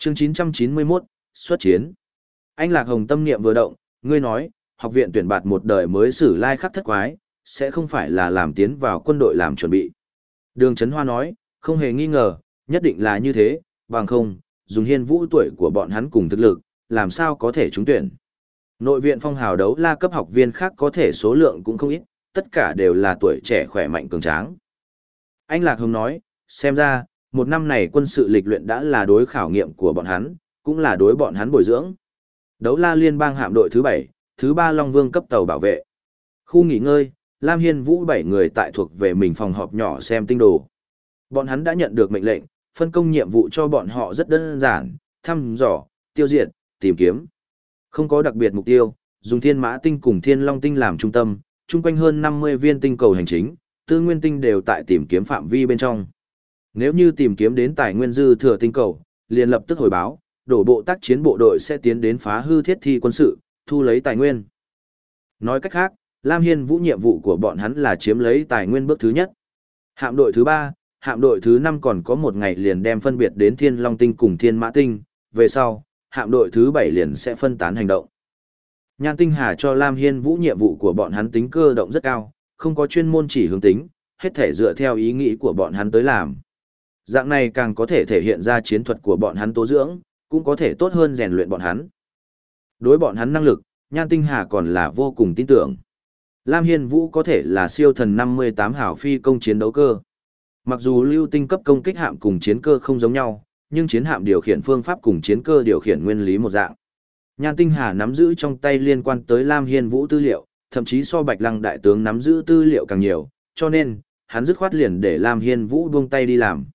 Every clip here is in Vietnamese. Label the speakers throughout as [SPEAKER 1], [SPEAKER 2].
[SPEAKER 1] Chương 991, xuất chiến. Anh Lạc Hồng tâm niệm vừa động, ngươi nói, học viện tuyển bạt một đời mới sử lai khắc thất quái, sẽ không phải là làm tiến vào quân đội làm chuẩn bị. Đường Chấn Hoa nói, không hề nghi ngờ, nhất định là như thế, bằng không, dùng Hiên Vũ tuổi của bọn hắn cùng thực lực, làm sao có thể trúng tuyển. Nội viện phong hào đấu la cấp học viên khác có thể số lượng cũng không ít, tất cả đều là tuổi trẻ khỏe mạnh cường tráng. Anh Lạc Hồng nói, xem ra, một năm này quân sự lịch luyện đã là đối khảo nghiệm của bọn hắn, cũng là đối bọn hắn bồi dưỡng. Đấu la liên bang hạm đội thứ 7, thứ 3 Long Vương cấp tàu bảo vệ. Khu nghỉ ngơi, Lam Hiên Vũ 7 người tại thuộc về mình phòng họp nhỏ xem tinh đồ. Bọn hắn đã nhận được mệnh lệnh, phân công nhiệm vụ cho bọn họ rất đơn giản, thăm dò, tiêu diệt, tìm kiếm. Không có đặc biệt mục tiêu, dùng Thiên Mã tinh cùng Thiên Long tinh làm trung tâm, chung quanh hơn 50 viên tinh cầu hành chính, tư nguyên tinh đều tại tìm kiếm phạm vi bên trong. Nếu như tìm kiếm đến tài nguyên dư thừa tinh cầu, liền lập tức hồi báo, đổ bộ tác chiến bộ đội sẽ tiến đến phá hư thiết thi quân sự, thu lấy tài nguyên. Nói cách khác, Lam Hiên Vũ nhiệm vụ của bọn hắn là chiếm lấy tài nguyên bước thứ nhất. Hạm đội thứ 3, hạm đội thứ 5 còn có một ngày liền đem phân biệt đến Thiên Long tinh cùng Thiên Mã tinh, về sau, hạm đội thứ 7 liền sẽ phân tán hành động. Nhan Tinh Hà cho Lam Hiên Vũ nhiệm vụ của bọn hắn tính cơ động rất cao, không có chuyên môn chỉ hướng tính, hết thể dựa theo ý nghĩ của bọn hắn tới làm. Dạng này càng có thể thể hiện ra chiến thuật của bọn hắn tố dưỡng, cũng có thể tốt hơn rèn luyện bọn hắn. Đối bọn hắn năng lực, Nhan Tinh Hà còn là vô cùng tin tưởng. Lam Hiên Vũ có thể là siêu thần 58 hảo phi công chiến đấu cơ. Mặc dù lưu tinh cấp công kích hạm cùng chiến cơ không giống nhau, nhưng chiến hạm điều khiển phương pháp cùng chiến cơ điều khiển nguyên lý một dạng. Nhan Tinh Hà nắm giữ trong tay liên quan tới Lam Hiên Vũ tư liệu, thậm chí so Bạch Lăng đại tướng nắm giữ tư liệu càng nhiều, cho nên, hắn dứt khoát liền để Lam Hiên Vũ buông tay đi làm.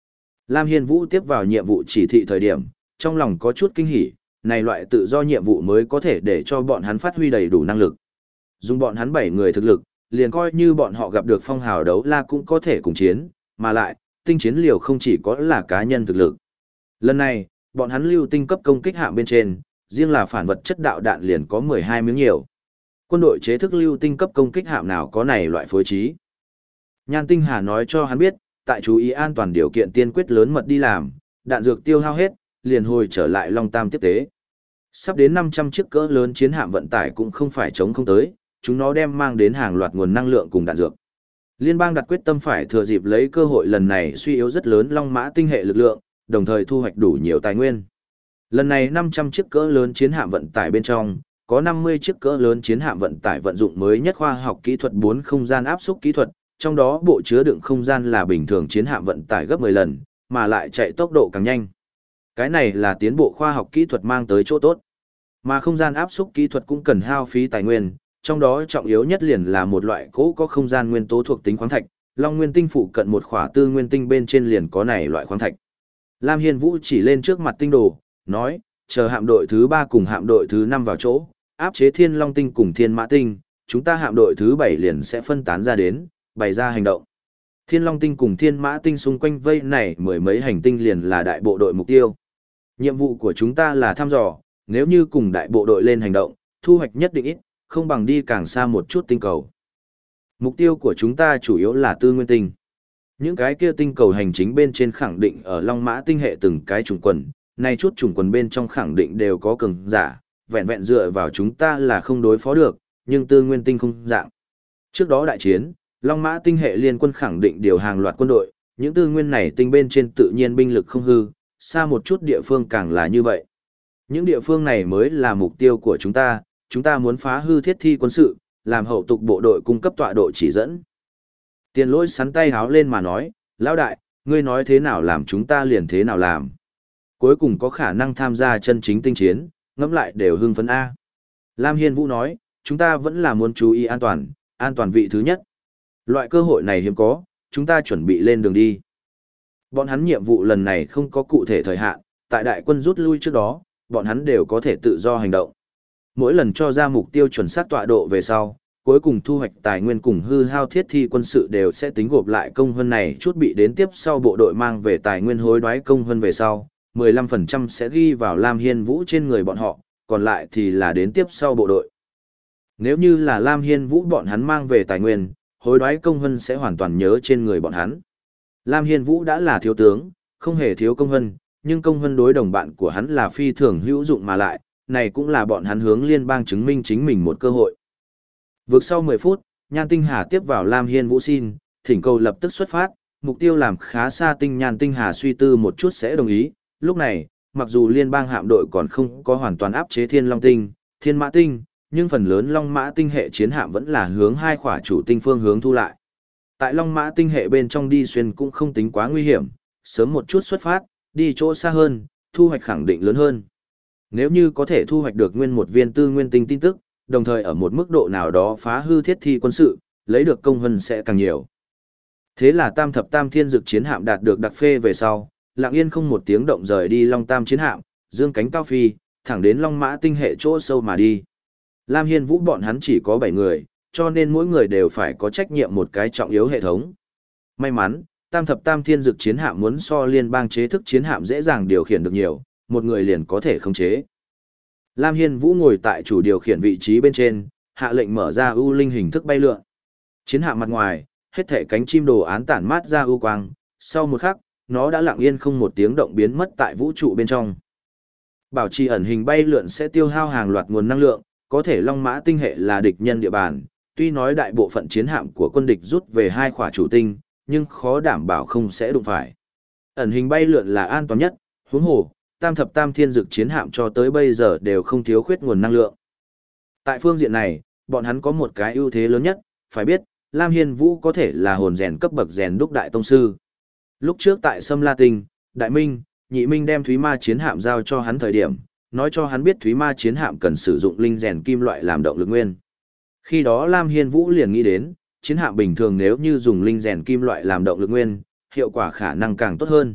[SPEAKER 1] Lam Hiên Vũ tiếp vào nhiệm vụ chỉ thị thời điểm, trong lòng có chút kinh hỉ, này loại tự do nhiệm vụ mới có thể để cho bọn hắn phát huy đầy đủ năng lực. Dùng bọn hắn 7 người thực lực, liền coi như bọn họ gặp được phong hào đấu la cũng có thể cùng chiến, mà lại, tinh chiến liều không chỉ có là cá nhân thực lực. Lần này, bọn hắn lưu tinh cấp công kích hạm bên trên, riêng là phản vật chất đạo đạn liền có 12 miếng nhiều. Quân đội chế thức lưu tinh cấp công kích hạm nào có này loại phối trí. Nhan Tinh Hà nói cho hắn biết, tại chú ý an toàn điều kiện tiên quyết lớn mật đi làm, đạn dược tiêu hao hết, liền hồi trở lại Long Tam tiếp tế. Sắp đến 500 chiếc cỡ lớn chiến hạm vận tải cũng không phải chống không tới, chúng nó đem mang đến hàng loạt nguồn năng lượng cùng đạn dược. Liên bang đặt quyết tâm phải thừa dịp lấy cơ hội lần này suy yếu rất lớn Long Mã tinh hệ lực lượng, đồng thời thu hoạch đủ nhiều tài nguyên. Lần này 500 chiếc cỡ lớn chiến hạm vận tải bên trong, có 50 chiếc cỡ lớn chiến hạm vận tải vận dụng mới nhất khoa học kỹ thuật 4 không gian áp xúc kỹ thuật, trong đó bộ chứa đựng không gian là bình thường chiến hạm vận tải gấp 10 lần, mà lại chạy tốc độ càng nhanh. Cái này là tiến bộ khoa học kỹ thuật mang tới chỗ tốt. Mà không gian áp xúc kỹ thuật cũng cần hao phí tài nguyên, trong đó trọng yếu nhất liền là một loại cố có không gian nguyên tố thuộc tính khoáng thạch, Long Nguyên tinh phụ cận một khỏa tư nguyên tinh bên trên liền có này loại khoáng thạch. Lam Hiên Vũ chỉ lên trước mặt tinh đồ, nói, chờ hạm đội thứ 3 cùng hạm đội thứ 5 vào chỗ, áp chế Thiên Long tinh cùng Thiên Mã tinh, chúng ta hạm đội thứ 7 liền sẽ phân tán ra đến, bày ra hành động. Thiên Long tinh cùng Thiên Mã tinh xung quanh vây này mười mấy hành tinh liền là đại bộ đội mục tiêu. Nhiệm vụ của chúng ta là thăm dò, nếu như cùng đại bộ đội lên hành động, thu hoạch nhất định ít, không bằng đi càng xa một chút tinh cầu. Mục tiêu của chúng ta chủ yếu là tư nguyên tinh. Những cái kia tinh cầu hành chính bên trên khẳng định ở Long Mã tinh hệ từng cái chủng quần, nay chút chủng quần bên trong khẳng định đều có cường giả, vẹn vẹn dựa vào chúng ta là không đối phó được, nhưng tư nguyên tinh không dạng. Trước đó đại chiến, Long Mã tinh hệ liên quân khẳng định điều hàng loạt quân đội, những tư nguyên này tinh bên trên tự nhiên binh lực không hư, xa một chút địa phương càng là như vậy. Những địa phương này mới là mục tiêu của chúng ta muốn phá hư thiết thi quân sự, làm hậu tục bộ đội cung cấp tọa độ chỉ dẫn. Tiền Lỗi sắn tay háo lên mà nói, lão đại, ngươi nói thế nào làm chúng ta liền thế nào làm. Cuối cùng có khả năng tham gia chân chính tinh chiến, ngẫm lại đều hưng phấn A. Lam Hiên Vũ nói, chúng ta vẫn là muốn chú ý an toàn vị thứ nhất. Loại cơ hội này hiếm có, chúng ta chuẩn bị lên đường đi. Bọn hắn nhiệm vụ lần này không có cụ thể thời hạn, tại đại quân rút lui trước đó, bọn hắn đều có thể tự do hành động. Mỗi lần cho ra mục tiêu chuẩn xác tọa độ về sau, cuối cùng thu hoạch tài nguyên cùng hư hao thiết thi quân sự đều sẽ tính gộp lại công hơn này chút bị đến tiếp sau bộ đội mang về tài nguyên hối đoái công hơn về sau, 15% sẽ ghi vào Lam Hiên Vũ trên người bọn họ, còn lại thì là đến tiếp sau bộ đội. Nếu như là Lam Hiên Vũ bọn hắn mang về tài nguyên, hối đoái công hơn sẽ hoàn toàn nhớ trên người bọn hắn. Lam Hiên Vũ đã là thiếu tướng, không hề thiếu công hơn, nhưng công hơn đối đồng bạn của hắn là phi thường hữu dụng mà lại, này cũng là bọn hắn hướng liên bang chứng minh chính mình một cơ hội. Vượt sau 10 phút, Nhan Tinh Hà tiếp vào Lam Hiên Vũ xin, thỉnh cầu lập tức xuất phát, mục tiêu làm khá xa Nhan Tinh Hà suy tư một chút sẽ đồng ý. Lúc này, mặc dù liên bang hạm đội còn không có hoàn toàn áp chế Thiên Long Tinh, Thiên Mã Tinh, nhưng phần lớn Long Mã Tinh hệ chiến hạm vẫn là hướng hai khỏa chủ tinh phương hướng thu lại. Tại Long Mã Tinh hệ bên trong đi xuyên cũng không tính quá nguy hiểm, sớm một chút xuất phát, đi chỗ xa hơn, thu hoạch khẳng định lớn hơn. Nếu như có thể thu hoạch được nguyên một viên tư nguyên tinh tin tức, đồng thời ở một mức độ nào đó phá hư thiết thi quân sự, lấy được công hân sẽ càng nhiều. Thế là Tam Thập Tam Thiên Dực chiến hạm đạt được đặc phê về sau, lặng yên không một tiếng động rời đi Long Tam chiến hạm, dương cánh cao phi, thẳng đến Long Mã Tinh hệ chỗ sâu mà đi. Lam Hiên Vũ bọn hắn chỉ có 7 người, cho nên mỗi người đều phải có trách nhiệm một cái trọng yếu hệ thống. May mắn, Tam Thập Tam Thiên Dực chiến hạm muốn so liên bang chế thức chiến hạm dễ dàng điều khiển được nhiều, một người liền có thể khống chế. Lam Hiên Vũ ngồi tại chủ điều khiển vị trí bên trên, hạ lệnh mở ra ưu linh hình thức bay lượn. Chiến hạm mặt ngoài, hết thảy cánh chim đồ án tản mát ra ưu quang, sau một khắc, nó đã lặng yên không một tiếng động biến mất tại vũ trụ bên trong. Bảo trì ẩn hình bay lượn sẽ tiêu hao hàng loạt nguồn năng lượng, có thể Long Mã Tinh hệ là địch nhân địa bàn, tuy nói đại bộ phận chiến hạm của quân địch rút về hai khỏa chủ tinh, nhưng khó đảm bảo không sẽ đụng phải. Ẩn hình bay lượn là an toàn nhất, huống hồ, Tam Thập Tam Thiên Dực chiến hạm cho tới bây giờ đều không thiếu khuyết nguồn năng lượng. Tại phương diện này, bọn hắn có một cái ưu thế lớn nhất, phải biết, Lam Hiên Vũ có thể là hồn rèn cấp bậc rèn đúc đại tông sư. Lúc trước tại Sâm La Tinh, Đại Minh, Nhị Minh đem Thúy Ma chiến hạm giao cho hắn thời điểm, nói cho hắn biết Thúy Ma chiến hạm cần sử dụng linh rèn kim loại làm động lực nguyên. Khi đó Lam Hiên Vũ liền nghĩ đến, chiến hạm bình thường nếu như dùng linh rèn kim loại làm động lực nguyên, hiệu quả khả năng càng tốt hơn.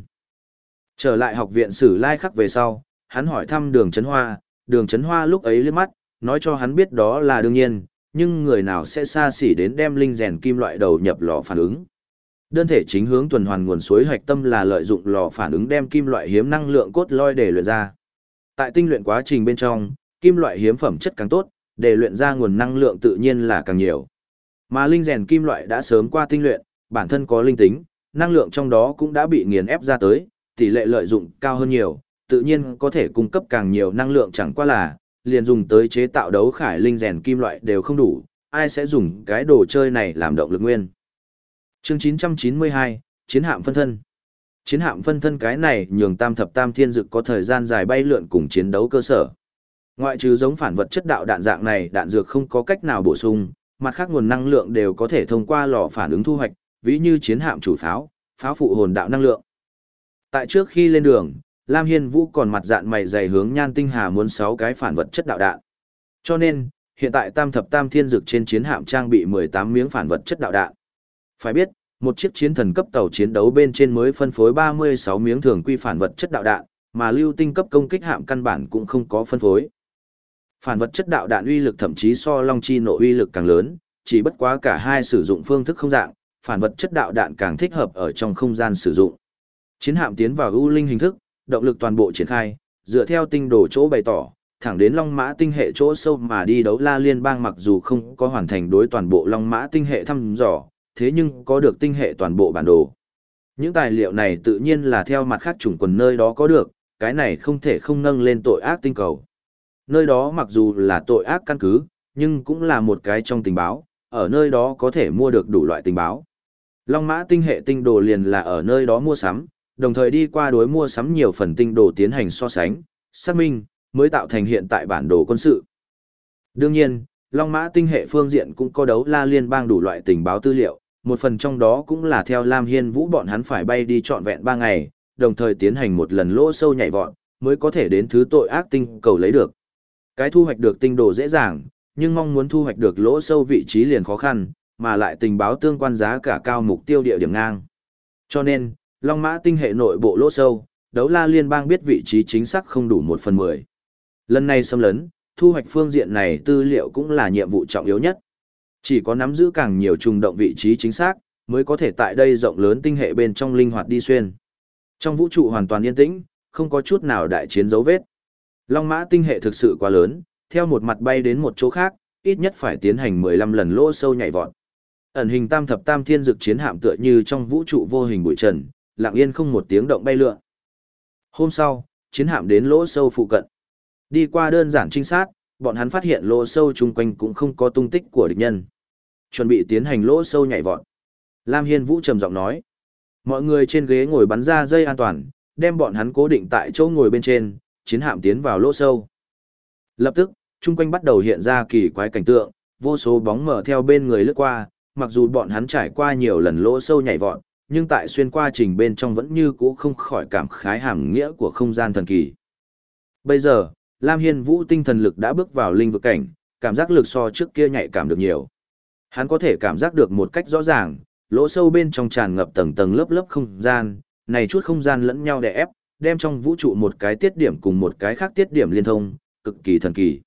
[SPEAKER 1] Trở lại học viện Sử Lai Khắc về sau, hắn hỏi thăm Đường Chấn Hoa lúc ấy liếc mắt, nói cho hắn biết đó là đương nhiên, nhưng người nào sẽ xa xỉ đến đem linh rèn kim loại đầu nhập lò phản ứng. Đơn thể chính hướng tuần hoàn nguồn suối hạch tâm là lợi dụng lò phản ứng đem kim loại hiếm năng lượng cốt loi để luyện ra. Tại tinh luyện quá trình bên trong, kim loại hiếm phẩm chất càng tốt, để luyện ra nguồn năng lượng tự nhiên là càng nhiều. Mà linh rèn kim loại đã sớm qua tinh luyện, bản thân có linh tính, năng lượng trong đó cũng đã bị nghiền ép ra tới, tỷ lệ lợi dụng cao hơn nhiều, tự nhiên có thể cung cấp càng nhiều năng lượng, chẳng qua là liền dùng tới chế tạo đấu khải linh rèn kim loại đều không đủ, ai sẽ dùng cái đồ chơi này làm động lực nguyên. Chương 992, Chiến hạm phân thân. Chiến hạm phân thân cái này nhường Tam Thập Tam Thiên Dực có thời gian dài bay lượn cùng chiến đấu cơ sở. Ngoại trừ giống phản vật chất đạo đạn dạng này, đạn dược không có cách nào bổ sung, mặt khác nguồn năng lượng đều có thể thông qua lò phản ứng thu hoạch, ví như chiến hạm chủ pháo, pháo phụ hồn đạo năng lượng. Tại trước khi lên đường, Lam Hiên Vũ còn mặt dạn mày dày hướng Nhan Tinh Hà muốn 6 cái phản vật chất đạo đạn. Cho nên, hiện tại Tam Thập Tam Thiên Dực trên chiến hạm trang bị 18 miếng phản vật chất đạo đạn. Phải biết, một chiếc chiến thần cấp tàu chiến đấu bên trên mới phân phối 36 miếng thường quy phản vật chất đạo đạn, mà lưu tinh cấp công kích hạm căn bản cũng không có phân phối. Phản vật chất đạo đạn uy lực thậm chí so Long Chi nộ uy lực càng lớn, chỉ bất quá cả hai sử dụng phương thức không dạng, phản vật chất đạo đạn càng thích hợp ở trong không gian sử dụng. Chiến hạm tiến vào ưu linh hình thức, động lực toàn bộ triển khai, dựa theo tinh đồ chỗ bày tỏ, thẳng đến Long Mã Tinh hệ chỗ sâu mà đi. Đấu La Liên bang mặc dù không có hoàn thành đối toàn bộ Long Mã Tinh hệ thăm dò, thế nhưng có được tinh hệ toàn bộ bản đồ. Những tài liệu này tự nhiên là theo mặt khác chủng quần nơi đó có được, cái này không thể không nâng lên tội ác tinh cầu. Nơi đó mặc dù là tội ác căn cứ, nhưng cũng là một cái trong tình báo, ở nơi đó có thể mua được đủ loại tình báo. Long Mã Tinh hệ tinh đồ liền là ở nơi đó mua sắm, đồng thời đi qua đối mua sắm nhiều phần tinh đồ tiến hành so sánh, xác minh, mới tạo thành hiện tại bản đồ quân sự. Đương nhiên, Long Mã Tinh hệ phương diện cũng có Đấu La Liên bang đủ loại tình báo tư liệu, một phần trong đó cũng là theo Lam Hiên Vũ bọn hắn phải bay đi trọn vẹn 3 ngày, đồng thời tiến hành một lần lỗ sâu nhảy vọt, mới có thể đến thứ tội ác tinh cầu lấy được. Cái thu hoạch được tinh đồ dễ dàng, nhưng mong muốn thu hoạch được lỗ sâu vị trí liền khó khăn, mà lại tình báo tương quan giá cả cao, mục tiêu địa điểm ngang. Cho nên, Long Mã Tinh hệ nội bộ lỗ sâu, Đấu La Liên bang biết vị trí chính xác không đủ 1/10. Lần này xâm lấn, thu hoạch phương diện này tư liệu cũng là nhiệm vụ trọng yếu nhất. Chỉ có nắm giữ càng nhiều trùng động vị trí chính xác, mới có thể tại đây rộng lớn tinh hệ bên trong linh hoạt đi xuyên. Trong vũ trụ hoàn toàn yên tĩnh, không có chút nào đại chiến dấu vết. Long Mã Tinh hệ thực sự quá lớn, theo một mặt bay đến một chỗ khác, ít nhất phải tiến hành 15 lần lỗ sâu nhảy vọt. Ẩn hình Tam Thập Tam Thiên Dực chiến hạm tựa như trong vũ trụ vô hình bụi trần, lặng yên không một tiếng động bay lượn. Hôm sau, chiến hạm đến lỗ sâu phụ cận. Đi qua đơn giản trinh sát, bọn hắn phát hiện lỗ sâu chung quanh cũng không có tung tích của địch nhân. Chuẩn bị tiến hành lỗ sâu nhảy vọt. Lam Hiên Vũ trầm giọng nói. Mọi người trên ghế ngồi bắn ra dây an toàn, đem bọn hắn cố định tại chỗ ngồi bên trên, chiến hạm tiến vào lỗ sâu. Lập tức, chung quanh bắt đầu hiện ra kỳ quái cảnh tượng, vô số bóng mờ theo bên người lướt qua, mặc dù bọn hắn trải qua nhiều lần lỗ sâu nhảy vọt, nhưng tại xuyên qua trình bên trong vẫn như cũ không khỏi cảm khái hàm nghĩa của không gian thần kỳ. Bây giờ, Lam Hiên Vũ tinh thần lực đã bước vào linh vực cảnh, cảm giác lực so trước kia nhạy cảm được nhiều. Hắn có thể cảm giác được một cách rõ ràng, lỗ sâu bên trong tràn ngập tầng tầng lớp lớp không gian, này chút không gian lẫn nhau đè ép, đem trong vũ trụ một cái tiết điểm cùng một cái khác tiết điểm liên thông, cực kỳ thần kỳ.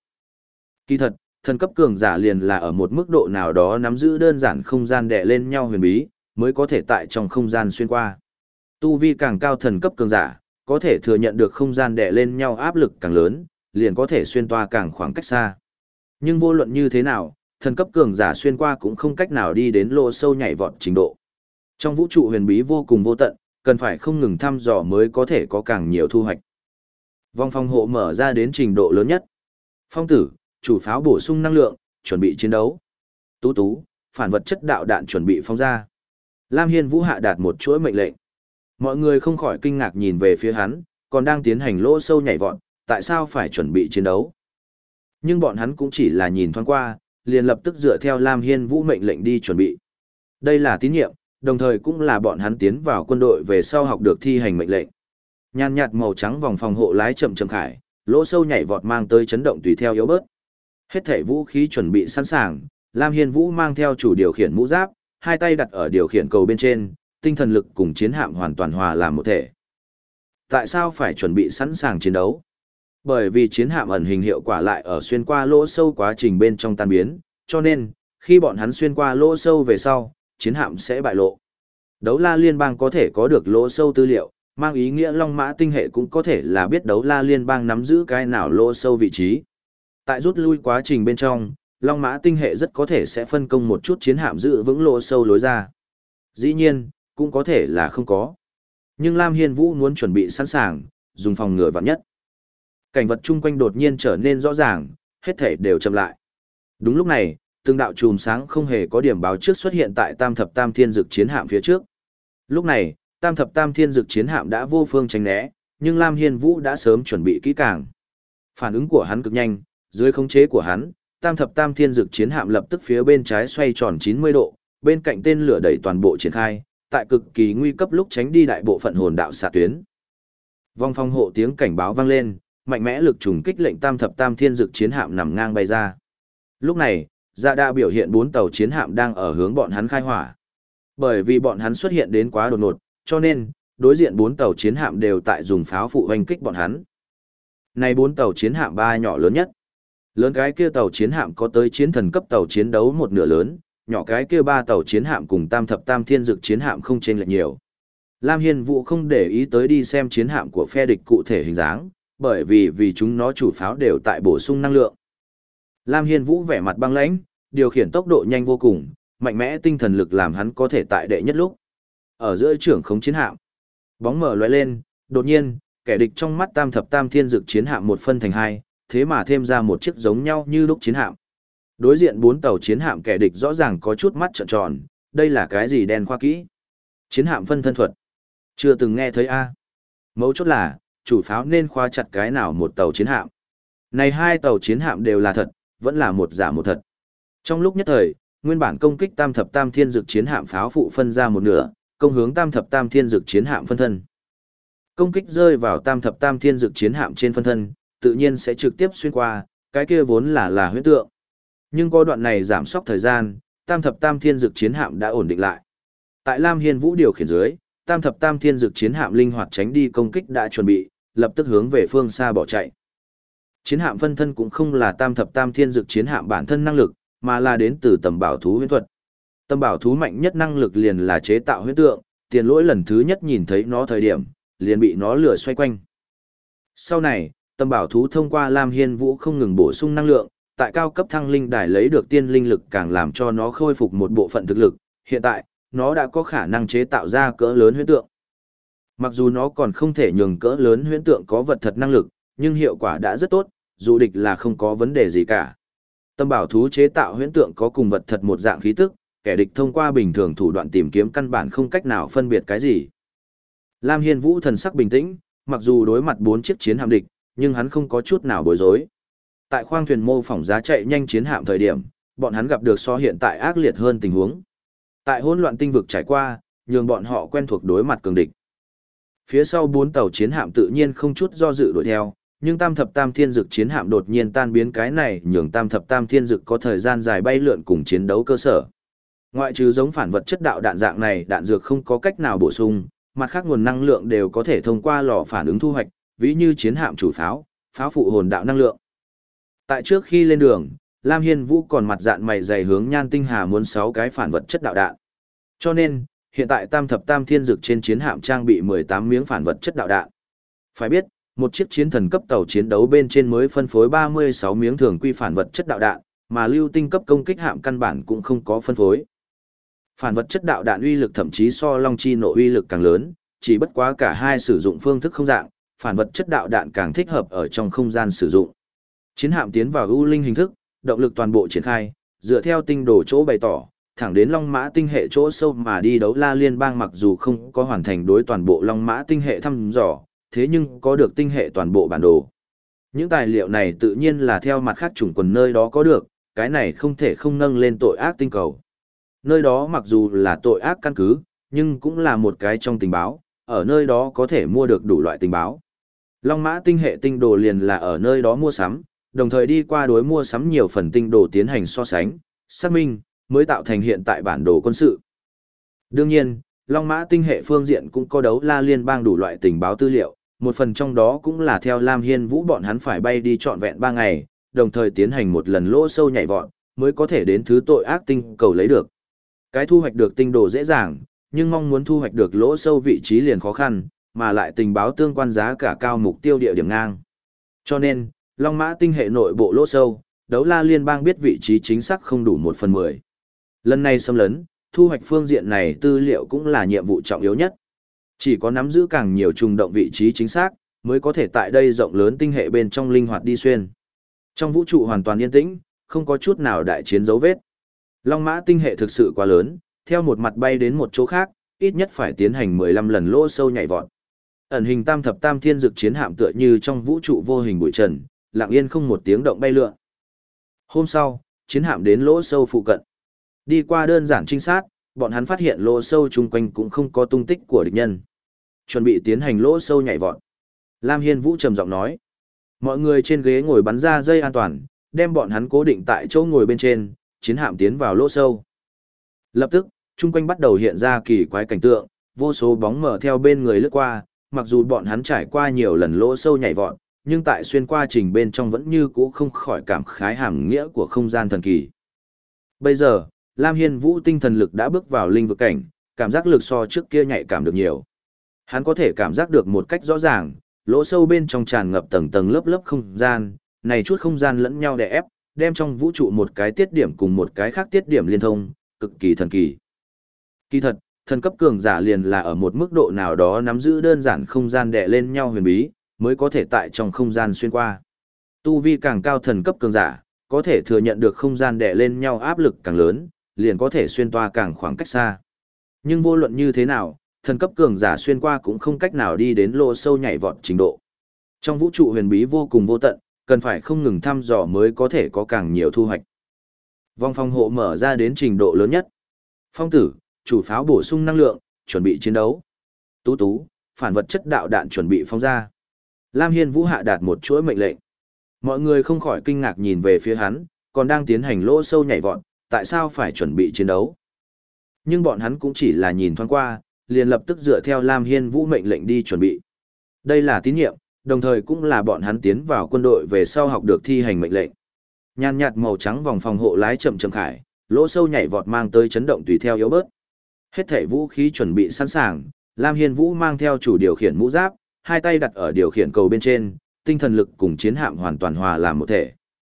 [SPEAKER 1] Kỳ thật, thần cấp cường giả liền là ở một mức độ nào đó nắm giữ đơn giản không gian đè lên nhau huyền bí, mới có thể tại trong không gian xuyên qua. Tu vi càng cao thần cấp cường giả, có thể thừa nhận được không gian đè lên nhau áp lực càng lớn, liền có thể xuyên toa càng khoảng cách xa. Nhưng vô luận như thế nào, thần cấp cường giả xuyên qua cũng không cách nào đi đến lỗ sâu nhảy vọt trình độ. Trong vũ trụ huyền bí vô cùng vô tận, cần phải không ngừng thăm dò mới có thể có càng nhiều thu hoạch. Vòng phòng hộ mở ra đến trình độ lớn nhất. Phong tử, chủ pháo bổ sung năng lượng, chuẩn bị chiến đấu. Tú tú, phản vật chất đạo đạn chuẩn bị phóng ra. Lam Hiên Vũ hạ đạt một chuỗi mệnh lệnh. Mọi người không khỏi kinh ngạc nhìn về phía hắn, còn đang tiến hành lỗ sâu nhảy vọt, tại sao phải chuẩn bị chiến đấu? Nhưng bọn hắn cũng chỉ là nhìn thoáng qua, liền lập tức dựa theo Lam Hiên Vũ mệnh lệnh đi chuẩn bị. Đây là tín nhiệm, đồng thời cũng là bọn hắn tiến vào quân đội về sau học được thi hành mệnh lệnh. Nhàn nhạt màu trắng vòng phòng hộ lái chậm chậm khải, lỗ sâu nhảy vọt mang tới chấn động tùy theo yếu bớt. Hết thảy vũ khí chuẩn bị sẵn sàng, Lam Hiên Vũ mang theo chủ điều khiển mũ giáp, hai tay đặt ở điều khiển cầu bên trên, tinh thần lực cùng chiến hạm hoàn toàn hòa làm một thể. Tại sao phải chuẩn bị sẵn sàng chiến đấu? Bởi vì chiến hạm ẩn hình hiệu quả lại ở xuyên qua lỗ sâu quá trình bên trong tan biến, cho nên, khi bọn hắn xuyên qua lỗ sâu về sau, chiến hạm sẽ bại lộ. Đấu la liên bang có thể có được lỗ sâu tư liệu, mang ý nghĩa Long Mã tinh hệ cũng có thể là biết đấu la liên bang nắm giữ cái nào lỗ sâu vị trí. Tại rút lui quá trình bên trong, Long Mã tinh hệ rất có thể sẽ phân công một chút chiến hạm giữ vững lỗ sâu lối ra. Dĩ nhiên, cũng có thể là không có. Nhưng Lam Hiên Vũ muốn chuẩn bị sẵn sàng, dùng phòng ngừa vạn nhất. Cảnh vật chung quanh đột nhiên trở nên rõ ràng, hết thể đều chậm lại. Đúng lúc này, từng đạo chùm sáng không hề có điểm báo trước xuất hiện tại Tam Thập Tam Thiên Dực chiến hạm phía trước. Lúc này, Tam Thập Tam Thiên Dực chiến hạm đã vô phương tránh né, nhưng Lam Hiên Vũ đã sớm chuẩn bị kỹ càng. Phản ứng của hắn cực nhanh, dưới khống chế của hắn, Tam Thập Tam Thiên Dực chiến hạm lập tức phía bên trái xoay tròn 90 độ, bên cạnh tên lửa đẩy toàn bộ triển khai, tại cực kỳ nguy cấp lúc tránh đi đại bộ phận hồn đạo xạ tuyến. Vòng phòng hộ tiếng cảnh báo vang lên, mạnh mẽ lực trùng kích lệnh Tam Thập Tam Thiên Dực chiến hạm nằm ngang bay ra. Lúc này, Dạ đã biểu hiện 4 tàu chiến hạm đang ở hướng bọn hắn khai hỏa. Bởi vì bọn hắn xuất hiện đến quá đột ngột, cho nên, đối diện 4 tàu chiến hạm đều tại dùng pháo phụ hoành kích bọn hắn. Này 4 tàu chiến hạm ba nhỏ lớn nhất. Lớn cái kia tàu chiến hạm có tới chiến thần cấp tàu chiến đấu một nửa lớn, nhỏ cái kia 3 tàu chiến hạm cùng Tam Thập Tam Thiên Dực chiến hạm không chênh lệch nhiều. Lam Hiên Vũ không để ý tới đi xem chiến hạm của phe địch cụ thể hình dáng, bởi vì chúng nó chủ pháo đều tại bổ sung năng lượng. Lam Hiên Vũ vẻ mặt băng lãnh, điều khiển tốc độ nhanh vô cùng, mạnh mẽ tinh thần lực làm hắn có thể tại đệ nhất lúc. Ở giữa trưởng khống chiến hạm, bóng mở lóe lên, đột nhiên, kẻ địch trong mắt Tam Thập Tam Thiên Dực chiến hạm một phân thành hai, thế mà thêm ra một chiếc giống nhau như lúc chiến hạm. Đối diện 4 tàu chiến hạm kẻ địch rõ ràng có chút mắt trợn tròn, đây là cái gì đen khoa kỹ? Chiến hạm phân thân thuật. Chưa từng nghe thấy a. Mấu chốt là, chủ pháo nên khóa chặt cái nào một tàu chiến hạm. Này 2 tàu chiến hạm đều là thật, vẫn là một giả một thật. Trong lúc nhất thời, nguyên bản công kích Tam Thập Tam Thiên Dực chiến hạm pháo phụ phân ra một nửa, công hướng Tam Thập Tam Thiên Dực chiến hạm phân thân. Công kích rơi vào Tam Thập Tam Thiên Dực chiến hạm trên phân thân, tự nhiên sẽ trực tiếp xuyên qua, cái kia vốn là huyễn tượng. Nhưng có đoạn này giảm sốc thời gian, Tam Thập Tam Thiên Dực chiến hạm đã ổn định lại. Tại Lam Hiên Vũ điều khiển dưới, Tam Thập Tam Thiên Dực chiến hạm linh hoạt tránh đi công kích đã chuẩn bị, lập tức hướng về phương xa bỏ chạy. Chiến hạm phân thân cũng không là Tam Thập Tam Thiên Dực chiến hạm bản thân năng lực, mà là đến từ tầm bảo thú huyễn thuật. Tầm bảo thú mạnh nhất năng lực liền là chế tạo huyễn tượng, Tiền Lỗi lần thứ nhất nhìn thấy nó thời điểm, liền bị nó lừa xoay quanh. Sau này, tầm bảo thú thông qua Lam Hiên Vũ không ngừng bổ sung năng lượng, tại cao cấp thăng linh đài lấy được tiên linh lực càng làm cho nó khôi phục một bộ phận thực lực, hiện tại, nó đã có khả năng chế tạo ra cỡ lớn huyễn tượng. Mặc dù nó còn không thể nhường cỡ lớn huyễn tượng có vật thật năng lực, nhưng hiệu quả đã rất tốt, dù địch là không có vấn đề gì cả. Tâm bảo thú chế tạo huyễn tượng có cùng vật thật một dạng khí tức, kẻ địch thông qua bình thường thủ đoạn tìm kiếm căn bản không cách nào phân biệt cái gì. Lam Hiên Vũ thần sắc bình tĩnh, mặc dù đối mặt 4 chiếc chiến hạm địch, nhưng hắn không có chút nào bối rối. Tại khoang thuyền mô phỏng giá chạy nhanh chiến hạm thời điểm, bọn hắn gặp được so hiện tại ác liệt hơn tình huống. Tại hỗn loạn tinh vực trải qua, nhường bọn họ quen thuộc đối mặt cường địch. Phía sau 4 tàu chiến hạm tự nhiên không chút do dự đuổi theo, nhưng Tam Thập Tam Thiên Dực chiến hạm đột nhiên tan biến, cái này nhường Tam Thập Tam Thiên Dực có thời gian dài bay lượn cùng chiến đấu cơ sở. Ngoại trừ giống phản vật chất đạo đạn dạng này, đạn dược không có cách nào bổ sung, mặt khác nguồn năng lượng đều có thể thông qua lò phản ứng thu hoạch, ví như chiến hạm chủ pháo, pháo phụ hồn đạo năng lượng. Tại trước khi lên đường, Lam Hiên Vũ còn mặt dạn mày dày hướng Nhan Tinh Hà muốn 6 cái phản vật chất đạo đạn. Cho nên, hiện tại Tam Thập Tam Thiên Dực trên chiến hạm trang bị 18 miếng phản vật chất đạo đạn. Phải biết, một chiếc chiến thần cấp tàu chiến đấu bên trên mới phân phối 36 miếng thường quy phản vật chất đạo đạn, mà lưu tinh cấp công kích hạm căn bản cũng không có phân phối. Phản vật chất đạo đạn uy lực thậm chí so Long Chi nộ uy lực càng lớn, chỉ bất quá cả hai sử dụng phương thức không dạng, phản vật chất đạo đạn càng thích hợp ở trong không gian sử dụng. Chiến hạm tiến vào ưu linh hình thức, động lực toàn bộ triển khai, dựa theo tinh đồ chỗ bày tỏ, thẳng đến Long Mã tinh hệ chỗ sâu mà đi. Đấu La Liên bang mặc dù không có hoàn thành đối toàn bộ Long Mã tinh hệ thăm dò, thế nhưng có được tinh hệ toàn bộ bản đồ. Những tài liệu này tự nhiên là theo mặt khác chủng quần nơi đó có được, cái này không thể không nâng lên tội ác tinh cầu. Nơi đó mặc dù là tội ác căn cứ, nhưng cũng là một cái trong tình báo, ở nơi đó có thể mua được đủ loại tình báo. Long Mã tinh hệ tinh đồ liền là ở nơi đó mua sắm, đồng thời đi qua đối mua sắm nhiều phần tinh đồ tiến hành so sánh, xác minh, mới tạo thành hiện tại bản đồ quân sự. Đương nhiên, Long Mã tinh hệ phương diện cũng có Đấu La Liên bang đủ loại tình báo tư liệu, một phần trong đó cũng là theo Lam Hiên Vũ bọn hắn phải bay đi trọn vẹn 3 ngày, đồng thời tiến hành một lần lỗ sâu nhảy vọt, mới có thể đến thứ tội ác tinh cầu lấy được. Cái thu hoạch được tinh đồ dễ dàng, nhưng mong muốn thu hoạch được lỗ sâu vị trí liền khó khăn, mà lại tình báo tương quan giá cả cao, mục tiêu địa điểm ngang. Cho nên, Long Mã tinh hệ nội bộ lỗ sâu, Đấu La Liên bang biết vị trí chính xác không đủ 1/10. Lần này xâm lấn, thu hoạch phương diện này tư liệu cũng là nhiệm vụ trọng yếu nhất. Chỉ có nắm giữ càng nhiều trùng động vị trí chính xác, mới có thể tại đây rộng lớn tinh hệ bên trong linh hoạt đi xuyên. Trong vũ trụ hoàn toàn yên tĩnh, không có chút nào đại chiến dấu vết. Long Mã tinh hệ thực sự quá lớn, theo một mặt bay đến một chỗ khác, ít nhất phải tiến hành 15 lần lỗ sâu nhảy vọt. Ẩn hình Tam Thập Tam Thiên Dực chiến hạm tựa như trong vũ trụ vô hình bụi trần, lặng yên không một tiếng động bay lượn. Hôm sau, chiến hạm đến lỗ sâu phụ cận. Đi qua đơn giản trinh sát, bọn hắn phát hiện lỗ sâu chung quanh cũng không có tung tích của địch nhân. Chuẩn bị tiến hành lỗ sâu nhảy vọt. Lam Hiên Vũ trầm giọng nói. Mọi người trên ghế ngồi bắn ra dây an toàn, đem bọn hắn cố định tại chỗ ngồi bên trên, chiến hạm tiến vào lỗ sâu. Lập tức, chung quanh bắt đầu hiện ra kỳ quái cảnh tượng, vô số bóng mờ theo bên người lướt qua, mặc dù bọn hắn trải qua nhiều lần lỗ sâu nhảy vọt, nhưng tại xuyên qua trình bên trong vẫn như cũ không khỏi cảm khái hàm nghĩa của không gian thần kỳ. Bây giờ, Lam Hiên Vũ tinh thần lực đã bước vào linh vực cảnh, cảm giác lực so trước kia nhạy cảm được nhiều. Hắn có thể cảm giác được một cách rõ ràng, lỗ sâu bên trong tràn ngập tầng tầng lớp lớp không gian, này chút không gian lẫn nhau đè ép, đem trong vũ trụ một cái tiết điểm cùng một cái khác tiết điểm liên thông, cực kỳ thần kỳ. Kỳ thật, thần cấp cường giả liền là ở một mức độ nào đó nắm giữ đơn giản không gian đè lên nhau huyền bí, mới có thể tại trong không gian xuyên qua. Tu vi càng cao thần cấp cường giả, có thể thừa nhận được không gian đè lên nhau áp lực càng lớn, liền có thể xuyên toa càng khoảng cách xa. Nhưng vô luận như thế nào, thần cấp cường giả xuyên qua cũng không cách nào đi đến lỗ sâu nhảy vọt trình độ. Trong vũ trụ huyền bí vô cùng vô tận, cần phải không ngừng thăm dò mới có thể có càng nhiều thu hoạch. Vòng phòng hộ mở ra đến trình độ lớn nhất. Phong tử, chủ pháo bổ sung năng lượng, chuẩn bị chiến đấu. Tú tú, phản vật chất đạo đạn chuẩn bị phóng ra. Lam Hiên Vũ hạ đạt một chuỗi mệnh lệnh. Mọi người không khỏi kinh ngạc nhìn về phía hắn, còn đang tiến hành lỗ sâu nhảy vọt, tại sao phải chuẩn bị chiến đấu? Nhưng bọn hắn cũng chỉ là nhìn thoáng qua, liền lập tức dựa theo Lam Hiên Vũ mệnh lệnh đi chuẩn bị. Đây là tín nhiệm, đồng thời cũng là bọn hắn tiến vào quân đội về sau học được thi hành mệnh lệnh. Nhàn nhạt màu trắng vòng phòng hộ lái chậm chậm khải, lỗ sâu nhảy vọt mang tới chấn động tùy theo yếu bớt. Hết thảy vũ khí chuẩn bị sẵn sàng, Lam Hiên Vũ mang theo chủ điều khiển mũ giáp, hai tay đặt ở điều khiển cầu bên trên, tinh thần lực cùng chiến hạm hoàn toàn hòa làm một thể.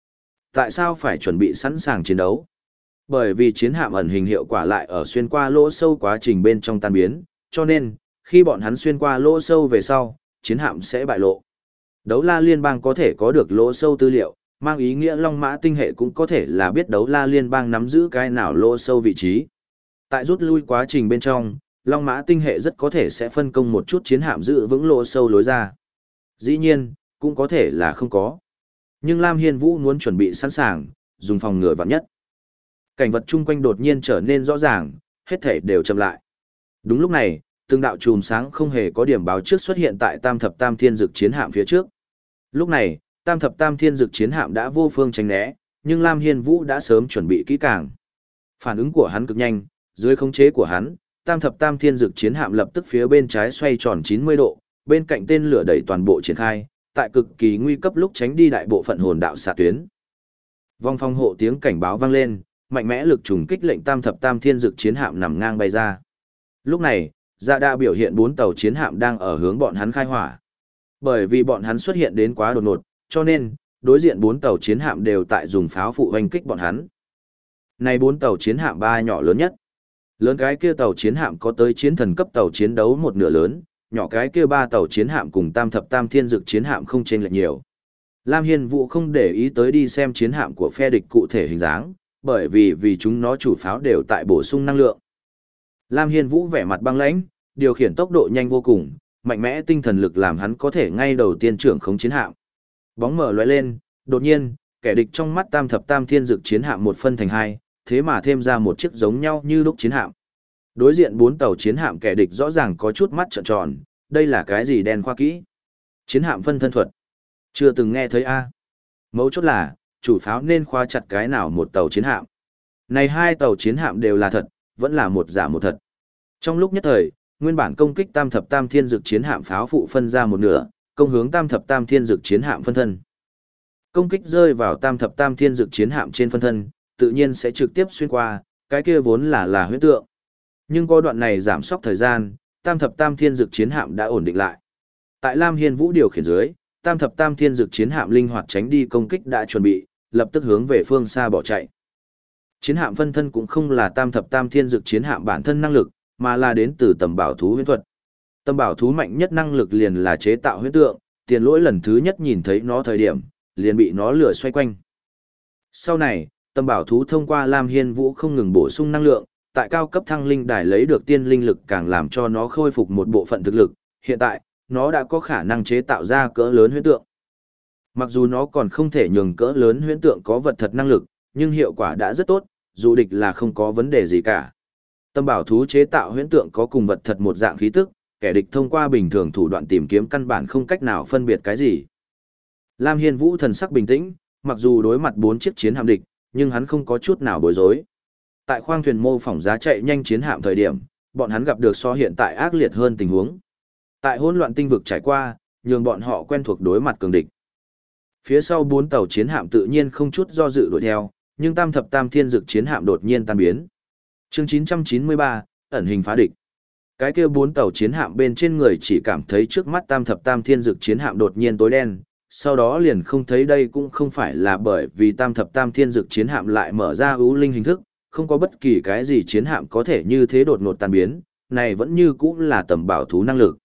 [SPEAKER 1] Tại sao phải chuẩn bị sẵn sàng chiến đấu? Bởi vì chiến hạm ẩn hình hiệu quả lại ở xuyên qua lỗ sâu quá trình bên trong tan biến, cho nên, khi bọn hắn xuyên qua lỗ sâu về sau, chiến hạm sẽ bại lộ. Đấu la liên bang có thể có được lỗ sâu tư liệu, mang ý nghĩa Long Mã tinh hệ cũng có thể là biết đấu la liên bang nắm giữ cái nào lỗ sâu vị trí. Tại rút lui quá trình bên trong, Long Mã tinh hệ rất có thể sẽ phân công một chút chiến hạm giữ vững lỗ sâu lối ra. Dĩ nhiên, cũng có thể là không có. Nhưng Lam Hiên Vũ muốn chuẩn bị sẵn sàng, dùng phòng ngừa vạn nhất. Cảnh vật chung quanh đột nhiên trở nên rõ ràng, hết thể đều chậm lại. Đúng lúc này, từng đạo chùm sáng không hề có điểm báo trước xuất hiện tại Tam Thập Tam Thiên Dực chiến hạm phía trước. Lúc này, Tam Thập Tam Thiên Dực chiến hạm đã vô phương tránh né, nhưng Lam Hiên Vũ đã sớm chuẩn bị kỹ càng. Phản ứng của hắn cực nhanh, dưới khống chế của hắn, Tam Thập Tam Thiên Dực chiến hạm lập tức phía bên trái xoay tròn 90 độ, bên cạnh tên lửa đẩy toàn bộ triển khai, tại cực kỳ nguy cấp lúc tránh đi đại bộ phận hồn đạo xạ tuyến. Vòng phòng hộ tiếng cảnh báo vang lên, mạnh mẽ lực trùng kích lệnh Tam Thập Tam Thiên Dực chiến hạm nằm ngang bay ra. Lúc này, Dạ Đa biểu hiện 4 tàu chiến hạm đang ở hướng bọn hắn khai hỏa. Bởi vì bọn hắn xuất hiện đến quá đột ngột, cho nên đối diện 4 tàu chiến hạm đều tại dùng pháo phụ hoành kích bọn hắn. Này 4 tàu chiến hạm ba nhỏ lớn nhất. Lớn cái kia tàu chiến hạm có tới chiến thần cấp tàu chiến đấu một nửa lớn, nhỏ cái kia 3 tàu chiến hạm cùng Tam Thập Tam Thiên Dực chiến hạm không chênh lệch nhiều. Lam Hiên Vũ không để ý tới đi xem chiến hạm của phe địch cụ thể hình dáng, bởi vì chúng nó chủ pháo đều tại bổ sung năng lượng. Lam Hiên Vũ vẻ mặt băng lãnh, điều khiển tốc độ nhanh vô cùng, mạnh mẽ tinh thần lực làm hắn có thể ngay đầu tiên trưởng khống chiến hạm. Bóng mở lóe lên, đột nhiên, kẻ địch trong mắt Tam Thập Tam Thiên Dực chiến hạm một phân thành hai, thế mà thêm ra một chiếc giống nhau như lúc chiến hạm. Đối diện 4 tàu chiến hạm kẻ địch rõ ràng có chút mắt trợn tròn, đây là cái gì đen khoa kỹ? Chiến hạm phân thân thuật. Chưa từng nghe thấy a. Mấu chốt là, chủ pháo nên khóa chặt cái nào một tàu chiến hạm. Này 2 tàu chiến hạm đều là thật, vẫn là một giả một thật. Trong lúc nhất thời, nguyên bản công kích Tam Thập Tam Thiên Dực chiến hạm pháo phụ phân ra một nửa, công hướng Tam Thập Tam Thiên Dực chiến hạm phân thân. Công kích rơi vào Tam Thập Tam Thiên Dực chiến hạm trên phân thân, tự nhiên sẽ trực tiếp xuyên qua, cái kia vốn là huyễn tượng. Nhưng có đoạn này giảm sốc thời gian, Tam Thập Tam Thiên Dực chiến hạm đã ổn định lại. Tại Lam Hiên Vũ điều khiển dưới, Tam Thập Tam Thiên Dực chiến hạm linh hoạt tránh đi công kích đã chuẩn bị, lập tức hướng về phương xa bỏ chạy. Chiến hạm phân thân cũng không là Tam Thập Tam Thiên Dực chiến hạm bản thân năng lực, mà là đến từ tầm bảo thú huyễn thuật. Tầm bảo thú mạnh nhất năng lực liền là chế tạo huyễn tượng, Tiền Lỗi lần thứ nhất nhìn thấy nó thời điểm, liền bị nó lừa xoay quanh. Sau này, tầm bảo thú thông qua Lam Hiên Vũ không ngừng bổ sung năng lượng, tại cao cấp thăng linh đài lấy được tiên linh lực càng làm cho nó khôi phục một bộ phận thực lực, hiện tại, nó đã có khả năng chế tạo ra cỡ lớn huyễn tượng. Mặc dù nó còn không thể nhường cỡ lớn huyễn tượng có vật thật năng lực, nhưng hiệu quả đã rất tốt, dù địch là không có vấn đề gì cả. Tâm bảo thú chế tạo huyễn tượng có cùng vật thật một dạng khí tức, kẻ địch thông qua bình thường thủ đoạn tìm kiếm căn bản không cách nào phân biệt cái gì. Lam Hiên Vũ thần sắc bình tĩnh, mặc dù đối mặt 4 chiếc chiến hạm địch, nhưng hắn không có chút nào bối rối. Tại khoang thuyền mô phỏng giá chạy nhanh chiến hạm thời điểm, bọn hắn gặp được so hiện tại ác liệt hơn tình huống. Tại hỗn loạn tinh vực trải qua, nhường bọn họ quen thuộc đối mặt cường địch. Phía sau 4 tàu chiến hạm tự nhiên không chút do dự đuổi theo, nhưng Tam Thập Tam Thiên Dực chiến hạm đột nhiên tan biến. Chương 993, ẩn hình phá địch. Cái kia 4 tàu chiến hạm bên trên người chỉ cảm thấy trước mắt Tam Thập Tam Thiên Dực chiến hạm đột nhiên tối đen, sau đó liền không thấy đây cũng không phải là bởi vì Tam Thập Tam Thiên Dực chiến hạm lại mở ra ưu linh hình thức, không có bất kỳ cái gì chiến hạm có thể như thế đột ngột tan biến, này vẫn như cũng là tầm bảo thú năng lực.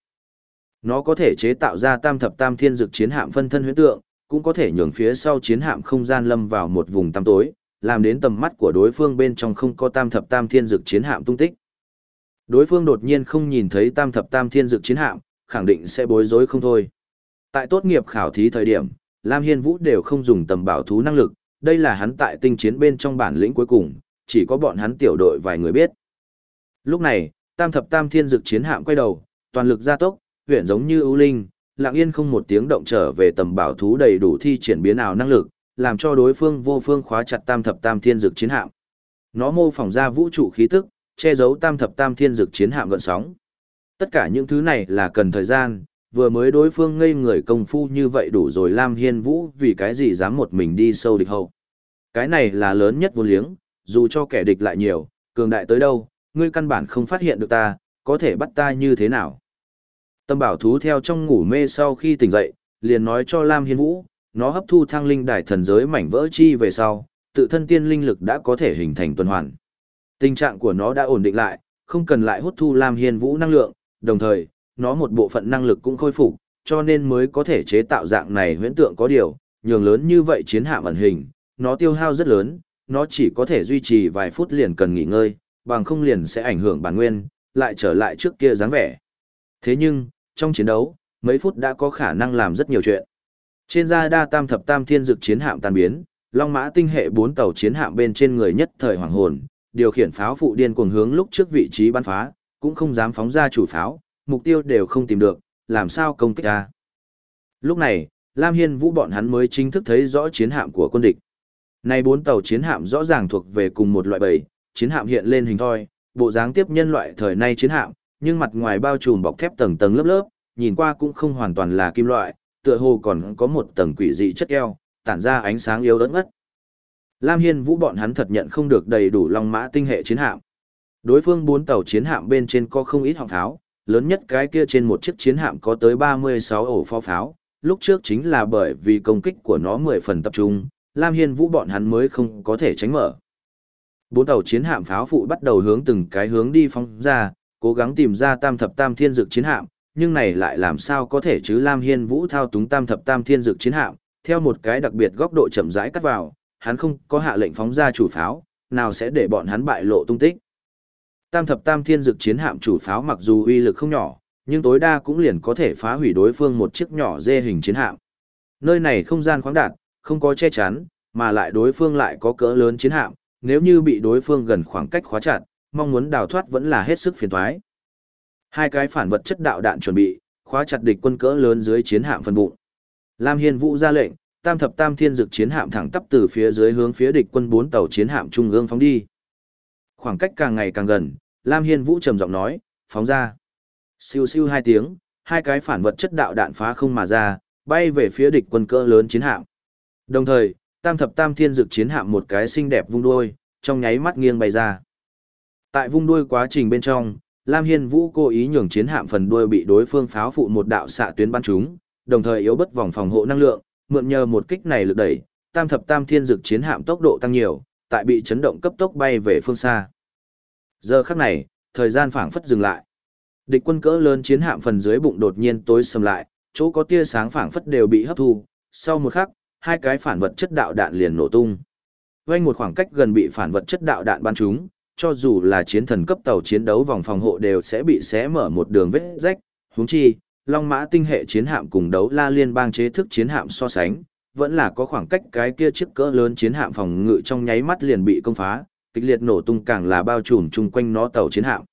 [SPEAKER 1] Nó có thể chế tạo ra Tam Thập Tam Thiên Dực chiến hạm phân thân huyễn tượng, cũng có thể nhường phía sau chiến hạm không gian lâm vào một vùng tăm tối, làm đến tầm mắt của đối phương bên trong không có Tam Thập Tam Thiên Dực chiến hạm tung tích. Đối phương đột nhiên không nhìn thấy Tam Thập Tam Thiên Dực chiến hạm, khẳng định sẽ bối rối không thôi. Tại tốt nghiệp khảo thí thời điểm, Lam Hiên Vũ đều không dùng tầm bảo thú năng lực, đây là hắn tại tinh chiến bên trong bản lĩnh cuối cùng, chỉ có bọn hắn tiểu đội vài người biết. Lúc này, Tam Thập Tam Thiên Dực chiến hạm quay đầu, toàn lực gia tốc, huyện giống như ưu linh, lặng yên không một tiếng động trở về tầm bảo thú đầy đủ thi triển biến ảo năng lực, làm cho đối phương vô phương khóa chặt Tam Thập Tam Thiên Dực chiến hạm. Nó mô phỏng ra vũ trụ khí tức, che giấu Tam Thập Tam Thiên Dực chiến hạm gợn sóng. Tất cả những thứ này là cần thời gian, vừa mới đối phương ngây người công phu như vậy đủ rồi. Lam Hiên Vũ vì cái gì dám một mình đi sâu địch hậu. Cái này là lớn nhất vô liếng, dù cho kẻ địch lại nhiều, cường đại tới đâu, ngươi căn bản không phát hiện được ta, có thể bắt ta như thế nào. Tâm bảo thú theo trong ngủ mê sau khi tỉnh dậy, liền nói cho Lam Hiên Vũ, nó hấp thu thăng linh đài thần giới mảnh vỡ chi về sau, tự thân tiên linh lực đã có thể hình thành tuần hoàn. Tình trạng của nó đã ổn định lại, không cần lại hút thu Lam Hiên Vũ năng lượng, đồng thời, nó một bộ phận năng lực cũng khôi phục, cho nên mới có thể chế tạo dạng này huyễn tượng có điều, nhường lớn như vậy chiến hạm ẩn hình, nó tiêu hao rất lớn, nó chỉ có thể duy trì vài phút liền cần nghỉ ngơi, bằng không liền sẽ ảnh hưởng bản nguyên, lại trở lại trước kia dáng vẻ. Thế nhưng, trong chiến đấu, mấy phút đã có khả năng làm rất nhiều chuyện. Trên ra đa tam thập tam thiên dực chiến hạm tan biến, Long Mã tinh hệ 4 tàu chiến hạm bên trên người nhất thời hoàng hồn, điều khiển pháo phụ điên cuồng hướng lúc trước vị trí bắn phá, cũng không dám phóng ra chủ pháo, mục tiêu đều không tìm được, làm sao công kích ra. Lúc này, Lam Hiên Vũ bọn hắn mới chính thức thấy rõ chiến hạm của quân địch. Này 4 tàu chiến hạm rõ ràng thuộc về cùng một loại bầy, chiến hạm hiện lên hình thoi, bộ dáng tiếp nhân loại thời nay chiến hạm, nhưng mặt ngoài bao trùm bọc thép tầng tầng lớp lớp, nhìn qua cũng không hoàn toàn là kim loại, tựa hồ còn có một tầng quỷ dị chất keo, tản ra ánh sáng yếu ớt ngất. Lam Hiên Vũ bọn hắn thật nhận không được đầy đủ Long Mã tinh hệ chiến hạm. Đối phương 4 tàu chiến hạm bên trên có không ít họng pháo, lớn nhất cái kia trên một chiếc chiến hạm có tới 36 ổ pháo pháo, lúc trước chính là bởi vì công kích của nó 10 phần tập trung, Lam Hiên Vũ bọn hắn mới không có thể tránh mở. 4 tàu chiến hạm pháo phụ bắt đầu hướng từng cái hướng đi phóng ra, cố gắng tìm ra tam thập tam thiên dực chiến hạm, nhưng này lại làm sao có thể chứ. Lam Hiên Vũ thao túng tam thập tam thiên dực chiến hạm, theo một cái đặc biệt góc độ chậm rãi cắt vào, hắn không có hạ lệnh phóng ra chủ pháo, nào sẽ để bọn hắn bại lộ tung tích. Tam thập tam thiên dực chiến hạm chủ pháo mặc dù uy lực không nhỏ, nhưng tối đa cũng liền có thể phá hủy đối phương một chiếc nhỏ dê hình chiến hạm. Nơi này không gian khoáng đạt, không có che chắn, mà lại đối phương lại có cỡ lớn chiến hạm, nếu như bị đối phương gần khoảng cách khóa chặt, mong muốn đào thoát vẫn là hết sức phiền toái. Hai cái phản vật chất đạo đạn chuẩn bị, khóa chặt địch quân cỡ lớn dưới chiến hạm phần bụng. Lam Hiên Vũ ra lệnh, tam thập tam thiên dực chiến hạm thẳng tắp từ phía dưới hướng phía địch quân 4 tàu chiến hạm trung ương phóng đi. Khoảng cách càng ngày càng gần, Lam Hiên Vũ trầm giọng nói, phóng ra. Siêu siêu hai tiếng, hai cái phản vật chất đạo đạn phá không mà ra, bay về phía địch quân cỡ lớn chiến hạm. Đồng thời, tam thập tam thiên dực chiến hạm một cái xinh đẹp vung đuôi, trong nháy mắt nghiêng bay ra. Tại vung đuôi quá trình bên trong, Lam Hiên Vũ cố ý nhường chiến hạm phần đuôi bị đối phương pháo phụ một đạo xạ tuyến bắn trúng, đồng thời yếu bất vòng phòng hộ năng lượng, mượn nhờ một kích này lực đẩy, tam thập tam thiên dực chiến hạm tốc độ tăng nhiều, tại bị chấn động cấp tốc bay về phương xa. Giờ khắc này, thời gian phảng phất dừng lại. Địch quân cỡ lớn chiến hạm phần dưới bụng đột nhiên tối sầm lại, chỗ có tia sáng phảng phất đều bị hấp thu, sau một khắc, hai cái phản vật chất đạo đạn liền nổ tung. Quanh một khoảng cách gần bị phản vật chất đạo đạn bắn trúng, cho dù là chiến thần cấp tàu chiến đấu vòng phòng hộ đều sẽ bị xé mở một đường vết rách, huống chi, Long Mã tinh hệ chiến hạm cùng đấu la liên bang chế thức chiến hạm so sánh, vẫn là có khoảng cách cái kia chiếc cỡ lớn chiến hạm phòng ngự trong nháy mắt liền bị công phá, kịch liệt nổ tung càng là bao trùm chung quanh nó tàu chiến hạm.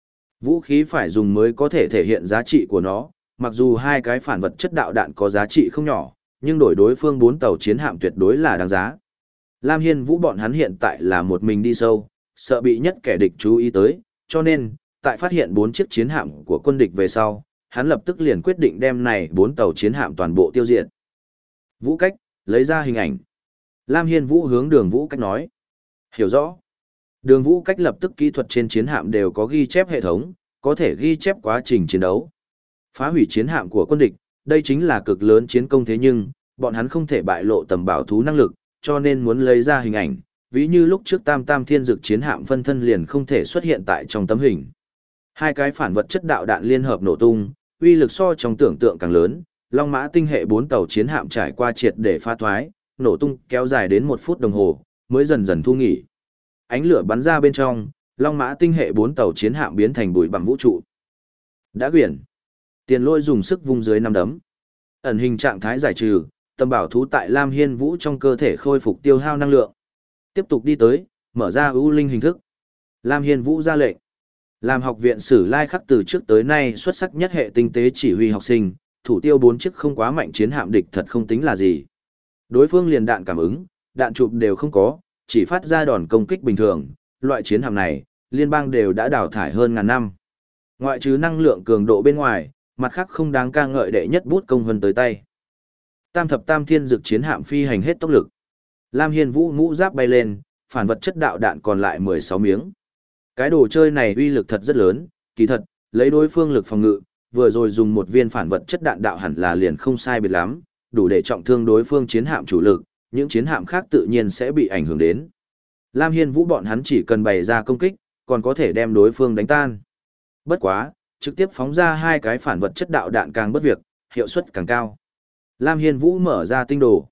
[SPEAKER 1] Vũ khí phải dùng mới có thể thể hiện giá trị của nó, mặc dù hai cái phản vật chất đạo đạn có giá trị không nhỏ, nhưng đổi đối phương 4 tàu chiến hạm tuyệt đối là đáng giá. Lam Hiên Vũ bọn hắn hiện tại là một mình đi sâu, sợ bị nhất kẻ địch chú ý tới, cho nên, tại phát hiện 4 chiếc chiến hạm của quân địch về sau, hắn lập tức liền quyết định đem này 4 tàu chiến hạm toàn bộ tiêu diệt. Vũ Cách, lấy ra hình ảnh. Lam Hiên Vũ hướng Đường Vũ Cách nói. Hiểu rõ. Đường Vũ Cách lập tức kỹ thuật trên chiến hạm đều có ghi chép hệ thống, có thể ghi chép quá trình chiến đấu. Phá hủy chiến hạm của quân địch, đây chính là cực lớn chiến công thế nhưng, bọn hắn không thể bại lộ tầm bảo thú năng lực, cho nên muốn lấy ra hình ảnh, ví như lúc trước tam tam thiên dực chiến hạm phân thân liền không thể xuất hiện tại trong tấm hình. Hai cái phản vật chất đạo đạn liên hợp nổ tung, uy lực so trong tưởng tượng càng lớn, Long Mã tinh hệ 4 tàu chiến hạm trải qua triệt để pha thoái, nổ tung kéo dài đến 1 phút đồng hồ, mới dần dần thu nghỉ. Ánh lửa bắn ra bên trong, Long Mã tinh hệ 4 tàu chiến hạm biến thành bụi bằng vũ trụ. Đã quyển. Tiền Lôi dùng sức vung dưới năm đấm. Ẩn hình trạng thái giải trừ, tầm bảo thú tại Lam Hiên Vũ trong cơ thể khôi phục tiêu hao năng lượng. Tiếp tục đi tới, mở ra ưu linh hình thức. Lam Hiên Vũ ra lệnh. Làm học viện Sử Lai Khắc từ trước tới nay xuất sắc nhất hệ tinh tế chỉ huy học sinh, thủ tiêu 4 chiếc không quá mạnh chiến hạm địch thật không tính là gì. Đối phương liền đạn cảm ứng, đạn chụp đều không có, chỉ phát ra đòn công kích bình thường, loại chiến hạm này, liên bang đều đã đào thải hơn ngàn năm. Ngoại trừ năng lượng cường độ bên ngoài, mặt khác không đáng ca ngợi đệ nhất bút công vân tới tay. Tam thập tam thiên dực chiến hạm phi hành hết tốc lực. Lam Hiên Vũ mũ giáp bay lên, phản vật chất đạo đạn còn lại 16 miếng. Cái đồ chơi này uy lực thật rất lớn, kỳ thật, lấy đối phương lực phòng ngự, vừa rồi dùng một viên phản vật chất đạn đạo hẳn là liền không sai biệt lắm, đủ để trọng thương đối phương chiến hạm chủ lực, những chiến hạm khác tự nhiên sẽ bị ảnh hưởng đến. Lam Hiên Vũ bọn hắn chỉ cần bày ra công kích, còn có thể đem đối phương đánh tan. Bất quá, trực tiếp phóng ra hai cái phản vật chất đạo đạn càng bất việc, hiệu suất càng cao. Lam Hiên Vũ mở ra tinh đồ.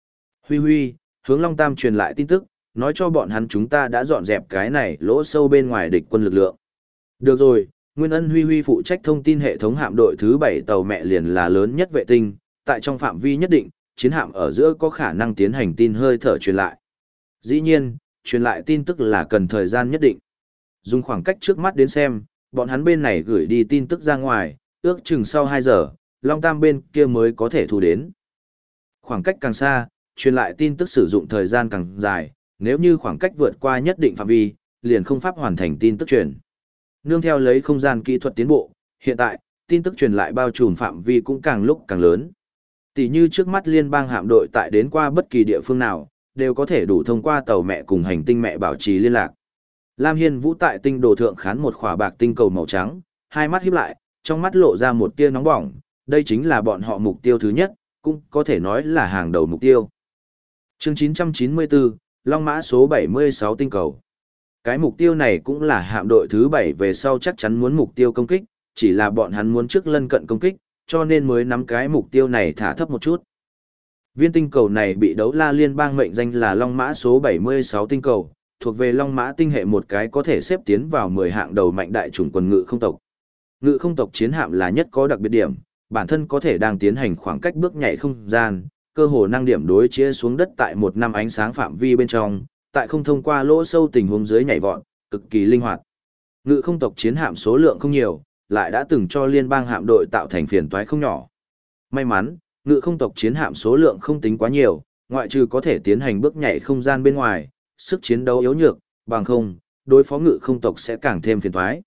[SPEAKER 1] Huy Huy, hướng Long Tam truyền lại tin tức, nói cho bọn hắn chúng ta đã dọn dẹp cái này lỗ sâu bên ngoài địch quân lực lượng. Được rồi, Nguyên Ân Huy Huy phụ trách thông tin hệ thống hạm đội thứ 7 tàu mẹ liền là lớn nhất vệ tinh, tại trong phạm vi nhất định, chiến hạm ở giữa có khả năng tiến hành tin hơi thở truyền lại. Dĩ nhiên, truyền lại tin tức là cần thời gian nhất định. Dùng khoảng cách trước mắt đến xem, bọn hắn bên này gửi đi tin tức ra ngoài, ước chừng sau 2 giờ, Long Tam bên kia mới có thể thu đến. Khoảng cách càng xa, truyền lại tin tức sử dụng thời gian càng dài, nếu như khoảng cách vượt qua nhất định phạm vi, liền không pháp hoàn thành tin tức truyền. Nương theo lấy không gian kỹ thuật tiến bộ, hiện tại, tin tức truyền lại bao trùm phạm vi cũng càng lúc càng lớn. Tỷ như trước mắt liên bang hạm đội tại đến qua bất kỳ địa phương nào, đều có thể đủ thông qua tàu mẹ cùng hành tinh mẹ bảo trì liên lạc. Lam Hiên Vũ tại tinh đồ thượng khán một khỏa bạc tinh cầu màu trắng, hai mắt híp lại, trong mắt lộ ra một tia nóng bỏng, đây chính là bọn họ mục tiêu thứ nhất, cũng có thể nói là hàng đầu mục tiêu. Chương 994, Long Mã số 76 tinh cầu. Cái mục tiêu này cũng là hạm đội thứ 7 về sau chắc chắn muốn mục tiêu công kích, chỉ là bọn hắn muốn trước lân cận công kích, cho nên mới nắm cái mục tiêu này thả thấp một chút. Viên tinh cầu này bị đấu la liên bang mệnh danh là Long Mã số 76 tinh cầu, thuộc về Long Mã tinh hệ một cái có thể xếp tiến vào 10 hạng đầu mạnh đại chủng quần ngự không tộc. Ngự không tộc chiến hạm là nhất có đặc biệt điểm, bản thân có thể đang tiến hành khoảng cách bước nhảy không gian, cơ hồ năng điểm đối chia xuống đất tại 1 năm ánh sáng phạm vi bên trong, tại không thông qua lỗ sâu tình huống dưới nhảy vọt, cực kỳ linh hoạt. Ngự không tộc chiến hạm số lượng không nhiều, lại đã từng cho liên bang hạm đội tạo thành phiền toái không nhỏ. May mắn, ngự không tộc chiến hạm số lượng không tính quá nhiều, ngoại trừ có thể tiến hành bước nhảy không gian bên ngoài, sức chiến đấu yếu nhược, bằng không, đối phó ngự không tộc sẽ càng thêm phiền toái.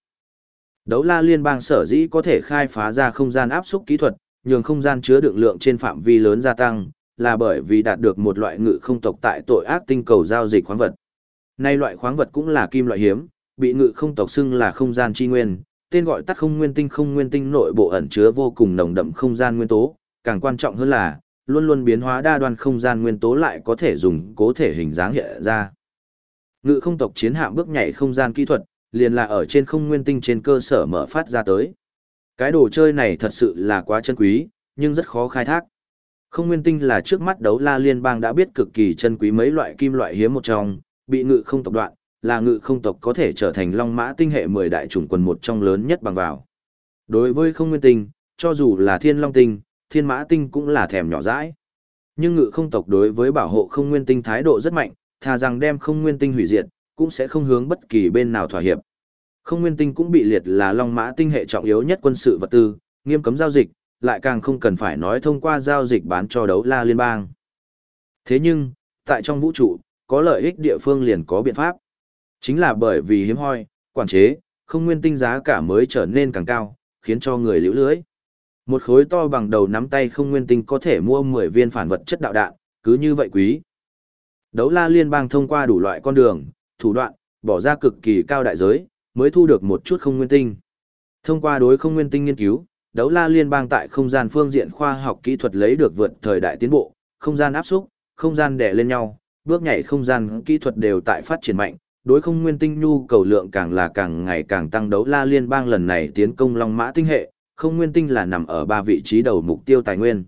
[SPEAKER 1] Đấu la liên bang sở dĩ có thể khai phá ra không gian áp xúc kỹ thuật, nhường không gian chứa đựng lượng trên phạm vi lớn gia tăng, là bởi vì đạt được một loại ngự không tộc tại tội ác tinh cầu giao dịch khoáng vật. Nay loại khoáng vật cũng là kim loại hiếm, bị ngự không tộc xưng là không gian chi nguyên, tên gọi tắt không nguyên tinh nội bộ ẩn chứa vô cùng nồng đậm không gian nguyên tố, càng quan trọng hơn là, luôn luôn biến hóa đa đoan không gian nguyên tố lại có thể dùng cố thể hình dáng hiện ra. Ngự không tộc chiến hạm bước nhảy không gian kỹ thuật, liền là ở trên không nguyên tinh trên cơ sở mở phát ra tới. Cái đồ chơi này thật sự là quá chân quý, nhưng rất khó khai thác. Không nguyên tinh là trước mắt đấu la liên bang đã biết cực kỳ chân quý mấy loại kim loại hiếm một trong, bị ngự không tộc đoạn, là ngự không tộc có thể trở thành long mã tinh hệ 10 đại chủng quần một trong lớn nhất bằng vào. Đối với không nguyên tinh, cho dù là thiên long tinh, thiên mã tinh cũng là thèm nhỏ dãi. Nhưng ngự không tộc đối với bảo hộ không nguyên tinh thái độ rất mạnh, thà rằng đem không nguyên tinh hủy diệt, cũng sẽ không hướng bất kỳ bên nào thỏa hiệp. Không nguyên tinh cũng bị liệt là long mã tinh hệ trọng yếu nhất quân sự vật tư, nghiêm cấm giao dịch, lại càng không cần phải nói thông qua giao dịch bán cho đấu la liên bang. Thế nhưng, tại trong vũ trụ, có lợi ích địa phương liền có biện pháp. Chính là bởi vì hiếm hoi, quản chế, không nguyên tinh giá cả mới trở nên càng cao, khiến cho người liễu lưới. Một khối to bằng đầu nắm tay không nguyên tinh có thể mua 10 viên phản vật chất đạo đạn, cứ như vậy quý. Đấu la liên bang thông qua đủ loại con đường, thủ đoạn, bỏ ra cực kỳ cao đại giới, mới thu được một chút không nguyên tinh. Thông qua đối không nguyên tinh nghiên cứu, đấu la liên bang tại không gian phương diện khoa học kỹ thuật lấy được vượt thời đại tiến bộ, không gian áp xúc, không gian đè lên nhau, bước nhảy không gian kỹ thuật đều tại phát triển mạnh, đối không nguyên tinh nhu cầu lượng càng là càng ngày càng tăng. Đấu la liên bang lần này tiến công long mã tinh hệ, không nguyên tinh là nằm ở 3 vị trí đầu mục tiêu tài nguyên.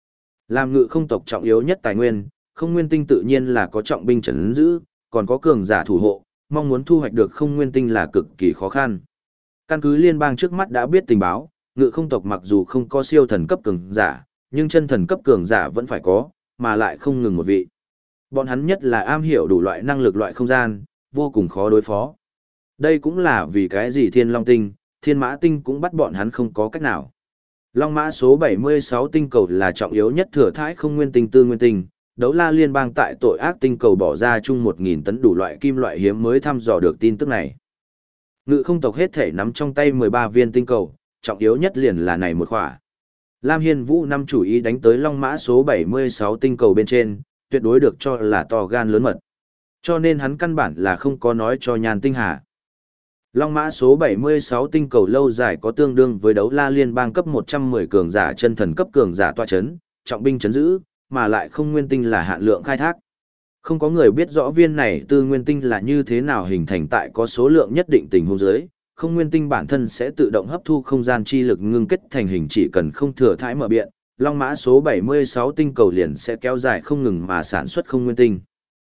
[SPEAKER 1] Làm ngự không tộc trọng yếu nhất tài nguyên, không nguyên tinh tự nhiên là có trọng binh trấn giữ, còn có cường giả thủ hộ, mong muốn thu hoạch được không nguyên tinh là cực kỳ khó khăn. Căn cứ liên bang trước mắt đã biết tình báo, ngự không tộc mặc dù không có siêu thần cấp cường giả, nhưng chân thần cấp cường giả vẫn phải có, mà lại không ngừng một vị. Bọn hắn nhất là am hiểu đủ loại năng lực loại không gian, vô cùng khó đối phó. Đây cũng là vì cái gì thiên long tinh, thiên mã tinh cũng bắt bọn hắn không có cách nào. Long mã số 76 tinh cầu là trọng yếu nhất thừa thãi không nguyên tinh tư nguyên tinh, đấu la liên bang tại tội ác tinh cầu bỏ ra chung 1.000 tấn đủ loại kim loại hiếm mới thăm dò được tin tức này. Ngự không tộc hết thể nắm trong tay 13 viên tinh cầu, trọng yếu nhất liền là này một khỏa. Lam Hiên Vũ năm chủ ý đánh tới long mã số 76 tinh cầu bên trên, tuyệt đối được cho là to gan lớn mật. Cho nên hắn căn bản là không có nói cho Nhàn Tinh Hà. Long mã số 76 tinh cầu lâu dài có tương đương với đấu la liên bang cấp 110 cường giả chân thần cấp cường giả tọa chấn, trọng binh chấn giữ, mà lại không nguyên tinh là hạn lượng khai thác. Không có người biết rõ viên này tư nguyên tinh là như thế nào hình thành tại có số lượng nhất định tình huống dưới, không nguyên tinh bản thân sẽ tự động hấp thu không gian chi lực ngưng kết thành hình, chỉ cần không thừa thãi mở biện, long mã số 76 tinh cầu liền sẽ kéo dài không ngừng mà sản xuất không nguyên tinh.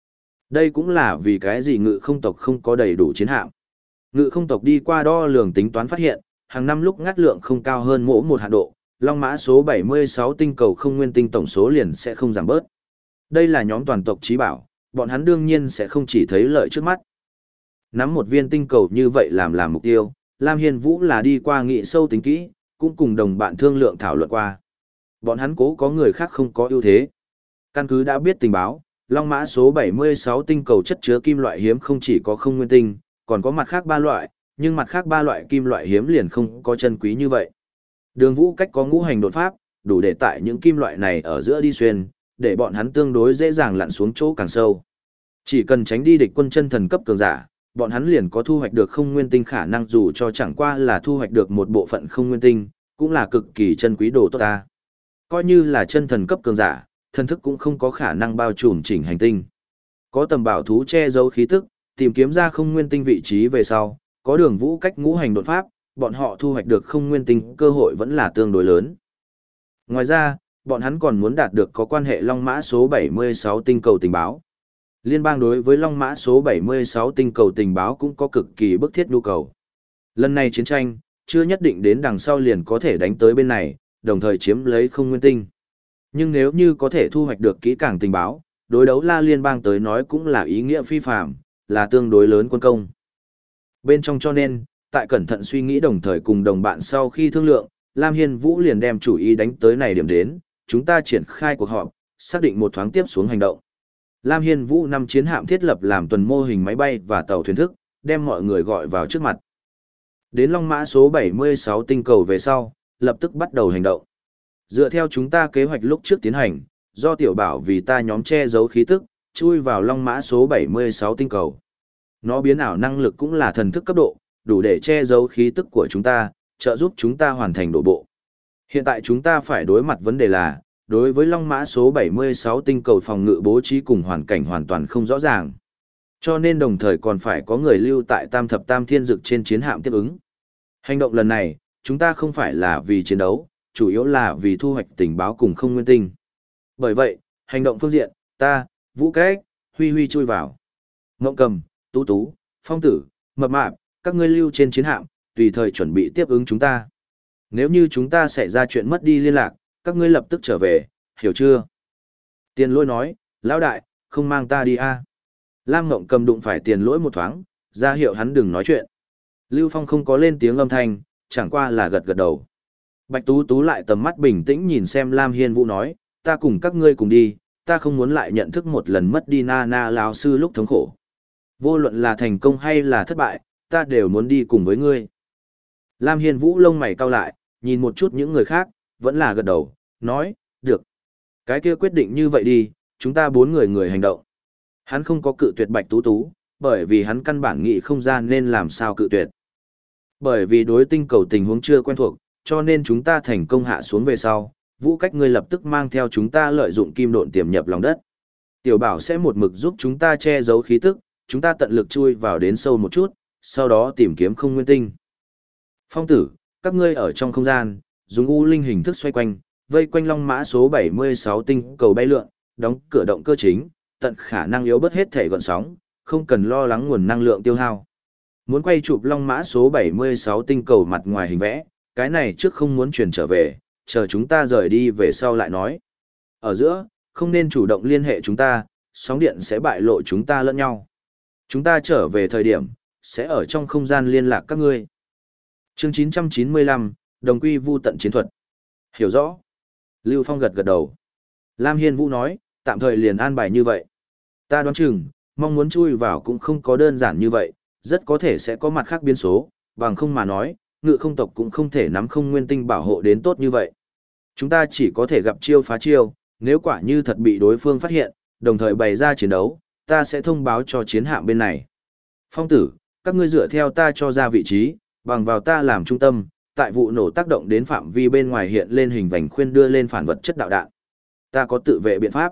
[SPEAKER 1] Đây cũng là vì cái gì ngự không tộc không có đầy đủ chiến hạm. Ngự không tộc đi qua đo lường tính toán phát hiện, hàng năm lúc ngắt lượng không cao hơn mỗi một hạn độ, long mã số 76 tinh cầu không nguyên tinh tổng số liền sẽ không giảm bớt. Đây là nhóm toàn tộc trí bảo, bọn hắn đương nhiên sẽ không chỉ thấy lợi trước mắt. Nắm một viên tinh cầu như vậy làm mục tiêu, Lam Hiên Vũ là đi qua nghị sâu tính kỹ, cũng cùng đồng bạn thương lượng thảo luận qua. Bọn hắn cố có người khác không có ưu thế. Căn cứ đã biết tình báo, long mã số 76 tinh cầu chất chứa kim loại hiếm không chỉ có không nguyên tinh, còn có mặt khác 3 loại, nhưng mặt khác 3 loại kim loại hiếm liền không có chân quý như vậy. Đường Vũ cách có ngũ hành đột pháp, đủ để tại những kim loại này ở giữa đi xuyên, để bọn hắn tương đối dễ dàng lặn xuống chỗ càng sâu. Chỉ cần tránh đi địch quân chân thần cấp cường giả, bọn hắn liền có thu hoạch được không nguyên tinh khả năng, dù cho chẳng qua là thu hoạch được một bộ phận không nguyên tinh, cũng là cực kỳ chân quý đồ tốt ta. Coi như là chân thần cấp cường giả, thần thức cũng không có khả năng bao trùm chỉnh hành tinh. Có tầm bảo thú che giấu khí tức, tìm kiếm ra không nguyên tinh vị trí về sau, có Đường Vũ cách ngũ hành đột pháp, bọn họ thu hoạch được không nguyên tinh cơ hội vẫn là tương đối lớn. Ngoài ra, bọn hắn còn muốn đạt được có quan hệ long mã số 76 tinh cầu tình báo. Liên bang đối với long mã số 76 tinh cầu tình báo cũng có cực kỳ bức thiết nhu cầu. Lần này chiến tranh, chưa nhất định đến đằng sau liền có thể đánh tới bên này, đồng thời chiếm lấy không nguyên tinh. Nhưng nếu như có thể thu hoạch được kỹ càng tình báo, đối đấu La Liên bang tới nói cũng là ý nghĩa phi phàm, là tương đối lớn quân công. Bên trong cho nên, tại cẩn thận suy nghĩ đồng thời cùng đồng bạn sau khi thương lượng, Lam Hiên Vũ liền đem chủ ý đánh tới này điểm đến, chúng ta triển khai cuộc họp, xác định một thoáng tiếp xuống hành động. Lam Hiên Vũ năm chiến hạm thiết lập làm tuần mô hình máy bay và tàu thuyền thức, đem mọi người gọi vào trước mặt. Đến long mã số 76 tinh cầu về sau, lập tức bắt đầu hành động. Dựa theo chúng ta kế hoạch lúc trước tiến hành, do tiểu bảo vì ta nhóm che giấu khí tức, chui vào long mã số 76 tinh cầu. Nó biến ảo năng lực cũng là thần thức cấp độ, đủ để che giấu khí tức của chúng ta, trợ giúp chúng ta hoàn thành đổ bộ. Hiện tại chúng ta phải đối mặt vấn đề là, đối với long mã số 76 tinh cầu phòng ngự bố trí cùng hoàn cảnh hoàn toàn không rõ ràng. Cho nên đồng thời còn phải có người lưu tại Tam Thập Tam Thiên Dực trên chiến hạm tiếp ứng. Hành động lần này, chúng ta không phải là vì chiến đấu, chủ yếu là vì thu hoạch tình báo cùng không nguyên tinh. Bởi vậy, hành động phương diện, ta, Vũ Cách, Huy Huy chui vào. Ngộng Cầm, Tú Tú, Phong Tử, Mập Mạp, các ngươi lưu trên chiến hạm, tùy thời chuẩn bị tiếp ứng chúng ta. Nếu như chúng ta xảy ra chuyện mất đi liên lạc, các ngươi lập tức trở về, hiểu chưa? Tiền Lỗi nói, lão đại, không mang ta đi a. Lam Ngộng Cầm đụng phải Tiền Lỗi một thoáng, ra hiệu hắn đừng nói chuyện. Lưu Phong không có lên tiếng âm thanh, chẳng qua là gật gật đầu. Bạch Tú Tú lại tầm mắt bình tĩnh nhìn xem Lam Hiên Vũ nói, ta cùng các ngươi cùng đi, ta không muốn lại nhận thức một lần mất đi Nana lão sư lúc thống khổ. Vô luận là thành công hay là thất bại, ta đều muốn đi cùng với ngươi. Lam Hiên Vũ lông mày cau lại, nhìn một chút những người khác, vẫn là gật đầu, nói, được. Cái kia quyết định như vậy đi, chúng ta 4 người hành động. Hắn không có cự tuyệt Bạch Tú Tú, bởi vì hắn căn bản nghĩ không ra nên làm sao cự tuyệt. Bởi vì đối tinh cầu tình huống chưa quen thuộc, cho nên chúng ta thành công hạ xuống về sau, Vũ Cách ngươi lập tức mang theo chúng ta lợi dụng kim độn tiềm nhập lòng đất. Tiểu Bảo sẽ một mực giúp chúng ta che giấu khí tức, chúng ta tận lực chui vào đến sâu một chút, sau đó tìm kiếm không nguyên tinh. Phong Tử, các ngươi ở trong không gian, dùng u linh hình thức xoay quanh, vây quanh long mã số 76 tinh cầu bay lượn, đóng cửa động cơ chính, tận khả năng yếu bớt hết thể gợn sóng, không cần lo lắng nguồn năng lượng tiêu hao. Muốn quay chụp long mã số 76 tinh cầu mặt ngoài hình vẽ, cái này trước không muốn chuyển trở về, chờ chúng ta rời đi về sau lại nói. Ở giữa, không nên chủ động liên hệ chúng ta, sóng điện sẽ bại lộ chúng ta lẫn nhau. Chúng ta trở về thời điểm, sẽ ở trong không gian liên lạc các ngươi. Chương 995, Đồng quy vu tận chiến thuật. Hiểu rõ. Lưu Phong gật gật đầu. Lam Hiên Vũ nói, tạm thời liền an bài như vậy. Ta đoán chừng, mong muốn chui vào cũng không có đơn giản như vậy, rất có thể sẽ có mặt khác biến số, bằng không mà nói, ngự không tộc cũng không thể nắm không nguyên tinh bảo hộ đến tốt như vậy. Chúng ta chỉ có thể gặp chiêu phá chiêu, nếu quả như thật bị đối phương phát hiện, đồng thời bày ra chiến đấu, ta sẽ thông báo cho chiến hạm bên này. Phong Tử, các ngươi dựa theo ta cho ra vị trí, bằng vào ta làm trung tâm, tại vụ nổ tác động đến phạm vi bên ngoài hiện lên hình vành khuyên đưa lên phản vật chất đạo đạn. Ta có tự vệ biện pháp.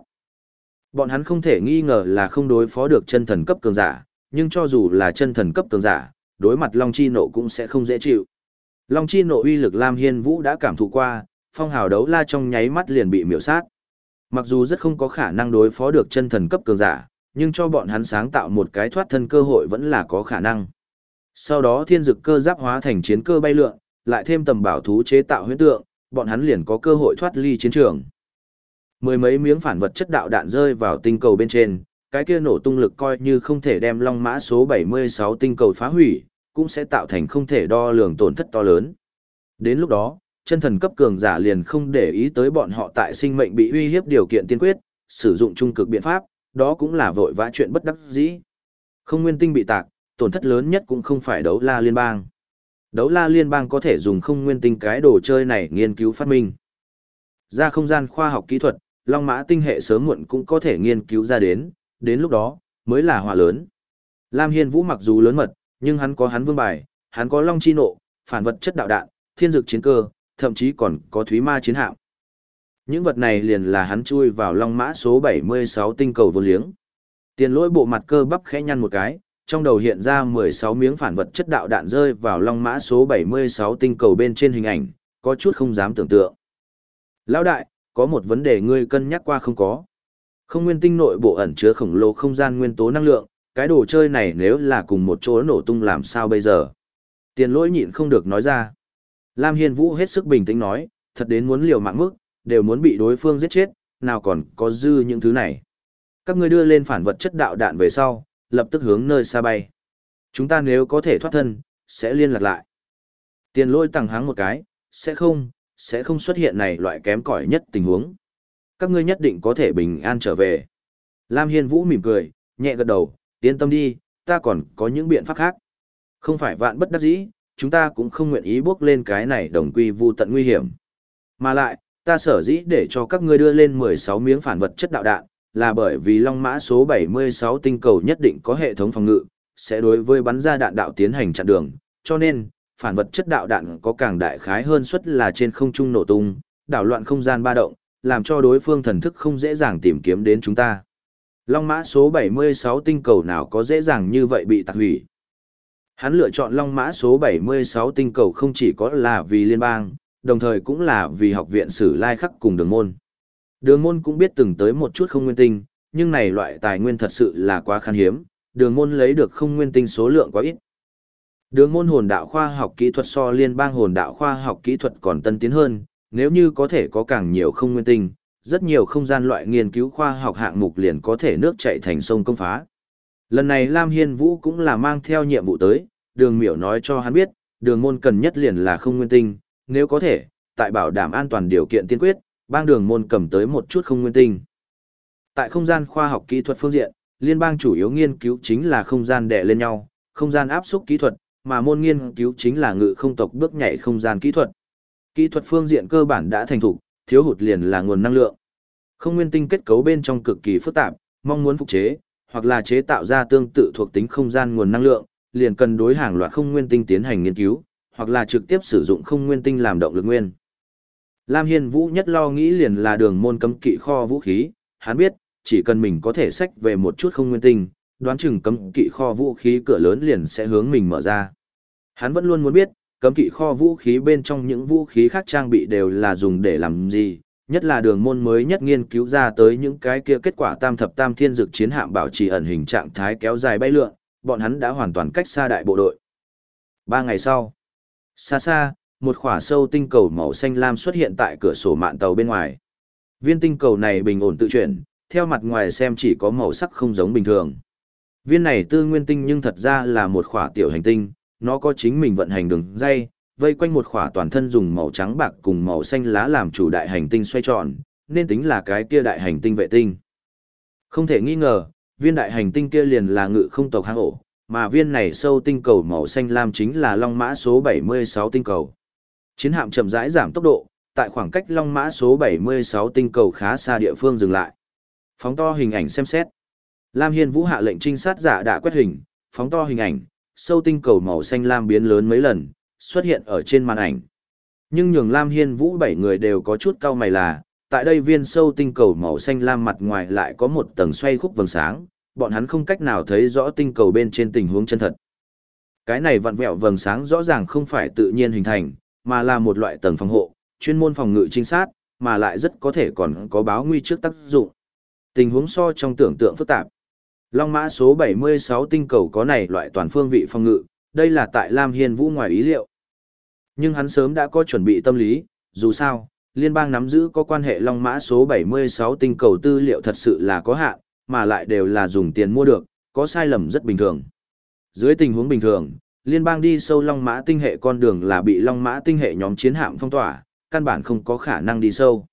[SPEAKER 1] Bọn hắn không thể nghi ngờ là không đối phó được chân thần cấp cường giả, nhưng cho dù là chân thần cấp cường giả, đối mặt Long Chi Nộ cũng sẽ không dễ chịu. Long Chi Nộ uy lực Lam Hiên Vũ đã cảm thụ qua, phong hào đấu la trong nháy mắt liền bị miểu sát. Mặc dù rất không có khả năng đối phó được chân thần cấp cường giả, nhưng cho bọn hắn sáng tạo một cái thoát thân cơ hội vẫn là có khả năng. Sau đó thiên dực cơ giáp hóa thành chiến cơ bay lượn, lại thêm tầm bảo thú chế tạo huyễn tượng, bọn hắn liền có cơ hội thoát ly chiến trường. Mười mấy miếng phản vật chất đạo đạn rơi vào tinh cầu bên trên, cái kia nổ tung lực coi như không thể đem long mã số 76 tinh cầu phá hủy, cũng sẽ tạo thành không thể đo lường tổn thất to lớn. Đến lúc đó, chân thần cấp cường giả liền không để ý tới bọn họ tại sinh mệnh bị uy hiếp điều kiện tiên quyết, sử dụng trung cực biện pháp, đó cũng là vội vã chuyện bất đắc dĩ. Không nguyên tinh bị tạc, tổn thất lớn nhất cũng không phải đấu la liên bang. Đấu la liên bang có thể dùng không nguyên tinh cái đồ chơi này nghiên cứu phát minh. Ra không gian khoa học kỹ thuật, long mã tinh hệ sớm muộn cũng có thể nghiên cứu ra đến lúc đó, mới là họa lớn. Lam Hiên Vũ mặc dù lớn mật, nhưng hắn có hắn vương bài, hắn có long chi nộ, phản vật chất đạo đạn, thiên dược chiến cơ, thậm chí còn có thúy ma chiến hạm. Những vật này liền là hắn chui vào long mã số 76 tinh cầu vô liếng. Tiền lỗi bộ mặt cơ bắp khẽ nhăn một cái, trong đầu hiện ra 16 miếng phản vật chất đạo đạn rơi vào long mã số 76 tinh cầu bên trên hình ảnh, có chút không dám tưởng tượng. Lão đại, có một vấn đề ngươi cân nhắc qua không có. Không nguyên tinh nội bộ ẩn chứa khổng lồ không gian nguyên tố năng lượng, cái đồ chơi này nếu là cùng một chỗ nổ tung làm sao bây giờ? Tiền lỗi nhịn không được nói ra. Lam Hiên Vũ hết sức bình tĩnh nói, thật đến muốn liều mạng mức, đều muốn bị đối phương giết chết, nào còn có dư những thứ này. Các ngươi đưa lên phản vật chất đạo đạn về sau, lập tức hướng nơi xa bay. Chúng ta nếu có thể thoát thân, sẽ liên lạc lại. Tiền lỗi tăng háng một cái, sẽ không xuất hiện này loại kém cỏi nhất tình huống. Các ngươi nhất định có thể bình an trở về. Lam Hiên Vũ mỉm cười, nhẹ gật đầu, yên tâm đi, ta còn có những biện pháp khác. Không phải vạn bất đắc dĩ, chúng ta cũng không nguyện ý bước lên cái này đồng quy vu tận nguy hiểm. Mà lại, ta sở dĩ để cho các ngươi đưa lên 16 miếng phản vật chất đạo đạn, là bởi vì long mã số 76 tinh cầu nhất định có hệ thống phòng ngự, sẽ đối với bắn ra đạn đạo tiến hành chặn đường, cho nên, phản vật chất đạo đạn có càng đại khái hơn suất là trên không trung nổ tung, đảo loạn không gian ba động, làm cho đối phương thần thức không dễ dàng tìm kiếm đến chúng ta. Long mã số 76 tinh cầu nào có dễ dàng như vậy bị tạc hủy. Hắn lựa chọn long mã số 76 tinh cầu không chỉ có là vì liên bang, đồng thời cũng là vì học viện Sử Lai Khắc cùng Đường Môn. Đường Môn cũng biết từng tới một chút không nguyên tinh, nhưng này loại tài nguyên thật sự là quá khan hiếm, Đường Môn lấy được không nguyên tinh số lượng quá ít. Đường Môn hồn đạo khoa học kỹ thuật so liên bang hồn đạo khoa học kỹ thuật còn tân tiến hơn, nếu như có thể có càng nhiều không nguyên tinh, rất nhiều không gian loại nghiên cứu khoa học hạng mục liền có thể nước chảy thành sông công phá. Lần này Lam Hiên Vũ cũng là mang theo nhiệm vụ tới, Đường Miểu nói cho hắn biết, Đường Môn cần nhất liền là không nguyên tinh, nếu có thể, tại bảo đảm an toàn điều kiện tiên quyết, bang Đường Môn cầm tới một chút không nguyên tinh. Tại không gian khoa học kỹ thuật phương diện, liên bang chủ yếu nghiên cứu chính là không gian đè lên nhau, không gian áp xúc kỹ thuật, mà môn nghiên cứu chính là ngự không tộc bước nhảy không gian kỹ thuật. Kỹ thuật phương diện cơ bản đã thành thục, thiếu hụt liền là nguồn năng lượng. Không nguyên tinh kết cấu bên trong cực kỳ phức tạp, mong muốn phục chế, hoặc là chế tạo ra tương tự thuộc tính không gian nguồn năng lượng, liền cần đối hàng loạt không nguyên tinh tiến hành nghiên cứu, hoặc là trực tiếp sử dụng không nguyên tinh làm động lực nguyên. Lam Hiên Vũ nhất lo nghĩ liền là Đường Môn cấm kỵ kho vũ khí, hắn biết, chỉ cần mình có thể xách về một chút không nguyên tinh, đoán chừng cấm kỵ kho vũ khí cửa lớn liền sẽ hướng mình mở ra. Hắn vẫn luôn muốn biết, cấm kỵ kho vũ khí bên trong những vũ khí khác trang bị đều là dùng để làm gì, nhất là Đường Môn mới nhất nghiên cứu ra tới những cái kia kết quả tam thập tam thiên dược chiến hạm bảo trì ẩn hình trạng thái kéo dài bay lượn, bọn hắn đã hoàn toàn cách xa đại bộ đội. 3 ngày sau, xa xa, một khỏa sâu tinh cầu màu xanh lam xuất hiện tại cửa sổ mạn tàu bên ngoài. Viên tinh cầu này bình ổn tự chuyển, theo mặt ngoài xem chỉ có màu sắc không giống bình thường. Viên này tư nguyên tinh nhưng thật ra là một khỏa tiểu hành tinh, nó có chính mình vận hành đường dây, vây quanh một khỏa toàn thân dùng màu trắng bạc cùng màu xanh lá làm chủ đại hành tinh xoay tròn, nên tính là cái kia đại hành tinh vệ tinh. Không thể nghi ngờ, viên đại hành tinh kia liền là ngự không tộc hang ổ, mà viên này sâu tinh cầu màu xanh lam chính là long mã số 76 tinh cầu. Chiến hạm chậm rãi giảm tốc độ, tại khoảng cách long mã số 76 tinh cầu khá xa địa phương dừng lại. Phóng to hình ảnh xem xét. Lam Hiên Vũ hạ lệnh trinh sát giả đã quét hình, phóng to hình ảnh, sâu tinh cầu màu xanh lam biến lớn mấy lần, xuất hiện ở trên màn ảnh. Nhưng nhường Lam Hiên Vũ 7 người đều có chút cau mày là, tại đây viên sâu tinh cầu màu xanh lam mặt ngoài lại có một tầng xoay khúc vầng sáng, bọn hắn không cách nào thấy rõ tinh cầu bên trên tình huống chân thật. Cái này vặn vẹo vầng sáng rõ ràng không phải tự nhiên hình thành, mà là một loại tầng phòng hộ, chuyên môn phòng ngự trinh sát, mà lại rất có thể còn có báo nguy trước tác dụng. Tình huống so trong tưởng tượng phức tạp. Long mã số 76 tinh cầu có này loại toàn phương vị phòng ngự, đây là tại Lam Hiên Vũ ngoài ý liệu. Nhưng hắn sớm đã có chuẩn bị tâm lý, dù sao, liên bang nắm giữ có quan hệ Long mã số 76 tinh cầu tư liệu thật sự là có hạn, mà lại đều là dùng tiền mua được, có sai lầm rất bình thường. Dưới tình huống bình thường, liên bang đi sâu Long mã tinh hệ con đường là bị Long mã tinh hệ nhóm chiến hạm phong tỏa, căn bản không có khả năng đi sâu.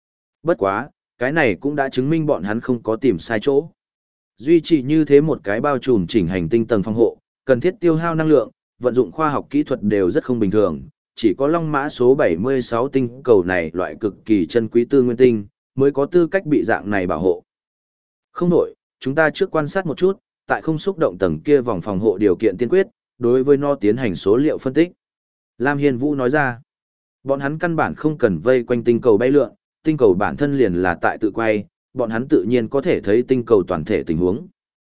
[SPEAKER 1] Bất quá, cái này cũng đã chứng minh bọn hắn không có tìm sai chỗ. Duy trì như thế một cái bao trùm chỉnh hành tinh tầng phòng hộ, cần thiết tiêu hao năng lượng, vận dụng khoa học kỹ thuật đều rất không bình thường, chỉ có Long mã số 76 tinh cầu này loại cực kỳ chân quý tư nguyên tinh, mới có tư cách bị dạng này bảo hộ. Không đổi, chúng ta trước quan sát một chút, tại không xúc động tầng kia vòng phòng hộ điều kiện tiên quyết, đối với nó tiến hành số liệu phân tích. Lam Hiên Vũ nói ra, bọn hắn căn bản không cần vây quanh tinh cầu bay lượn, tinh cầu bản thân liền là tại tự quay, bọn hắn tự nhiên có thể thấy tinh cầu toàn thể tình huống.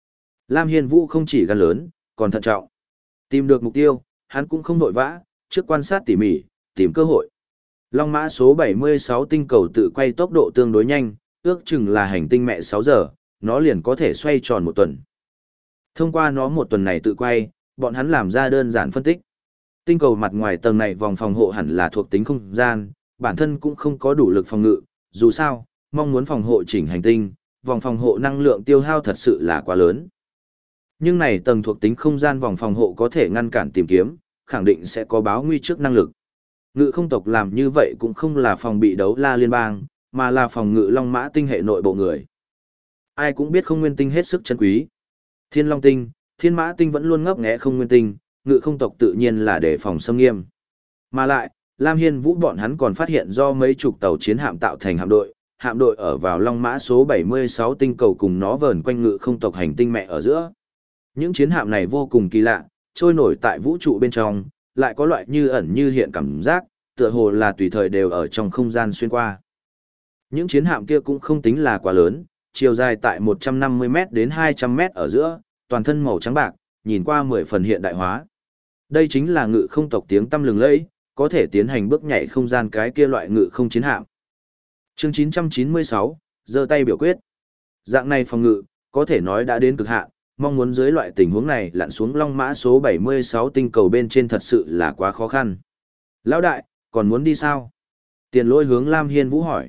[SPEAKER 1] Lam Hiên Vũ không chỉ gan lớn, còn thận trọng. Tìm được mục tiêu, hắn cũng không vội vã, trước quan sát tỉ mỉ, tìm cơ hội. Long mã số 76 tinh cầu tự quay tốc độ tương đối nhanh, ước chừng là hành tinh mẹ 6 giờ, nó liền có thể xoay tròn một tuần. Thông qua nó một tuần này tự quay, bọn hắn làm ra đơn giản phân tích. Tinh cầu mặt ngoài tầng này vòng phòng hộ hẳn là thuộc tính không gian, bản thân cũng không có đủ lực phòng ngự, dù sao, mong muốn phòng hộ chỉnh hành tinh, vòng phòng hộ năng lượng tiêu hao thật sự là quá lớn. Nhưng này tầng thuộc tính không gian vòng phòng hộ có thể ngăn cản tìm kiếm, khẳng định sẽ có báo nguy trước năng lực. Ngự không tộc làm như vậy cũng không là phòng bị đấu la liên bang, mà là phòng ngự Long mã tinh hệ nội bộ người. Ai cũng biết không nguyên tinh hết sức chân quý. Thiên Long tinh, Thiên Mã tinh vẫn luôn ngấp nghé không nguyên tinh, ngự không tộc tự nhiên là để phòng xâm nghiêm. Mà lại, Lam Hiên Vũ bọn hắn còn phát hiện do mấy chục tàu chiến hạm tạo thành hạm đội ở vào Long mã số 76 tinh cầu cùng nó vờn quanh ngự không tộc hành tinh mẹ ở giữa. Những chiến hạm này vô cùng kỳ lạ, trôi nổi tại vũ trụ bên trong, lại có loại như ẩn như hiện cảm giác, tựa hồ là tùy thời đều ở trong không gian xuyên qua. Những chiến hạm kia cũng không tính là quá lớn, chiều dài tại 150m đến 200m ở giữa, toàn thân màu trắng bạc, nhìn qua 10 phần hiện đại hóa. Đây chính là ngự không tộc tiếng tăm lừng lẫy, có thể tiến hành bước nhảy không gian cái kia loại ngự không chiến hạm. Chương 996, giơ tay biểu quyết. Dạng này phòng ngự, có thể nói đã đến cực hạn, mong muốn dưới loại tình huống này lặn xuống Long mã số 76 tinh cầu bên trên thật sự là quá khó khăn. Lão đại, còn muốn đi sao? Tiền Lỗi hướng Lam Hiên Vũ hỏi.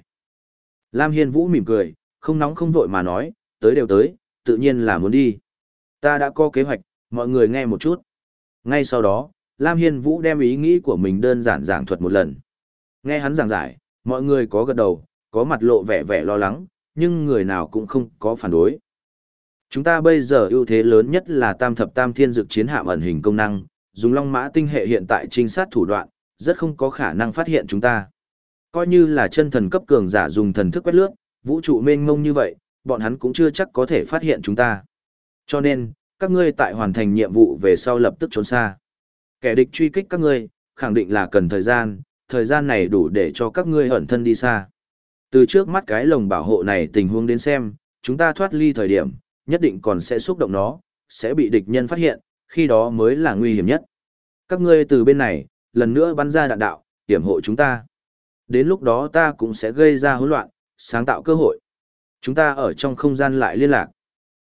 [SPEAKER 1] Lam Hiên Vũ mỉm cười, không nóng không vội mà nói, tới đều tới, tự nhiên là muốn đi. Ta đã có kế hoạch, mọi người nghe một chút. Ngay sau đó, Lam Hiên Vũ đem ý nghĩ của mình đơn giản giảng thuật một lần. Nghe hắn giảng giải, mọi người có gật đầu, có mặt lộ vẻ vẻ lo lắng, nhưng người nào cũng không có phản đối. Chúng ta bây giờ ưu thế lớn nhất là tam thập tam thiên dược chiến hạm ẩn hình công năng, dùng Long mã tinh hệ hiện tại trinh sát thủ đoạn, rất không có khả năng phát hiện chúng ta. Coi như là chân thần cấp cường giả dùng thần thức quét lướt, vũ trụ mênh mông như vậy, bọn hắn cũng chưa chắc có thể phát hiện chúng ta. Cho nên, các ngươi tại hoàn thành nhiệm vụ về sau lập tức trốn xa. Kẻ địch truy kích các ngươi, khẳng định là cần thời gian này đủ để cho các ngươi ẩn thân đi xa. Từ trước mắt cái lồng bảo hộ này tình huống đến xem, chúng ta thoát ly thời điểm, nhất định còn sẽ xúc động nó, sẽ bị địch nhân phát hiện, khi đó mới là nguy hiểm nhất. Các ngươi từ bên này, lần nữa bắn ra đạn đạo, hiểm hộ chúng ta. Đến lúc đó ta cũng sẽ gây ra hỗn loạn, sáng tạo cơ hội. Chúng ta ở trong không gian lại liên lạc.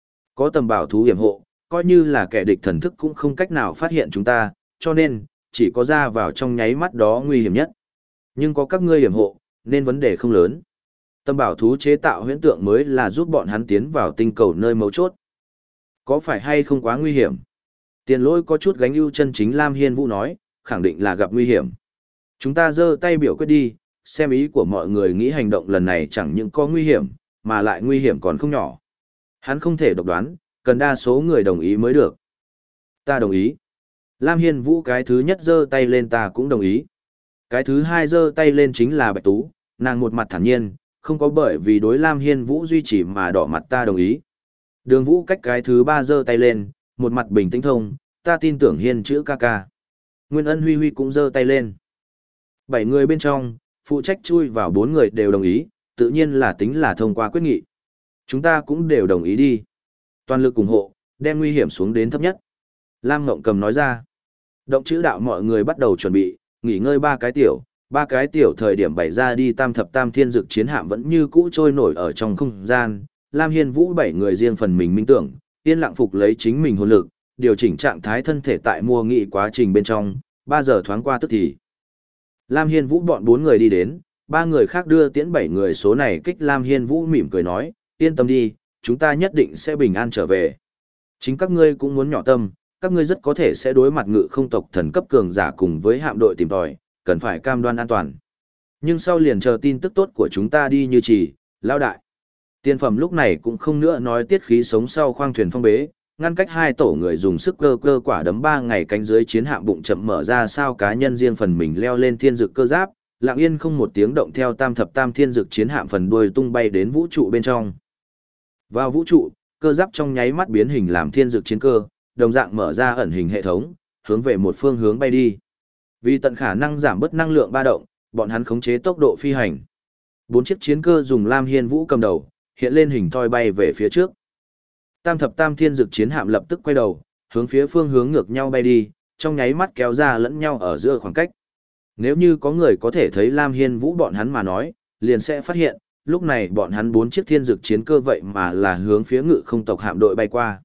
[SPEAKER 1] Có tầm bảo thú hiểm hộ, coi như là kẻ địch thần thức cũng không cách nào phát hiện chúng ta, cho nên, chỉ có ra vào trong nháy mắt đó nguy hiểm nhất. Nhưng có các ngươi hiểm hộ, nên vấn đề không lớn. Tầm bảo thú chế tạo huyễn tượng mới là giúp bọn hắn tiến vào tinh cầu nơi mấu chốt. Có phải hay không quá nguy hiểm? Tiền Lỗi có chút gánh ưu chân chính Lam Hiên Vũ nói, khẳng định là gặp nguy hiểm. Chúng ta giơ tay biểu quyết đi, xem ý của mọi người nghĩ hành động lần này chẳng những có nguy hiểm, mà lại nguy hiểm còn không nhỏ. Hắn không thể độc đoán, cần đa số người đồng ý mới được. Ta đồng ý. Lam Hiên Vũ cái thứ nhất giơ tay lên ta cũng đồng ý. Cái thứ hai giơ tay lên chính là Bạch Tú, nàng một mặt thản nhiên, không có bởi vì đối Lam Hiên Vũ duy trì mà đỏ mặt ta đồng ý. Đường Vũ cách cái thứ ba giơ tay lên, một mặt bình tĩnh thông, ta tin tưởng Hiên chữ ca ca. Nguyên Ân Huy Huy cũng giơ tay lên. 7 người bên trong, phụ trách chui vào 4 người đều đồng ý, tự nhiên là tính là thông qua quyết nghị. Chúng ta cũng đều đồng ý đi. Toàn lực ủng hộ, đem nguy hiểm xuống đến thấp nhất. Lam Ngộng Cầm nói ra. Động chữ đạo mọi người bắt đầu chuẩn bị, nghỉ ngơi ba cái tiểu thời điểm bày ra đi tam thập tam thiên dực chiến hạm vẫn như cũ trôi nổi ở trong không gian, Lam Hiên Vũ bảy người riêng phần mình minh tưởng, yên lặng phục lấy chính mình hồn lực, điều chỉnh trạng thái thân thể tại mua nghị quá trình bên trong, 3 giờ thoáng qua tức thì. Lam Hiên Vũ bọn 4 người đi đến, 3 người khác đưa tiễn 7 người số này kích Lam Hiên Vũ mỉm cười nói, yên tâm đi, chúng ta nhất định sẽ bình an trở về. Chính các ngươi cũng muốn nhỏ tâm, các ngươi rất có thể sẽ đối mặt ngự không tộc thần cấp cường giả cùng với hạm đội tìm tòi, cần phải cam đoan an toàn. Nhưng sau liền chờ tin tức tốt của chúng ta đi như chỉ, lao đại. Tiên phẩm lúc này cũng không nữa nói tiết khí sống sau khoang thuyền phong bế, ngăn cách hai tổ người dùng sức cơ cơ quả đấm 3 ngày cánh dưới chiến hạm bụng chậm mở ra sao cá nhân riêng phần mình leo lên thiên dực cơ giáp, lặng yên không một tiếng động theo tam thập tam thiên dực chiến hạm phần đuôi tung bay đến vũ trụ bên trong. Vào vũ trụ, cơ giáp trong nháy mắt biến hình làm thiên dực chiến cơ, đồng dạng mở ra ẩn hình hệ thống, hướng về một phương hướng bay đi. Vì tận khả năng giảm bớt năng lượng ba động, bọn hắn khống chế tốc độ phi hành. 4 chiếc chiến cơ dùng Lam Hiên Vũ cầm đầu, hiện lên hình thoi bay về phía trước. Tam thập tam thiên dực chiến hạm lập tức quay đầu, hướng phía phương hướng ngược nhau bay đi, trong nháy mắt kéo ra lẫn nhau ở giữa khoảng cách. Nếu như có người có thể thấy Lam Hiên Vũ bọn hắn mà nói, liền sẽ phát hiện, lúc này bọn hắn 4 chiếc thiên dực chiến cơ vậy mà là hướng phía ngự không tộc hạm đội bay qua.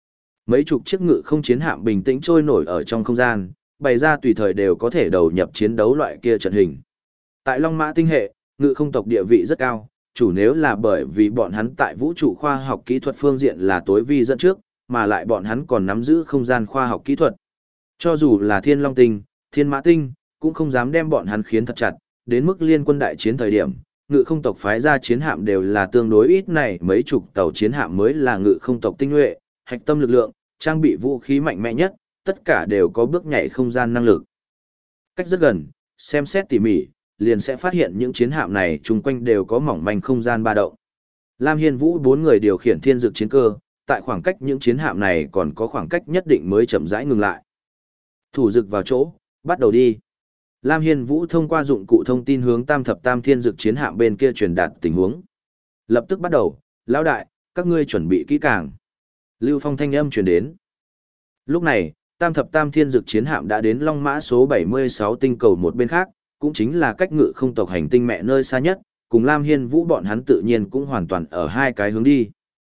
[SPEAKER 1] Mấy chục chiếc ngự không chiến hạm bình tĩnh trôi nổi ở trong không gian, bày ra tùy thời đều có thể đầu nhập chiến đấu loại kia trận hình. Tại Long Mã tinh hệ, ngự không tộc địa vị rất cao, chủ nếu là bởi vì bọn hắn tại vũ trụ khoa học kỹ thuật phương diện là tối vi dẫn trước, mà lại bọn hắn còn nắm giữ không gian khoa học kỹ thuật. Cho dù là Thiên Long tinh, Thiên Mã tinh, cũng không dám đem bọn hắn khiến thật chặt, đến mức liên quân đại chiến thời điểm, ngự không tộc phái ra chiến hạm đều là tương đối ít này, mấy chục tàu chiến hạm mới là ngự không tộc tinh nhuệ, hạch tâm lực lượng, trang bị vũ khí mạnh mẽ nhất, tất cả đều có bước nhảy không gian năng lực. Cách rất gần, xem xét tỉ mỉ, liền sẽ phát hiện những chiến hạm này chung quanh đều có mỏng manh không gian ba động. Lam Hiên Vũ 4 người điều khiển thiên dực chiến cơ, tại khoảng cách những chiến hạm này còn có khoảng cách nhất định mới chậm rãi ngừng lại. Thủ dực vào chỗ, bắt đầu đi. Lam Hiên Vũ thông qua dụng cụ thông tin hướng tam thập tam thiên dực chiến hạm bên kia truyền đạt tình huống. Lập tức bắt đầu, lão đại, các ngươi chuẩn bị kỹ càng. Lưu Phong thanh âm truyền đến. Lúc này, tam thập tam thiên dực chiến hạm đã đến Long Mã số 76 tinh cầu một bên khác, cũng chính là cách ngự không tộc hành tinh mẹ nơi xa nhất, cùng Lam Hiên Vũ bọn hắn tự nhiên cũng hoàn toàn ở hai cái hướng đi.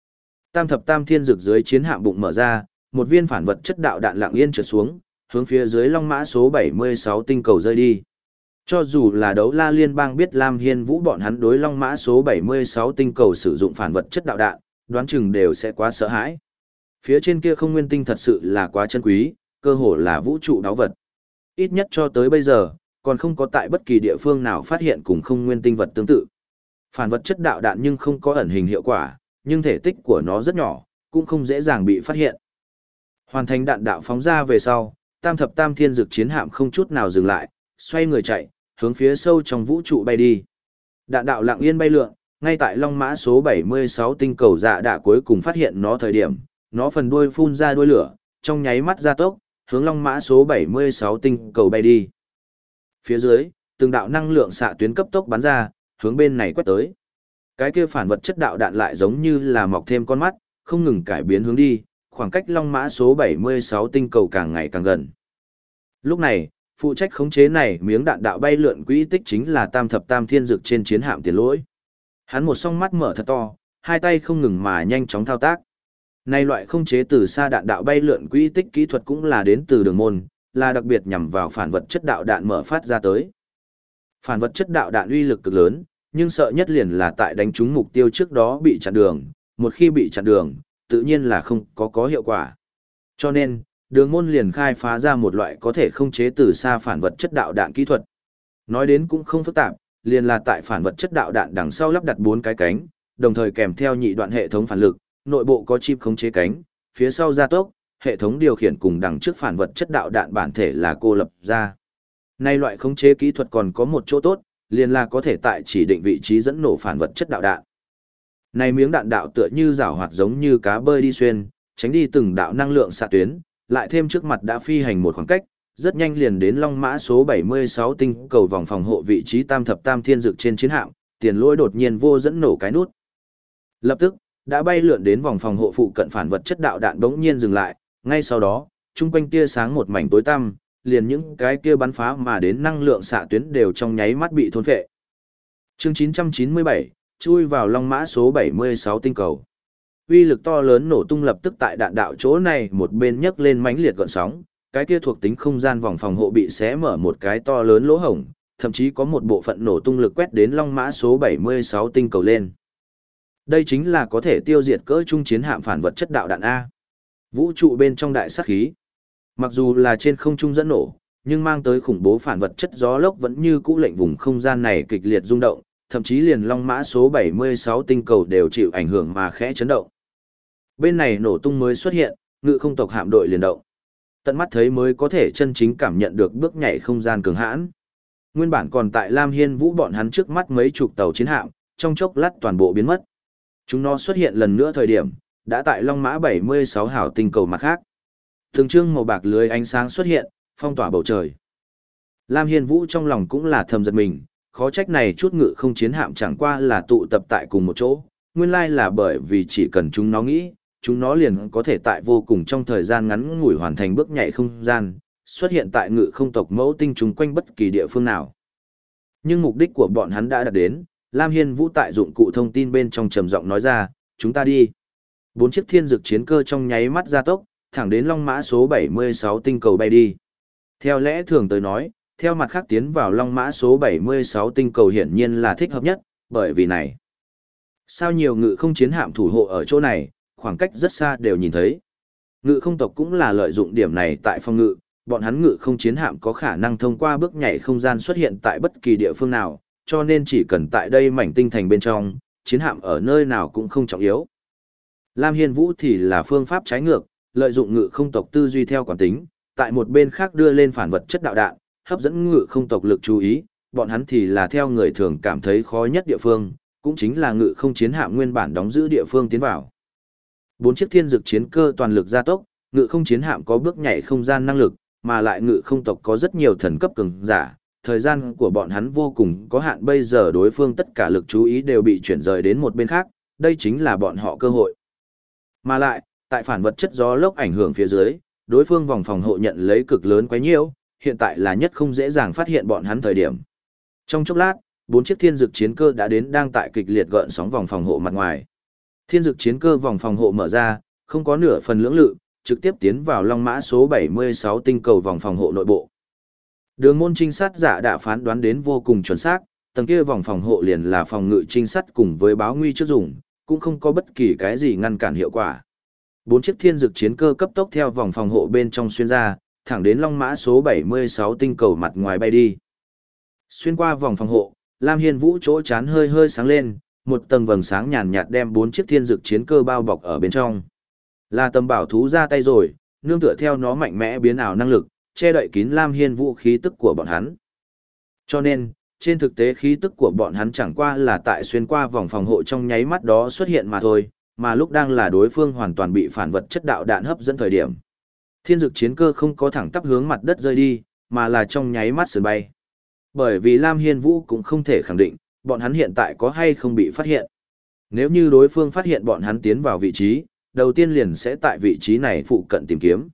[SPEAKER 1] Tam thập tam thiên dực dưới chiến hạm bụng mở ra, một viên phản vật chất đạo đạn lặng yên trượt xuống, hướng phía dưới Long Mã số 76 tinh cầu rơi đi. Cho dù là đấu la liên bang biết Lam Hiên Vũ bọn hắn đối Long Mã số 76 tinh cầu sử dụng phản vật chất đạo đạn, đoán chừng đều sẽ quá sợ hãi. Phía trên kia không nguyên tinh thật sự là quá chân quý, cơ hồ là vũ trụ đáo vật. Ít nhất cho tới bây giờ, còn không có tại bất kỳ địa phương nào phát hiện cùng không nguyên tinh vật tương tự. Phản vật chất đạo đạn nhưng không có ẩn hình hiệu quả, nhưng thể tích của nó rất nhỏ, cũng không dễ dàng bị phát hiện. Hoàn thành đạn đạo phóng ra về sau, tam thập tam thiên dực chiến hạm không chút nào dừng lại, xoay người chạy, hướng phía sâu trong vũ trụ bay đi. Đạn đạo lặng yên bay lượn, ngay tại Long Mã số 76 tinh cầu dạ đạ cuối cùng phát hiện nó thời điểm, nó phần đuôi phun ra đuôi lửa, trong nháy mắt gia tốc, hướng Long Mã số 76 tinh cầu bay đi. Phía dưới, từng đạo năng lượng xạ tuyến cấp tốc bắn ra, hướng bên này quét tới. Cái kia phản vật chất đạo đạn lại giống như là mọc thêm con mắt, không ngừng cải biến hướng đi, khoảng cách Long Mã số 76 tinh cầu càng ngày càng gần. Lúc này, phụ trách khống chế này miếng đạn đạo bay lượn quỹ tích chính là tam thập tam thiên dực trên chiến hạm Tiền Lỗi. Hắn một song mắt mở thật to, hai tay không ngừng mà nhanh chóng thao tác. Này loại khống chế từ xa đạn đạo bay lượn quỹ tích kỹ thuật cũng là đến từ đường môn, là đặc biệt nhằm vào phản vật chất đạo đạn mở phát ra tới. Phản vật chất đạo đạn uy lực cực lớn, nhưng sợ nhất liền là tại đánh trúng mục tiêu trước đó bị chặn đường, một khi bị chặn đường, tự nhiên là không có hiệu quả. Cho nên, đường môn liền khai phá ra một loại có thể khống chế từ xa phản vật chất đạo đạn kỹ thuật. Nói đến cũng không phức tạp, liền là tại phản vật chất đạo đạn đằng sau lắp đặt 4 cái cánh, đồng thời kèm theo nhị đoạn hệ thống phản lực, nội bộ có chip khống chế cánh, phía sau gia tốc, hệ thống điều khiển cùng đằng trước phản vật chất đạo đạn bản thể là cô lập ra. Nay loại khống chế kỹ thuật còn có một chỗ tốt, liền là có thể tại chỉ định vị trí dẫn nổ phản vật chất đạo đạn. Này miếng đạn đạo tựa như rảo hoạt giống như cá bơi đi xuyên, tránh đi từng đạo năng lượng xạ tuyến, lại thêm trước mặt đã phi hành một khoảng cách, rất nhanh liền đến Long Mã số 76 tinh cầu vòng phòng hộ vị trí tam thập tam thiên dực trên chiến hạm, Tiền Lỗi đột nhiên vô dẫn nổ cái nút. Lập tức, đã bay lượn đến vòng phòng hộ phụ cận phản vật chất đạo đạn bỗng nhiên dừng lại, ngay sau đó, chung quanh tia sáng một mảnh tối tăm, liền những cái kia bắn phá mà đến năng lượng xạ tuyến đều trong nháy mắt bị thôn phệ. Chương 997, chui vào Long Mã số 76 tinh cầu. Uy lực to lớn nổ tung lập tức tại đạn đạo chỗ này một bên nhấc lên mãnh liệt gợn sóng, cái kia thuộc tính không gian vòng phòng hộ bị xé mở một cái to lớn lỗ hổng, thậm chí có một bộ phận nổ tung lực quét đến Long Mã số 76 tinh cầu lên. Đây chính là có thể tiêu diệt cỡ trung chiến hạm phản vật chất đạo đạn A. Vũ trụ bên trong đại sát khí. Mặc dù là trên không trung dẫn nổ, nhưng mang tới khủng bố phản vật chất gió lốc vẫn như cũ lệnh vùng không gian này kịch liệt rung động, thậm chí liền Long Mã số 76 tinh cầu đều chịu ảnh hưởng mà khẽ chấn động. Bên này nổ tung mới xuất hiện, ngự không tộc hạm đội liền động. Tận mắt thấy mới có thể chân chính cảm nhận được bước nhảy không gian cường hãn. Nguyên bản còn tại Lam Hiên Vũ bọn hắn trước mắt mấy chục tàu chiến hạm, trong chốc lát toàn bộ biến mất. Chúng nó xuất hiện lần nữa thời điểm, đã tại Long Mã 76 hảo tinh cầu mặt khác. Từng chương màu bạc lưới ánh sáng xuất hiện, phong tỏa bầu trời. Lam Hiên Vũ trong lòng cũng là thầm giật mình, khó trách này chút ngự không chiến hạm chẳng qua là tụ tập tại cùng một chỗ, nguyên lai là bởi vì chỉ cần chúng nó nghĩ, chúng nó liền có thể tại vô cùng trong thời gian ngắn ngủi hoàn thành bước nhảy không gian, xuất hiện tại ngự không tộc mẫu tinh chúng quanh bất kỳ địa phương nào. Nhưng mục đích của bọn hắn đã đạt đến, Lam Hiên Vũ tại dụng cụ thông tin bên trong trầm giọng nói ra, chúng ta đi. 4 chiếc thiên dực chiến cơ trong nháy mắt gia tốc, thẳng đến Long Mã số 76 tinh cầu bay đi. Theo lẽ thường tới nói, theo mặt khác tiến vào Long Mã số 76 tinh cầu hiển nhiên là thích hợp nhất, bởi vì này. Sao nhiều ngự không chiến hạm thủ hộ ở chỗ này, khoảng cách rất xa đều nhìn thấy. Ngự không tộc cũng là lợi dụng điểm này tại phòng ngự, bọn hắn ngự không chiến hạm có khả năng thông qua bước nhảy không gian xuất hiện tại bất kỳ địa phương nào, cho nên chỉ cần tại đây mảnh tinh thành bên trong, chiến hạm ở nơi nào cũng không trọng yếu. Lam Hiên Vũ thì là phương pháp trái ngược, lợi dụng ngự không tộc tư duy theo quán tính, tại một bên khác đưa lên phản vật chất đạo đạn, hấp dẫn ngự không tộc lực chú ý, bọn hắn thì là theo người thường cảm thấy khó nhất địa phương, cũng chính là ngự không chiến hạm nguyên bản đóng giữ địa phương tiến vào. 4 chiếc thiên dực chiến cơ toàn lực gia tốc, ngự không chiến hạm có bước nhảy không gian năng lực, mà lại ngự không tộc có rất nhiều thần cấp cường giả, thời gian của bọn hắn vô cùng có hạn, bây giờ đối phương tất cả lực chú ý đều bị chuyển rời đến một bên khác, đây chính là bọn họ cơ hội. Mà lại, tại phản vật chất gió lốc ảnh hưởng phía dưới, đối phương vòng phòng hộ nhận lấy cực lớn quá nhiều, hiện tại là nhất không dễ dàng phát hiện bọn hắn thời điểm. Trong chốc lát, 4 chiếc thiên dực chiến cơ đã đến đang tại kịch liệt gợn sóng vòng phòng hộ mặt ngoài. Thiên dực chiến cơ vòng phòng hộ mở ra, không có nửa phần lưỡng lự, trực tiếp tiến vào Long Mã số 76 tinh cầu vòng phòng hộ nội bộ. Đường môn trinh sát giả đã phán đoán đến vô cùng chuẩn xác, tầng kia vòng phòng hộ liền là phòng ngự trinh sát cùng với báo nguy trước dùng, cũng không có bất kỳ cái gì ngăn cản hiệu quả. 4 chiếc thiên dực chiến cơ cấp tốc theo vòng phòng hộ bên trong xuyên ra, thẳng đến Long Mã số 76 tinh cầu mặt ngoài bay đi. Xuyên qua vòng phòng hộ, Lam Hiên Vũ chỗ chán hơi hơi sáng lên, một tầng vầng sáng nhàn nhạt đem 4 chiếc thiên dực chiến cơ bao bọc ở bên trong. Là tầm bảo thú ra tay rồi, nương tựa theo nó mạnh mẽ biến ảo năng lực, che đậy kín Lam Hiên Vũ khí tức của bọn hắn. Cho nên, trên thực tế khí tức của bọn hắn chẳng qua là tại xuyên qua vòng phòng hộ trong nháy mắt đó xuất hiện mà thôi, mà lúc đang là đối phương hoàn toàn bị phản vật chất đạo đạn hấp dẫn thời điểm. Thiên dực chiến cơ không có thẳng tắp hướng mặt đất rơi đi, mà là trong nháy mắt sườn bay. Bởi vì Lam Hiên Vũ cũng không thể khẳng định, bọn hắn hiện tại có hay không bị phát hiện. Nếu như đối phương phát hiện bọn hắn tiến vào vị trí, đầu tiên liền sẽ tại vị trí này phụ cận tìm kiếm.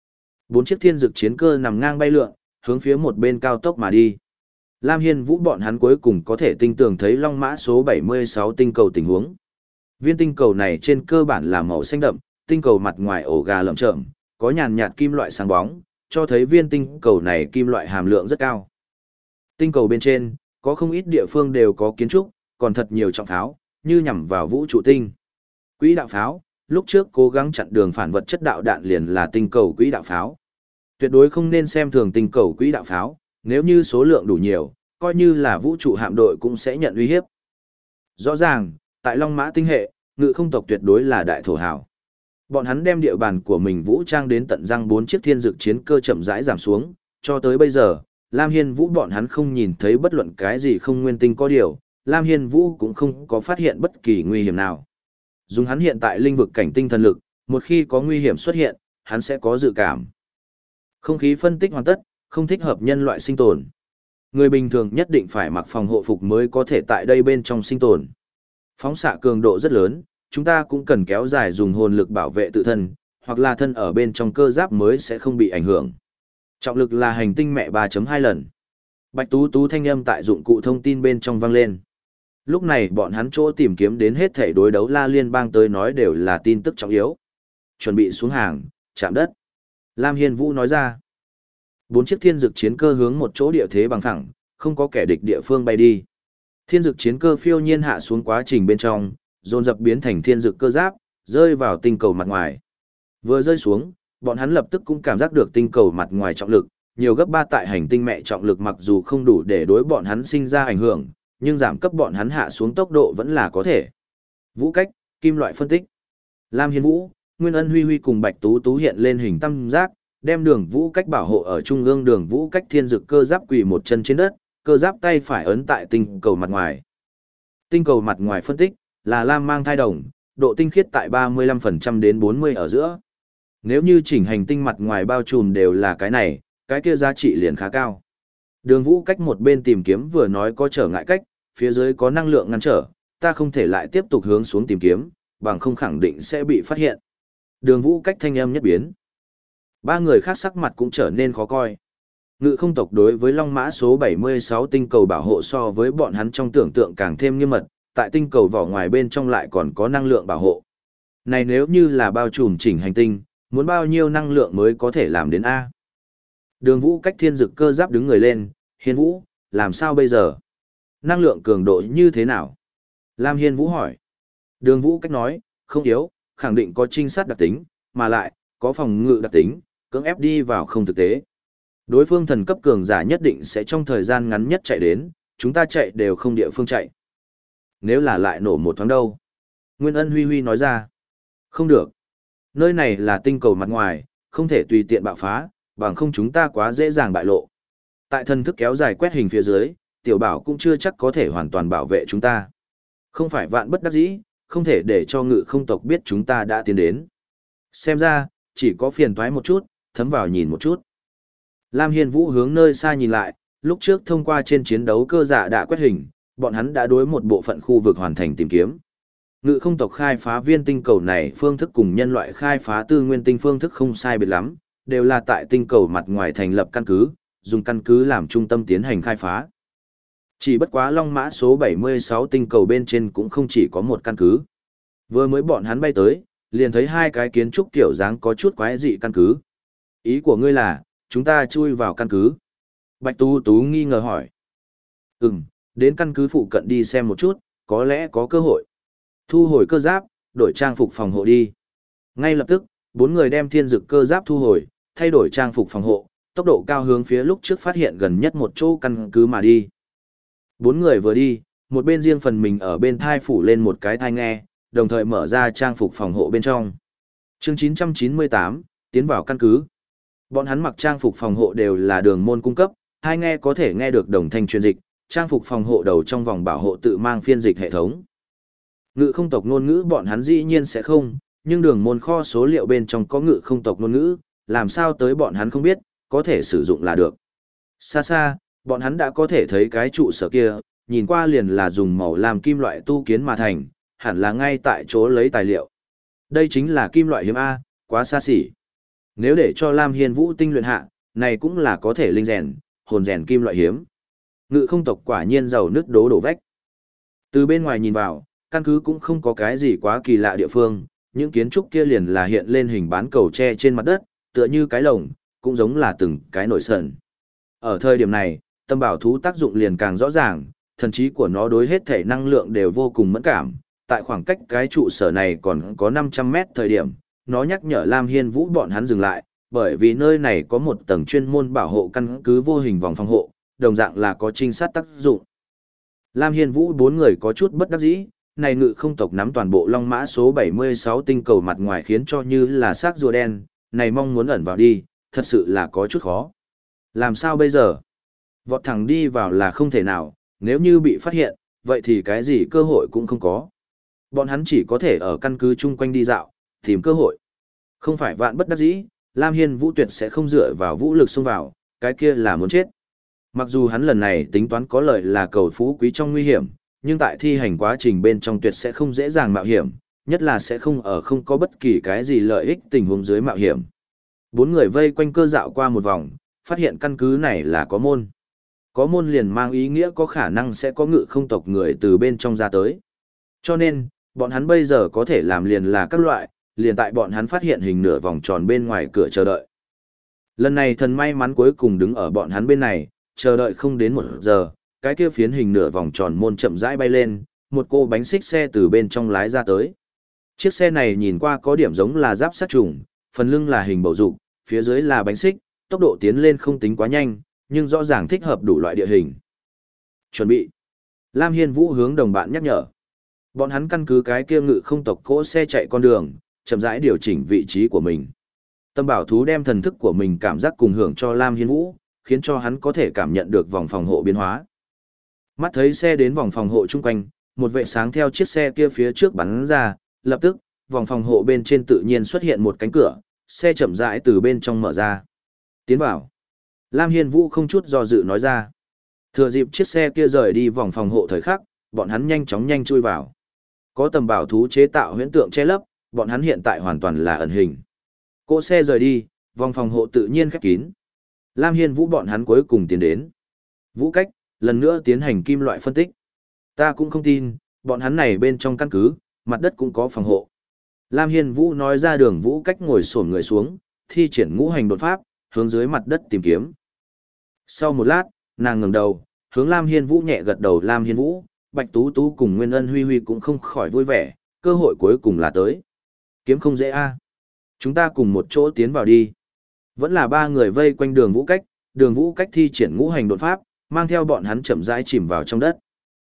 [SPEAKER 1] 4 chiếc thiên dực chiến cơ nằm ngang bay lượn, hướng phía một bên cao tốc mà đi. Lam Hiên Vũ bọn hắn cuối cùng có thể tinh tường thấy Long Mã số 76 tinh cầu tình huống. Viên tinh cầu này trên cơ bản là màu xanh đậm, tinh cầu mặt ngoài ổ gà lởm chởm, có nhàn nhạt kim loại sáng bóng, cho thấy viên tinh cầu này kim loại hàm lượng rất cao. Tinh cầu bên trên, có không ít địa phương đều có kiến trúc, còn thật nhiều trọng pháo, như nhằm vào vũ trụ tinh. Quỹ đạo pháo, lúc trước cố gắng chặn đường phản vật chất đạo đạn liền là tinh cầu quỹ đạo pháo. Tuyệt đối không nên xem thường tinh cầu quỹ đạo pháo, nếu như số lượng đủ nhiều, coi như là vũ trụ hạm đội cũng sẽ nhận uy hiếp. Rõ ràng, tại Long Mã tinh hệ, ngự không tộc tuyệt đối là đại thổ hào. Bọn hắn đem địa bàn của mình vũ trang đến tận răng 4 chiếc thiên dực chiến cơ chậm rãi giảm xuống, cho tới bây giờ, Lam Hiên Vũ bọn hắn không nhìn thấy bất luận cái gì không nguyên tinh có điều, Lam Hiên Vũ cũng không có phát hiện bất kỳ nguy hiểm nào. Dùng hắn hiện tại linh vực cảnh tinh thần lực, một khi có nguy hiểm xuất hiện, hắn sẽ có dự cảm. Không khí phân tích hoàn tất, không thích hợp nhân loại sinh tồn. Người bình thường nhất định phải mặc phòng hộ phục mới có thể tại đây bên trong sinh tồn. Phóng xạ cường độ rất lớn, chúng ta cũng cần kéo dài dùng hồn lực bảo vệ tự thân, hoặc là thân ở bên trong cơ giáp mới sẽ không bị ảnh hưởng. Trọng lực là hành tinh mẹ 3.2 lần. Bạch Tú Tú thanh âm tại dụng cụ thông tin bên trong vang lên. Lúc này bọn hắn chỗ tìm kiếm đến hết thể đối đấu La Liên bang tới nói đều là tin tức trọng yếu. Chuẩn bị xuống hàng, chạm đất. Lam Hiên Vũ nói ra. 4 chiếc thiên dực chiến cơ hướng một chỗ địa thế bằng phẳng, không có kẻ địch địa phương bay đi. Thiên dực chiến cơ phiêu nhiên hạ xuống quá trình bên trong, dồn dập biến thành thiên dực cơ giáp, rơi vào tinh cầu mặt ngoài. Vừa rơi xuống, bọn hắn lập tức cũng cảm giác được tinh cầu mặt ngoài trọng lực, nhiều gấp 3 tại hành tinh mẹ trọng lực mặc dù không đủ để đối bọn hắn sinh ra ảnh hưởng, nhưng giảm cấp bọn hắn hạ xuống tốc độ vẫn là có thể. Vũ cách, kim loại phân tích. Lam Hiên Vũ, Nguyên Ân Huy Huy cùng Bạch Tú Tú hiện lên hình tam giác, đem đường vũ cách bảo hộ ở trung ương đường vũ cách thiên dực cơ giáp quỳ một chân trên đất, cơ giáp tay phải ấn tại tinh cầu mặt ngoài. Tinh cầu mặt ngoài phân tích là lam mang thai đồng, độ tinh khiết tại 35% đến 40 ở giữa. Nếu như chỉnh hành tinh mặt ngoài bao trùm đều là cái này, cái kia giá trị liền khá cao. Đường vũ cách một bên tìm kiếm vừa nói có trở ngại cách, phía dưới có năng lượng ngăn trở, ta không thể lại tiếp tục hướng xuống tìm kiếm, bằng không khẳng định sẽ bị phát hiện. Đường vũ cách thanh âm nhất biến. Ba người khác sắc mặt cũng trở nên khó coi. Ngự không tộc đối với Long Mã số 76 tinh cầu bảo hộ so với bọn hắn trong tưởng tượng càng thêm nghiêm mật, tại tinh cầu vỏ ngoài bên trong lại còn có năng lượng bảo hộ. Này nếu như là bao trùm chỉnh hành tinh, muốn bao nhiêu năng lượng mới có thể làm đến A. Đường vũ cách thiên dực cơ giáp đứng người lên, Hiên Vũ, làm sao bây giờ? Năng lượng cường độ như thế nào? Lam Hiên Vũ hỏi. Đường vũ cách nói, không yếu, khẳng định có trinh sát đặc tính, mà lại, có phòng ngự đặc tính, cưỡng ép đi vào không thực tế. Đối phương thần cấp cường giả nhất định sẽ trong thời gian ngắn nhất chạy đến, chúng ta chạy đều không địa phương chạy. Nếu là lại nổ một thoáng đâu? Nguyên Ân Huy Huy nói ra. Không được. Nơi này là tinh cầu mặt ngoài, không thể tùy tiện bạo phá, bằng không chúng ta quá dễ dàng bại lộ. Tại thần thức kéo dài quét hình phía dưới, tiểu bảo cũng chưa chắc có thể hoàn toàn bảo vệ chúng ta. Không phải vạn bất đắc dĩ, không thể để cho ngự không tộc biết chúng ta đã tiến đến. Xem ra, chỉ có phiền toái một chút, thấm vào nhìn một chút. Lam Hiên Vũ hướng nơi xa nhìn lại, lúc trước thông qua trên chiến đấu cơ giả đã quét hình, bọn hắn đã đối một bộ phận khu vực hoàn thành tìm kiếm. Ngự không tộc khai phá viên tinh cầu này phương thức cùng nhân loại khai phá tư nguyên tinh phương thức không sai biệt lắm, đều là tại tinh cầu mặt ngoài thành lập căn cứ, dùng căn cứ làm trung tâm tiến hành khai phá. Chỉ bất quá Long Mã số 76 tinh cầu bên trên cũng không chỉ có một căn cứ. Vừa mới bọn hắn bay tới, liền thấy hai cái kiến trúc kiểu dáng có chút quái dị căn cứ. Ý của ngươi là, chúng ta chui vào căn cứ. Bạch Tú Tú nghi ngờ hỏi. Đến căn cứ phụ cận đi xem một chút, có lẽ có cơ hội. Thu hồi cơ giáp, đổi trang phục phòng hộ đi. Ngay lập tức, 4 người đem thiên dực cơ giáp thu hồi, thay đổi trang phục phòng hộ, tốc độ cao hướng phía lúc trước phát hiện gần nhất một chỗ căn cứ mà đi. 4 người vừa đi, một bên riêng phần mình ở bên thai phủ lên một cái thai nghe, đồng thời mở ra trang phục phòng hộ bên trong. Chương 998, tiến vào căn cứ. Bọn hắn mặc trang phục phòng hộ đều là đường môn cung cấp, hai nghe có thể nghe được đồng thanh truyền dịch, trang phục phòng hộ đầu trong vòng bảo hộ tự mang phiên dịch hệ thống. Ngự không tộc ngôn ngữ bọn hắn dĩ nhiên sẽ không, nhưng đường môn kho số liệu bên trong có ngự không tộc ngôn ngữ, làm sao tới bọn hắn không biết, có thể sử dụng là được. Xa xa, bọn hắn đã có thể thấy cái trụ sở kia, nhìn qua liền là dùng màu làm kim loại tu kiến mà thành, hẳn là ngay tại chỗ lấy tài liệu. Đây chính là kim loại hiếm A, quá xa xỉ. Nếu để cho Lam Hiên Vũ tinh luyện hạ, này cũng là có thể linh rèn, hồn rèn kim loại hiếm. Ngự không tộc quả nhiên giàu nứt đổ vách. Từ bên ngoài nhìn vào, căn cứ cũng không có cái gì quá kỳ lạ địa phương, những kiến trúc kia liền là hiện lên hình bán cầu tre trên mặt đất, tựa như cái lồng, cũng giống là từng cái nổi sần. Ở thời điểm này, tâm bảo thú tác dụng liền càng rõ ràng, thần trí của nó đối hết thể năng lượng đều vô cùng mẫn cảm. Tại khoảng cách cái trụ sở này còn có 500 mét thời điểm, nó nhắc nhở Lam Hiên Vũ bọn hắn dừng lại, bởi vì nơi này có một tầng chuyên môn bảo hộ căn cứ vô hình vòng phòng hộ, đồng dạng là có trinh sát tác dụng. Lam Hiên Vũ 4 người có chút bất đắc dĩ, này ngự không tộc nắm toàn bộ Long Mã số 76 tinh cầu mặt ngoài khiến cho như là xác rùa đen, này mong muốn ẩn vào đi, thật sự là có chút khó. Làm sao bây giờ? Vọt thẳng đi vào là không thể nào, nếu như bị phát hiện, vậy thì cái gì cơ hội cũng không có. Bọn hắn chỉ có thể ở căn cứ chung quanh đi dạo, tìm cơ hội. Không phải vạn bất đắc dĩ, Lam Hiên Vũ tuyệt sẽ không dựa vào vũ lực xông vào, cái kia là muốn chết. Mặc dù hắn lần này tính toán có lợi là cầu phú quý trong nguy hiểm, nhưng tại thi hành quá trình bên trong tuyệt sẽ không dễ dàng mạo hiểm, nhất là sẽ không ở không có bất kỳ cái gì lợi ích tình huống dưới mạo hiểm. 4 người vây quanh cơ dạo qua một vòng, phát hiện căn cứ này là có môn. Có môn liền mang ý nghĩa có khả năng sẽ có ngự không tộc người từ bên trong ra tới. Cho nên, bọn hắn bây giờ có thể làm liền là các loại, liền tại bọn hắn phát hiện hình nửa vòng tròn bên ngoài cửa chờ đợi. Lần này thần may mắn cuối cùng đứng ở bọn hắn bên này, chờ đợi không đến 1 giờ, cái kia phiến hình nửa vòng tròn môn chậm rãi bay lên, một cô bánh xích xe từ bên trong lái ra tới. Chiếc xe này nhìn qua có điểm giống là giáp sắt trùng, phần lưng là hình bầu dục, phía dưới là bánh xích, tốc độ tiến lên không tính quá nhanh, nhưng rõ ràng thích hợp đủ loại địa hình. Chuẩn bị. Lam Hiên Vũ hướng đồng bạn nhắc nhở. Bọn hắn căn cứ cái kia ngự không tộc cỗ xe chạy con đường, chậm rãi điều chỉnh vị trí của mình. Tâm bảo thú đem thần thức của mình cảm giác cùng hưởng cho Lam Hiên Vũ, khiến cho hắn có thể cảm nhận được vòng phòng hộ biến hóa. Mắt thấy xe đến vòng phòng hộ chung quanh, một vệ sáng theo chiếc xe kia phía trước bắn ra, lập tức, vòng phòng hộ bên trên tự nhiên xuất hiện một cánh cửa, xe chậm rãi từ bên trong mở ra. Tiến vào. Lam Hiên Vũ không chút do dự nói ra. Thừa dịp chiếc xe kia rời đi vòng phòng hộ thời khắc, bọn hắn nhanh chóng chui vào. Có tầm bảo thú chế tạo huyễn tượng che lấp, bọn hắn hiện tại hoàn toàn là ẩn hình. Cỗ xe rời đi, vòng phòng hộ tự nhiên khép kín. Lam Hiên Vũ bọn hắn cuối cùng tiến đến. Vũ Cách, lần nữa tiến hành kim loại phân tích. Ta cũng không tin, bọn hắn này bên trong căn cứ, mặt đất cũng có phòng hộ. Lam Hiên Vũ nói ra Đường Vũ Cách ngồi xổm người xuống, thi triển ngũ hành đột pháp, hướng dưới mặt đất tìm kiếm. Sau một lát, nàng ngẩng đầu, hướng Lam Hiên Vũ nhẹ gật đầu. Lam Hiên Vũ, Bạch Tú Tú cùng Nguyên Ân Huy Huy cũng không khỏi vui vẻ, cơ hội cuối cùng là tới. Kiếm không dễ a. Chúng ta cùng một chỗ tiến vào đi. Vẫn là 3 người vây quanh Đường Vũ Cách, Đường Vũ Cách thi triển ngũ hành đột pháp, mang theo bọn hắn chậm rãi chìm vào trong đất.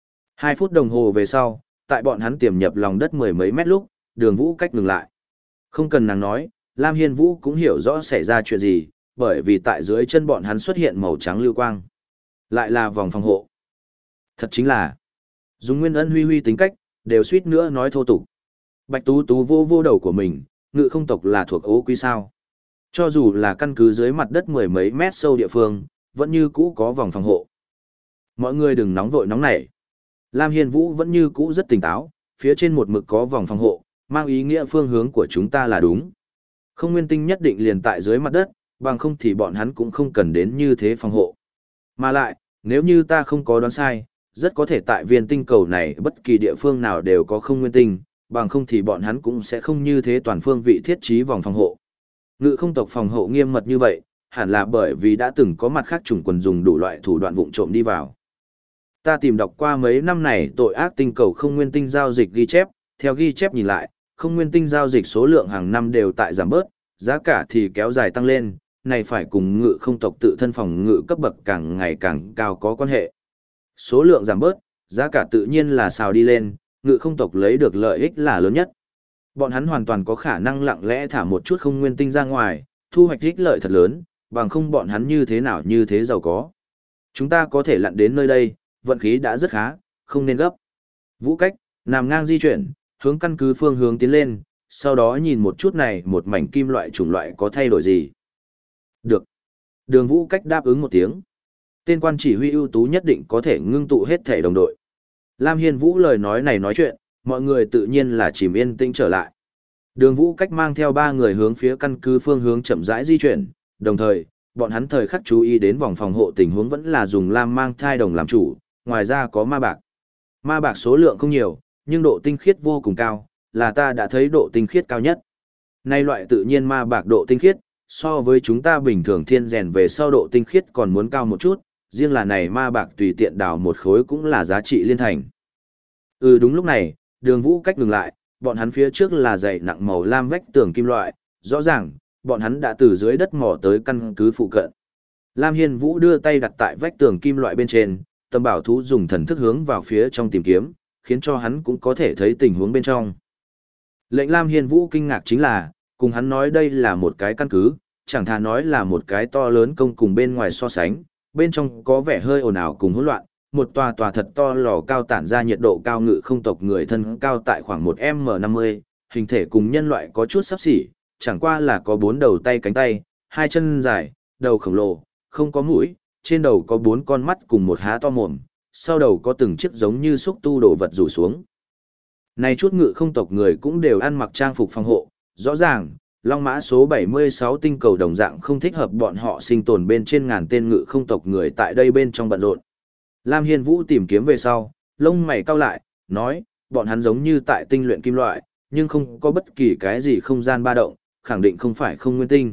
[SPEAKER 1] 2 phút đồng hồ về sau, tại bọn hắn tiềm nhập lòng đất 10 mấy mét lúc, Đường Vũ Cách ngừng lại. Không cần nàng nói, Lam Hiên Vũ cũng hiểu rõ xảy ra chuyện gì, bởi vì tại dưới chân bọn hắn xuất hiện màu trắng lưu quang. Lại là vòng phòng hộ. Thật chính là, dùng Nguyên Ân Huy Huy tính cách, đều suýt nữa nói thô tục. Bạch Tú Tú vô đầu của mình, ngự không tộc là thuộc ố quý sao. Cho dù là căn cứ dưới mặt đất 10 mấy mét sâu địa phương, vẫn như cũ có vòng phòng hộ. Mọi người đừng nóng vội nóng nảy. Lam Hiên Vũ vẫn như cũ rất tỉnh táo, phía trên một mực có vòng phòng hộ, mang ý nghĩa phương hướng của chúng ta là đúng. Không nguyên tinh nhất định liền tại dưới mặt đất, bằng không thì bọn hắn cũng không cần đến như thế phòng hộ. Mà lại, nếu như ta không có đoán sai, rất có thể tại viên tinh cầu này bất kỳ địa phương nào đều có không nguyên tinh, bằng không thì bọn hắn cũng sẽ không như thế toàn phương vị thiết trí vòng phòng hộ. Ngự không tộc phòng hộ nghiêm mật như vậy, hẳn là bởi vì đã từng có mặt khác chủng quần dùng đủ loại thủ đoạn vụng trộm đi vào. Ta tìm đọc qua mấy năm này tội ác tinh cầu không nguyên tinh giao dịch ghi chép, theo ghi chép nhìn lại, không nguyên tinh giao dịch số lượng hàng năm đều tại giảm bớt, giá cả thì kéo dài tăng lên, này phải cùng ngự không tộc tự thân phòng ngự cấp bậc càng ngày càng cao có quan hệ. Số lượng giảm bớt, giá cả tự nhiên là xào đi lên, ngự không tộc lấy được lợi ích là lớn nhất. Bọn hắn hoàn toàn có khả năng lặng lẽ thả một chút không nguyên tinh ra ngoài, thu hoạch ích lợi thật lớn, bằng không bọn hắn như thế nào như thế giàu có. Chúng ta có thể lặn đến nơi đây, vận khí đã rất khá, không nên gấp. Vũ Cách, nằm ngang di chuyển, hướng căn cứ phương hướng tiến lên, sau đó nhìn một chút này một mảnh kim loại chủng loại có thay đổi gì. Được. Đường Vũ Cách đáp ứng một tiếng. Tên quan chỉ huy ưu tú nhất định có thể ngưng tụ hết thể đồng đội. Lam Hiên Vũ lời nói này nói chuyện, mọi người tự nhiên là chìm yên tĩnh trở lại. Đường Vũ Cách mang theo 3 người hướng phía căn cứ phương hướng chậm rãi di chuyển, đồng thời, bọn hắn thời khắc chú ý đến vòng phòng hộ tình huống vẫn là dùng lam mang thai đồng làm chủ, ngoài ra có ma bạc. Ma bạc số lượng không nhiều, nhưng độ tinh khiết vô cùng cao, là ta đã thấy độ tinh khiết cao nhất. Nay loại tự nhiên ma bạc độ tinh khiết, so với chúng ta bình thường thiên rèn về sau độ tinh khiết còn muốn cao một chút, riêng là này ma bạc tùy tiện đào một khối cũng là giá trị liên thành. Đúng lúc này, Đường Vũ Cách ngừng lại, bọn hắn phía trước là dày nặng màu lam vách tường kim loại, rõ ràng, bọn hắn đã từ dưới đất mò tới căn cứ phụ cận. Lam Hiên Vũ đưa tay đặt tại vách tường kim loại bên trên, Tâm bảo thú dùng thần thức hướng vào phía trong tìm kiếm, khiến cho hắn cũng có thể thấy tình huống bên trong. Lệnh Lam Hiên Vũ kinh ngạc chính là, cùng hắn nói đây là một cái căn cứ, chẳng thà nói là một cái to lớn công cùng bên ngoài so sánh, bên trong có vẻ hơi ồn ào cùng hỗn loạn, một tòa thật to lò cao tản ra nhiệt độ cao ngự không tộc người thân cao tại khoảng 1m50, hình thể cùng nhân loại có chút xấp xỉ, chẳng qua là có 4 đầu tay cánh tay, 2 chân dài, đầu khổng lồ, không có mũi, trên đầu có 4 con mắt cùng một há to mồm, sau đầu có từng chiếc giống như xúc tu đồ vật rủ xuống. Này chút ngự không tộc người cũng đều ăn mặc trang phục phòng hộ, rõ ràng, Long mã số 76 tinh cầu đồng dạng không thích hợp bọn họ sinh tồn bên trên ngàn tên ngự không tộc người tại đây bên trong bận rộn. Lam Hiên Vũ tìm kiếm về sau, lông mày cau lại, nói, bọn hắn giống như tại tinh luyện kim loại, nhưng không có bất kỳ cái gì không gian ba động, khẳng định không phải không nguyên tinh.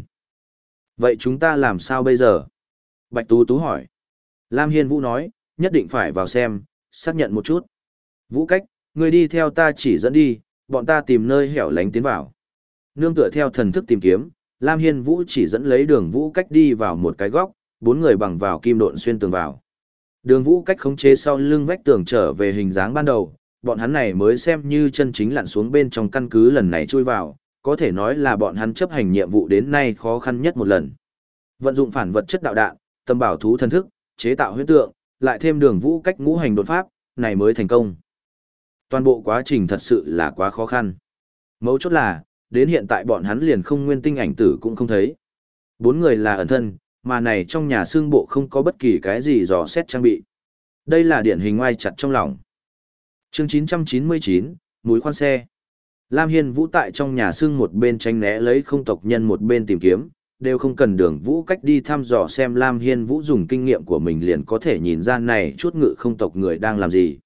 [SPEAKER 1] Vậy chúng ta làm sao bây giờ? Bạch Tú Tú hỏi. Lam Hiên Vũ nói, nhất định phải vào xem, xác nhận một chút. Vũ Cách, người đi theo ta chỉ dẫn đi, bọn ta tìm nơi hẻo lánh tiến vào. Nương tựa theo thần thức tìm kiếm, Lam Hiên Vũ chỉ dẫn lấy Đường Vũ Cách đi vào một cái góc, bốn người bằng vào kim độn xuyên tường vào. Đường Vũ Cách khống chế sau lưng vách tường trở về hình dáng ban đầu, bọn hắn này mới xem như chân chính lặn xuống bên trong căn cứ lần này chui vào, có thể nói là bọn hắn chấp hành nhiệm vụ đến nay khó khăn nhất một lần. Vận dụng phản vật chất đạo đạn, tâm bảo thú thần thức, chế tạo huyễn tượng, lại thêm Đường Vũ Cách ngũ hành đột pháp, này mới thành công. Toàn bộ quá trình thật sự là quá khó khăn. Mấu chốt là, đến hiện tại bọn hắn liền không nguyên tinh ảnh tử cũng không thấy. Bốn người là ẩn thân, mà này trong nhà xương bộ không có bất kỳ cái gì dò xét trang bị. Đây là điển hình oai chặt trong lòng. Chương 999, mũi khoan xe. Lam Hiên Vũ tại trong nhà xương một bên tránh né lấy không tộc nhân một bên tìm kiếm, đều không cần Đường Vũ Cách đi thăm dò xem Lam Hiên Vũ dùng kinh nghiệm của mình liền có thể nhìn ra này chút ngự không tộc người đang làm gì.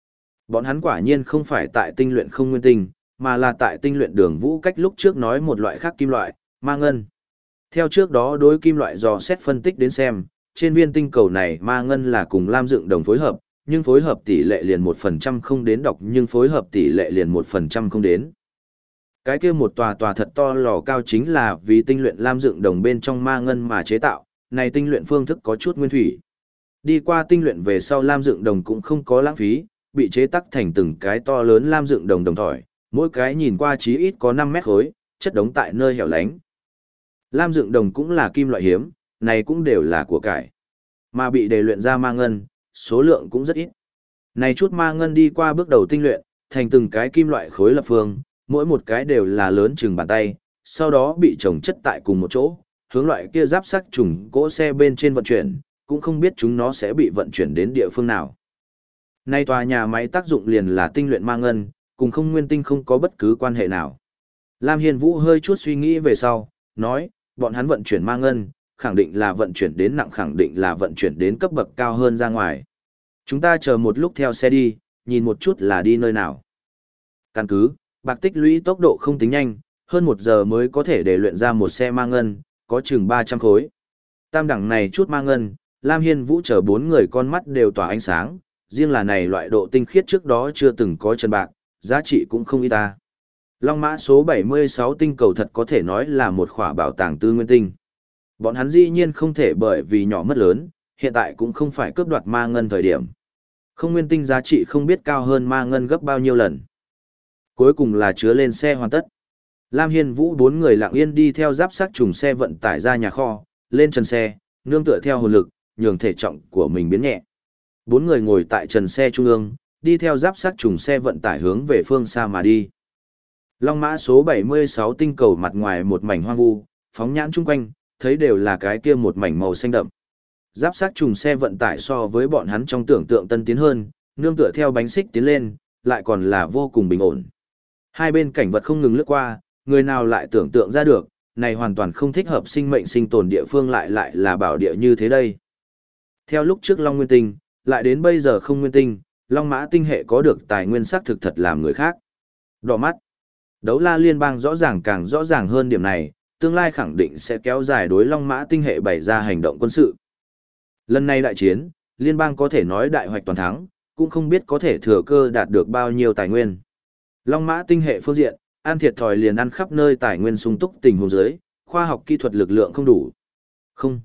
[SPEAKER 1] Bọn hắn quả nhiên không phải tại tinh luyện không nguyên tinh, mà là tại tinh luyện Đường Vũ Cách lúc trước nói một loại khác kim loại, ma ngân. Theo trước đó đối kim loại dò xét phân tích đến xem, trên viên tinh cầu này ma ngân là cùng lam dựng đồng phối hợp, nhưng phối hợp tỷ lệ liền 1% không đến độc nhưng phối hợp tỷ lệ liền 1% không đến. Cái kia một tòa thật to lò cao chính là vì tinh luyện lam dựng đồng bên trong ma ngân mà chế tạo, này tinh luyện phương thức có chút nguyên thủy. Đi qua tinh luyện về sau lam dựng đồng cũng không có lãng phí, bị chế tác thành từng cái to lớn lam dựng đồng đồng thỏi, mỗi cái nhìn qua chí ít có 5 mét khối, chất đống tại nơi hẻo lánh. Lam dựng đồng cũng là kim loại hiếm, này cũng đều là của cải. Mà bị đề luyện ra ma ngân, số lượng cũng rất ít. Này chút ma ngân đi qua bước đầu tinh luyện, thành từng cái kim loại khối lập phương, mỗi một cái đều là lớn chừng bàn tay, sau đó bị chồng chất tại cùng một chỗ, hướng loại kia giáp sắc trùng cỗ xe bên trên vận chuyển, cũng không biết chúng nó sẽ bị vận chuyển đến địa phương nào. Nay tòa nhà máy tác dụng liền là tinh luyện ma ngân, cùng không nguyên tinh không có bất cứ quan hệ nào. Lam Hiên Vũ hơi chút suy nghĩ về sau, nói, bọn hắn vận chuyển ma ngân, khẳng định là vận chuyển đến nặng, khẳng định là vận chuyển đến cấp bậc cao hơn ra ngoài. Chúng ta chờ một lúc theo xe đi, nhìn một chút là đi nơi nào. Căn cứ, bạc tích lũy tốc độ không tính nhanh, hơn 1 giờ mới có thể để luyện ra một xe ma ngân, có chừng 300 khối. Tam đẳng này chút ma ngân, Lam Hiên Vũ chờ 4 người con mắt đều tỏa ánh sáng, riêng là này loại độ tinh khiết trước đó chưa từng có chân bạc, giá trị cũng không ít ta. Long mã số 76 tinh cầu thật có thể nói là một khỏa bảo tàng tư nguyên tinh. Bọn hắn dĩ nhiên không thể bởi vì nhỏ mất lớn, hiện tại cũng không phải cướp đoạt ma ngân thời điểm. Không nguyên tinh giá trị không biết cao hơn ma ngân gấp bao nhiêu lần. Cuối cùng là chứa lên xe hoàn tất. Lam Hiên Vũ 4 người lặng yên đi theo giáp sắc trùng xe vận tải ra nhà kho, lên trần xe, nương tựa theo hồn lực, nhường thể trọng của mình biến nhẹ. 4 người ngồi tại trần xe trung ương, đi theo giáp sắc trùng xe vận tải hướng về phương xa mà đi. Long mã số 76 tinh cầu mặt ngoài một mảnh hoang vu, phóng nhãn chung quanh, thấy đều là cái kia một mảnh màu xanh đậm. Giáp sắc trùng xe vận tải so với bọn hắn trong tưởng tượng tân tiến hơn, nương tựa theo bánh xích tiến lên, lại còn là vô cùng bình ổn. Hai bên cảnh vật không ngừng lướt qua, người nào lại tưởng tượng ra được, này hoàn toàn không thích hợp sinh mệnh sinh tồn địa phương lại là bảo địa như thế đây. Theo lúc trước Long Nguyên Tinh, lại đến bây giờ không nguyên tinh, Long Mã tinh hệ có được tài nguyên sắc thực thật làm người khác. Đỏ mắt. Đấu la liên bang rõ ràng càng rõ ràng hơn điểm này, tương lai khẳng định sẽ kéo dài đối Long Mã tinh hệ bày ra hành động quân sự. Lần này đại chiến, liên bang có thể nói đại hoạch toàn thắng, cũng không biết có thể thừa cơ đạt được bao nhiêu tài nguyên. Long Mã tinh hệ phương diện, ăn thiệt thòi liền ăn khắp nơi tài nguyên sung túc tình huống dưới, khoa học kỹ thuật lực lượng không đủ. Không.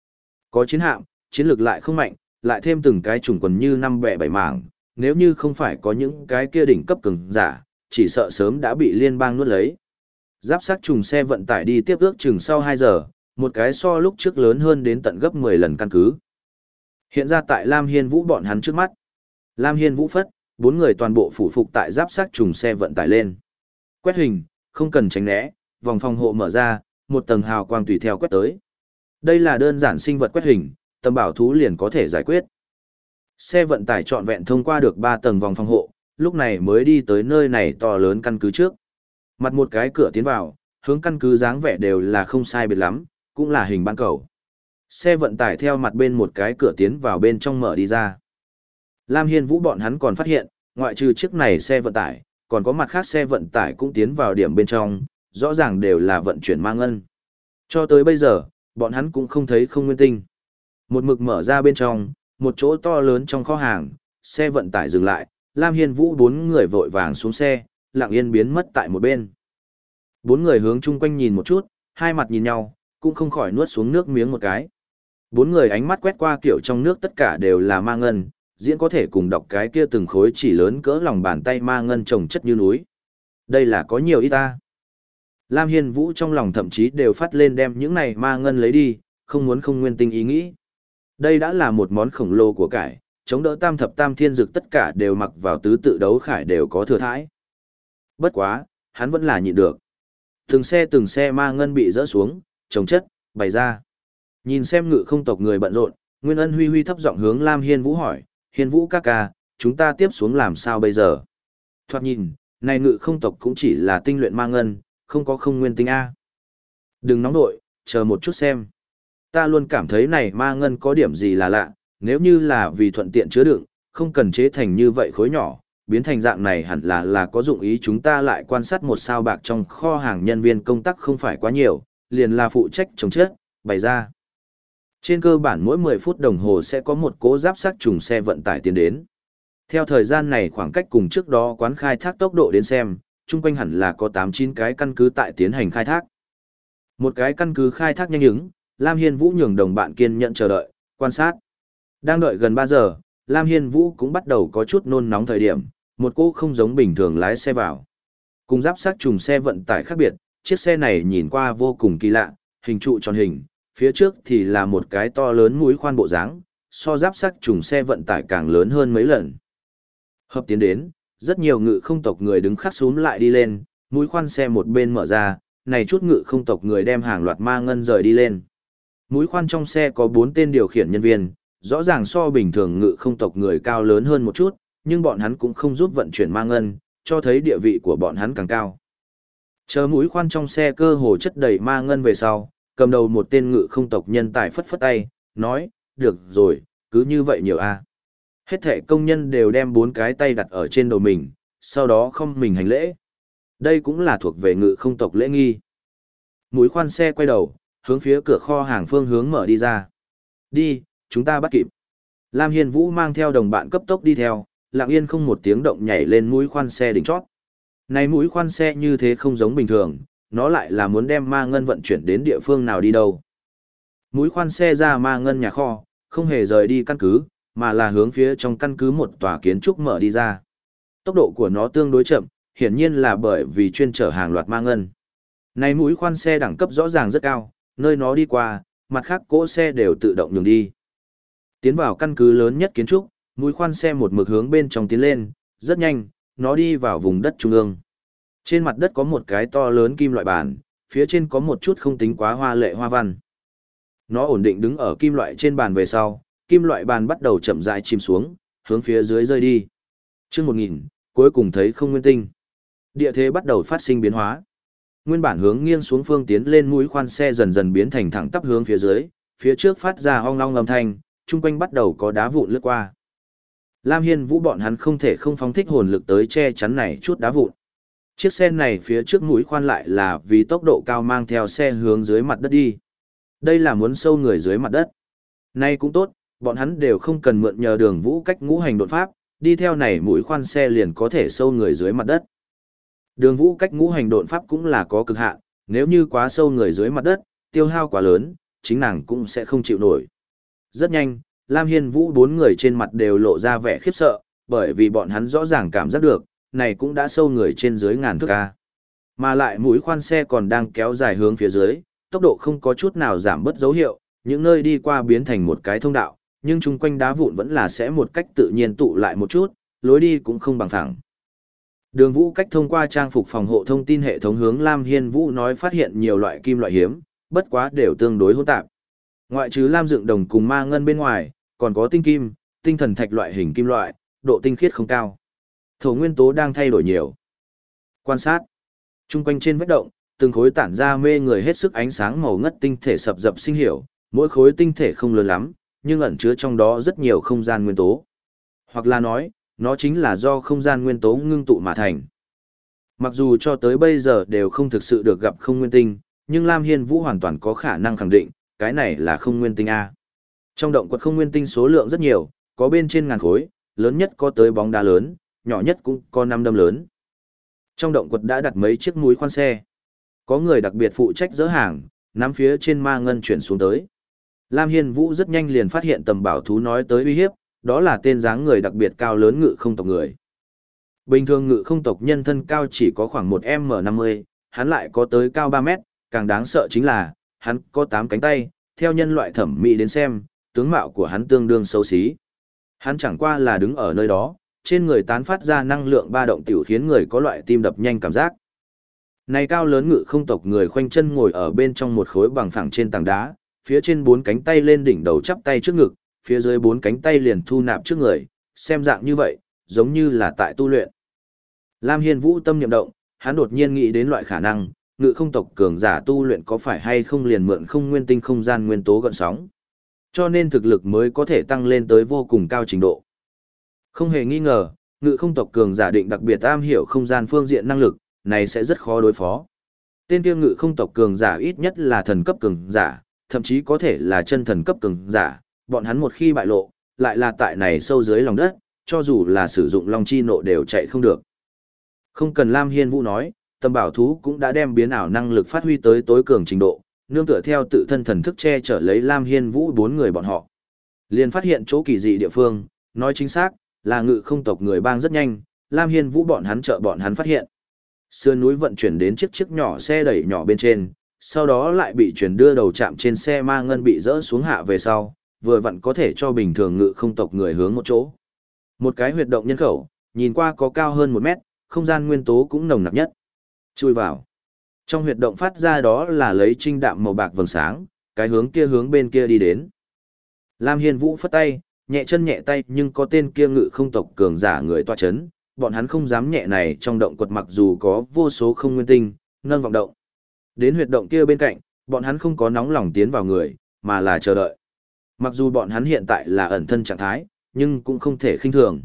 [SPEAKER 1] Có chiến hạm, chiến lược lại không mạnh, lại thêm từng cái chủng quần như 5 bẻ 7 mảng, nếu như không phải có những cái kia đỉnh cấp cường giả, chỉ sợ sớm đã bị liên bang nuốt lấy. Giáp sắc trùng xe vận tải đi tiếp ước chừng sau 2 giờ, một cái so lúc trước lớn hơn đến tận gấp 10 lần căn cứ. Hiện ra tại Lam Hiên Vũ bọn hắn trước mắt. Lam Hiên Vũ phất, 4 người toàn bộ phủ phục tại giáp sắc trùng xe vận tải lên. Quét hình, không cần tránh né, vòng phòng hộ mở ra, một tầng hào quang tùy theo quét tới. Đây là đơn giản sinh vật quét hình, tầm bảo thú liền có thể giải quyết. Xe vận tải trọn vẹn thông qua được 3 tầng vòng phòng hộ, lúc này mới đi tới nơi này to lớn căn cứ trước. Mặt một cái cửa tiến vào, hướng căn cứ dáng vẻ đều là không sai biệt lắm, cũng là hình bán cầu. Xe vận tải theo mặt bên một cái cửa tiến vào bên trong mở đi ra. Lam Hiên Vũ bọn hắn còn phát hiện, ngoại trừ chiếc này xe vận tải, còn có mặt khác xe vận tải cũng tiến vào điểm bên trong, rõ ràng đều là vận chuyển mang ngân. Cho tới bây giờ, bọn hắn cũng không thấy không nguyên tinh. Một mực mở ra bên trong, một chỗ to lớn trong kho hàng, xe vận tải dừng lại, Lam Hiên Vũ bốn người vội vàng xuống xe, lặng yên biến mất tại một bên. Bốn người hướng chung quanh nhìn một chút, hai mặt nhìn nhau, cũng không khỏi nuốt xuống nước miếng một cái. Bốn người ánh mắt quét qua kiểu trong nước tất cả đều là ma ngân, diễn có thể cùng đọc cái kia từng khối chỉ lớn cỡ lòng bàn tay ma ngân trồng chất như núi. Đây là có nhiều ít ta. Lam Hiên Vũ trong lòng thậm chí đều phát lên đem những này ma ngân lấy đi, không muốn không nguyên tinh ý nghĩ. Đây đã là một món khổng lồ của cải, chống đỡ tam thập tam thiên dực tất cả đều mặc vào tứ tự đấu khải đều có thừa thãi. Bất quá, hắn vẫn là nhịn được. Từng xe ma ngân bị dỡ xuống, trồng chất, bày ra. Nhìn xem ngự không tộc người bận rộn, Nguyên Ân huy huy thấp giọng hướng Lam Hiên Vũ hỏi, Hiên Vũ ca ca, chúng ta tiếp xuống làm sao bây giờ? Thoạt nhìn, này ngự không tộc cũng chỉ là tinh luyện ma ngân, không có không nguyên tinh A. Đừng nóng nội, chờ một chút xem. Ta luôn cảm thấy này ma ngân có điểm gì là lạ, nếu như là vì thuận tiện chứa đựng, không cần chế thành như vậy khối nhỏ, biến thành dạng này hẳn là có dụng ý chúng ta lại quan sát một sao bạc trong kho hàng nhân viên công tác không phải quá nhiều, liền là phụ trách chống chết, bày ra. Trên cơ bản mỗi 10 phút đồng hồ sẽ có một cỗ giáp xác trùng xe vận tải tiến đến. Theo thời gian này khoảng cách cùng trước đó quán khai thác tốc độ đến xem, chung quanh hẳn là có 8-9 cái căn cứ tại tiến hành khai thác. Một cái căn cứ khai thác nhanh ứng, Lam Hiên Vũ nhường đồng bạn kiên nhận chờ đợi, quan sát. Đang đợi gần 3 giờ, Lam Hiên Vũ cũng bắt đầu có chút nôn nóng thời điểm, một cô không giống bình thường lái xe vào. Cùng giáp xác trùng xe vận tải khác biệt, chiếc xe này nhìn qua vô cùng kỳ lạ, hình trụ tròn hình, phía trước thì là một cái to lớn mũi khoan bộ dáng, so giáp xác trùng xe vận tải càng lớn hơn mấy lần. Hợp tiến đến, rất nhiều ngự không tộc người đứng khắc xúm lại đi lên, mũi khoan xe một bên mở ra, này chút ngự không tộc người đem hàng loạt ma ngân rời đi lên. Mũi khoan trong xe có 4 tên điều khiển nhân viên, rõ ràng so bình thường ngự không tộc người cao lớn hơn một chút, nhưng bọn hắn cũng không giúp vận chuyển ma ngân, cho thấy địa vị của bọn hắn càng cao. Chờ mũi khoan trong xe cơ hồ chất đầy ma ngân về sau, cầm đầu một tên ngự không tộc nhân tài phất phất tay, nói, được rồi, cứ như vậy nhiều a. Hết thảy công nhân đều đem 4 cái tay đặt ở trên đầu mình, sau đó không mình hành lễ. Đây cũng là thuộc về ngự không tộc lễ nghi. Mũi khoan xe quay đầu, hướng phía cửa kho hàng phương hướng mở đi ra. Đi, chúng ta bắt kịp. Lam Hiên Vũ mang theo đồng bạn cấp tốc đi theo, lặng yên không một tiếng động nhảy lên mũi khoan xe đỉnh chót. Này mũi khoan xe như thế không giống bình thường, nó lại là muốn đem ma ngân vận chuyển đến địa phương nào đi đâu. Mũi khoan xe ra ma ngân nhà kho, không hề rời đi căn cứ, mà là hướng phía trong căn cứ một tòa kiến trúc mở đi ra. Tốc độ của nó tương đối chậm, hiển nhiên là bởi vì chuyên chở hàng loạt ma ngân. Này mũi khoan xe đẳng cấp rõ ràng rất cao, nơi nó đi qua, mặt khác cỗ xe đều tự động nhường đi. Tiến vào căn cứ lớn nhất kiến trúc, mũi khoan xe một mực hướng bên trong tiến lên, rất nhanh, nó đi vào vùng đất trung ương. Trên mặt đất có một cái to lớn kim loại bàn, phía trên có một chút không tính quá hoa lệ hoa văn. Nó ổn định đứng ở kim loại trên bàn về sau, kim loại bàn bắt đầu chậm rãi chìm xuống, hướng phía dưới rơi đi. Chương 1000, cuối cùng thấy không nguyên tinh. Địa thế bắt đầu phát sinh biến hóa. Nguyên bản hướng nghiêng xuống phương tiến lên mũi khoan xe dần dần biến thành thẳng tắp hướng phía dưới, phía trước phát ra ong long âm thanh, chung quanh bắt đầu có đá vụn lướt qua. Lam Hiên Vũ bọn hắn không thể không phóng thích hồn lực tới che chắn này chút đá vụn. Chiếc xe này phía trước mũi khoan lại là vì tốc độ cao mang theo xe hướng dưới mặt đất đi. Đây là muốn sâu người dưới mặt đất. Nay cũng tốt, bọn hắn đều không cần mượn nhờ đường vũ cách ngũ hành đột pháp, đi theo này mũi khoan xe liền có thể sâu người dưới mặt đất. Đường vũ cách ngũ hành độn pháp cũng là có cực hạn, nếu như quá sâu người dưới mặt đất, tiêu hao quá lớn, chính nàng cũng sẽ không chịu nổi. Rất nhanh, Lam Hiên Vũ 4 người trên mặt đều lộ ra vẻ khiếp sợ, bởi vì bọn hắn rõ ràng cảm giác được, này cũng đã sâu người trên dưới ngàn thước ca. Mà lại mũi khoan xe còn đang kéo dài hướng phía dưới, tốc độ không có chút nào giảm bớt dấu hiệu, những nơi đi qua biến thành một cái thông đạo, nhưng chung quanh đá vụn vẫn là sẽ một cách tự nhiên tụ lại một chút, lối đi cũng không bằng phẳng. Đường Vũ cách thông qua trang phục phòng hộ thông tin hệ thống hướng Lam Hiên Vũ nói phát hiện nhiều loại kim loại hiếm, bất quá đều tương đối hỗn tạp. Ngoại trừ lam dựng đồng cùng ma ngân bên ngoài, còn có tinh kim, tinh thần thạch loại hình kim loại, độ tinh khiết không cao. Thổ nguyên tố đang thay đổi nhiều. Quan sát. Trung quanh trên vách động, từng khối tản ra mê người hết sức ánh sáng màu ngất tinh thể sập dập sinh hiểu, mỗi khối tinh thể không lớn lắm, nhưng ẩn chứa trong đó rất nhiều không gian nguyên tố. Hoặc là nói, nó chính là do không gian nguyên tố ngưng tụ mà thành. Mặc dù cho tới bây giờ đều không thực sự được gặp không nguyên tinh, nhưng Lam Hiên Vũ hoàn toàn có khả năng khẳng định, cái này là không nguyên tinh A. Trong động quật không nguyên tinh số lượng rất nhiều, có bên trên ngàn khối, lớn nhất có tới bóng đá lớn, nhỏ nhất cũng có 5 đâm lớn. Trong động quật đã đặt mấy chiếc mũi khoan xe. Có người đặc biệt phụ trách dỡ hàng, nắm phía trên ma ngân chuyển xuống tới. Lam Hiên Vũ rất nhanh liền phát hiện tầm bảo thú nói tới uy hiếp, đó là tên dáng người đặc biệt cao lớn ngự không tộc người. Bình thường ngự không tộc nhân thân cao chỉ có khoảng 1m50, hắn lại có tới cao 3 mét, càng đáng sợ chính là, hắn có 8 cánh tay, theo nhân loại thẩm mỹ đến xem, tướng mạo của hắn tương đương xấu xí. Hắn chẳng qua là đứng ở nơi đó, trên người tán phát ra năng lượng ba động tiểu khiến người có loại tim đập nhanh cảm giác. Này cao lớn ngự không tộc người khoanh chân ngồi ở bên trong một khối bằng phẳng trên tảng đá, phía trên 4 cánh tay lên đỉnh đầu chắp tay trước ngực, phía dưới 4 cánh tay liền thu nạp trước người, xem dạng như vậy, giống như là tại tu luyện. Lam Hiên Vũ tâm niệm động, hắn đột nhiên nghĩ đến loại khả năng, ngự không tộc cường giả tu luyện có phải hay không liền mượn không nguyên tinh không gian nguyên tố gợn sóng. Cho nên thực lực mới có thể tăng lên tới vô cùng cao trình độ. Không hề nghi ngờ, ngự không tộc cường giả định đặc biệt am hiểu không gian phương diện năng lực, này sẽ rất khó đối phó. Tên kia ngự không tộc cường giả ít nhất là thần cấp cường giả, thậm chí có thể là chân thần cấp cường giả, bọn hắn một khi bại lộ, lại là tại này sâu dưới lòng đất, cho dù là sử dụng long chi nộ đều chạy không được. Không cần Lam Hiên Vũ nói, tầm bảo thú cũng đã đem biến ảo năng lực phát huy tới tối cường trình độ, nương tựa theo tự thân thần thức che chở lấy Lam Hiên Vũ 4 người bọn họ. Liền phát hiện chỗ kỳ dị địa phương, nói chính xác, là ngự không tộc người bang rất nhanh, Lam Hiên Vũ bọn hắn trợ bọn hắn phát hiện. Sườn núi vận chuyển đến chiếc nhỏ xe đẩy nhỏ bên trên, sau đó lại bị chuyển đưa đầu chạm trên xe ma ngân bị rỡ xuống hạ về sau, vừa vặn có thể cho bình thường ngự không tộc người hướng một chỗ. Một cái huyệt động nhân khẩu, nhìn qua có cao hơn 1 mét, không gian nguyên tố cũng nồng nặc nhất. Chui vào. Trong huyệt động phát ra đó là lấy trinh đạm màu bạc vầng sáng, cái hướng bên kia đi đến. Lam Hiên Vũ phất tay, nhẹ chân nhẹ tay nhưng có tên kia ngự không tộc cường giả người toa chấn, bọn hắn không dám nhẹ này trong động quật mặc dù có vô số không nguyên tinh, nâng vọng động. Đến huyệt động kia bên cạnh, bọn hắn không có nóng lòng tiến vào người, mà là chờ đợi. Mặc dù bọn hắn hiện tại là ẩn thân trạng thái, nhưng cũng không thể khinh thường.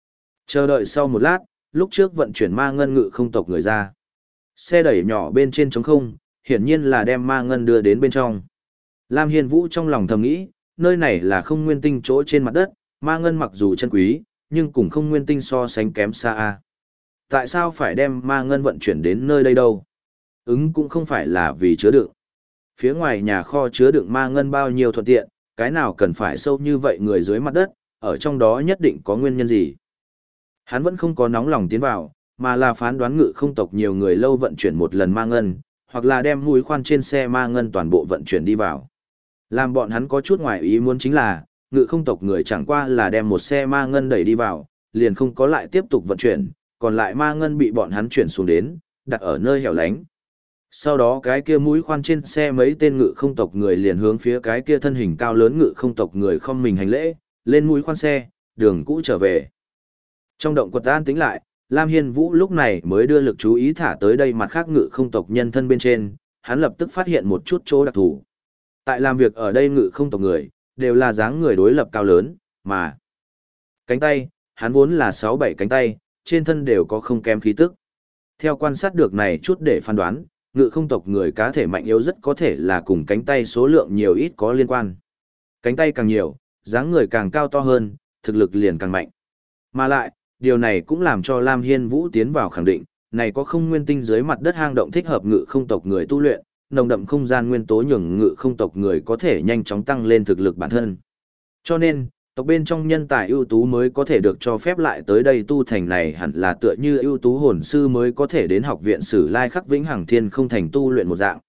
[SPEAKER 1] Chờ đợi sau một lát, lúc trước vận chuyển ma ngân ngự không tộc người ra. Xe đẩy nhỏ bên trên trống không, hiển nhiên là đem ma ngân đưa đến bên trong. Lam Hiên Vũ trong lòng thầm nghĩ, nơi này là không nguyên tinh chỗ trên mặt đất, ma ngân mặc dù chân quý, nhưng cùng không nguyên tinh so sánh kém xa a. Tại sao phải đem ma ngân vận chuyển đến nơi đây đâu? Cũng không phải là vì chứa đựng. Phía ngoài nhà kho chứa đựng ma ngân bao nhiêu thuận tiện, cái nào cần phải sâu như vậy người dưới mặt đất, ở trong đó nhất định có nguyên nhân gì. Hắn vẫn không có nóng lòng tiến vào, mà là phán đoán ngự không tộc nhiều người lâu vận chuyển một lần ma ngân, hoặc là đem mũi khoan trên xe ma ngân toàn bộ vận chuyển đi vào. Làm bọn hắn có chút ngoài ý muốn chính là, ngự không tộc người chẳng qua là đem một xe ma ngân đẩy đi vào, liền không có lại tiếp tục vận chuyển, còn lại ma ngân bị bọn hắn chuyển xuống đến, đặt ở nơi hẻo lánh. Sau đó cái kia mũi khoan trên xe mấy tên ngự không tộc người liền hướng phía cái kia thân hình cao lớn ngự không tộc người không mình hành lễ, lên mũi khoan xe, đường cũ trở về. Trong động quật an tĩnh lại, Lam Hiên Vũ lúc này mới đưa lực chú ý thả tới đây mặt khác ngự không tộc nhân thân bên trên, hắn lập tức phát hiện một chút chỗ đặc thù. Tại làm việc ở đây ngự không tộc người, đều là dáng người đối lập cao lớn, mà cánh tay, hắn vốn là 6-7 cánh tay, trên thân đều có không kém khí tức. Theo quan sát được này chút để phán đoán, ngự không tộc người cá thể mạnh yếu rất có thể là cùng cánh tay số lượng nhiều ít có liên quan. Cánh tay càng nhiều, dáng người càng cao to hơn, thực lực liền càng mạnh. Mà lại, điều này cũng làm cho Lam Hiên Vũ tiến vào khẳng định, này có không nguyên tinh dưới mặt đất hang động thích hợp ngự không tộc người tu luyện, nồng đậm không gian nguyên tố nhường ngự không tộc người có thể nhanh chóng tăng lên thực lực bản thân. Cho nên, tộc bên trong nhân tài ưu tú mới có thể được cho phép lại tới đây tu thành này hẳn là tựa như ưu tú hồn sư mới có thể đến học viện Sử Lai Khắc Vĩnh Hằng Thiên không thành tu luyện một dạng.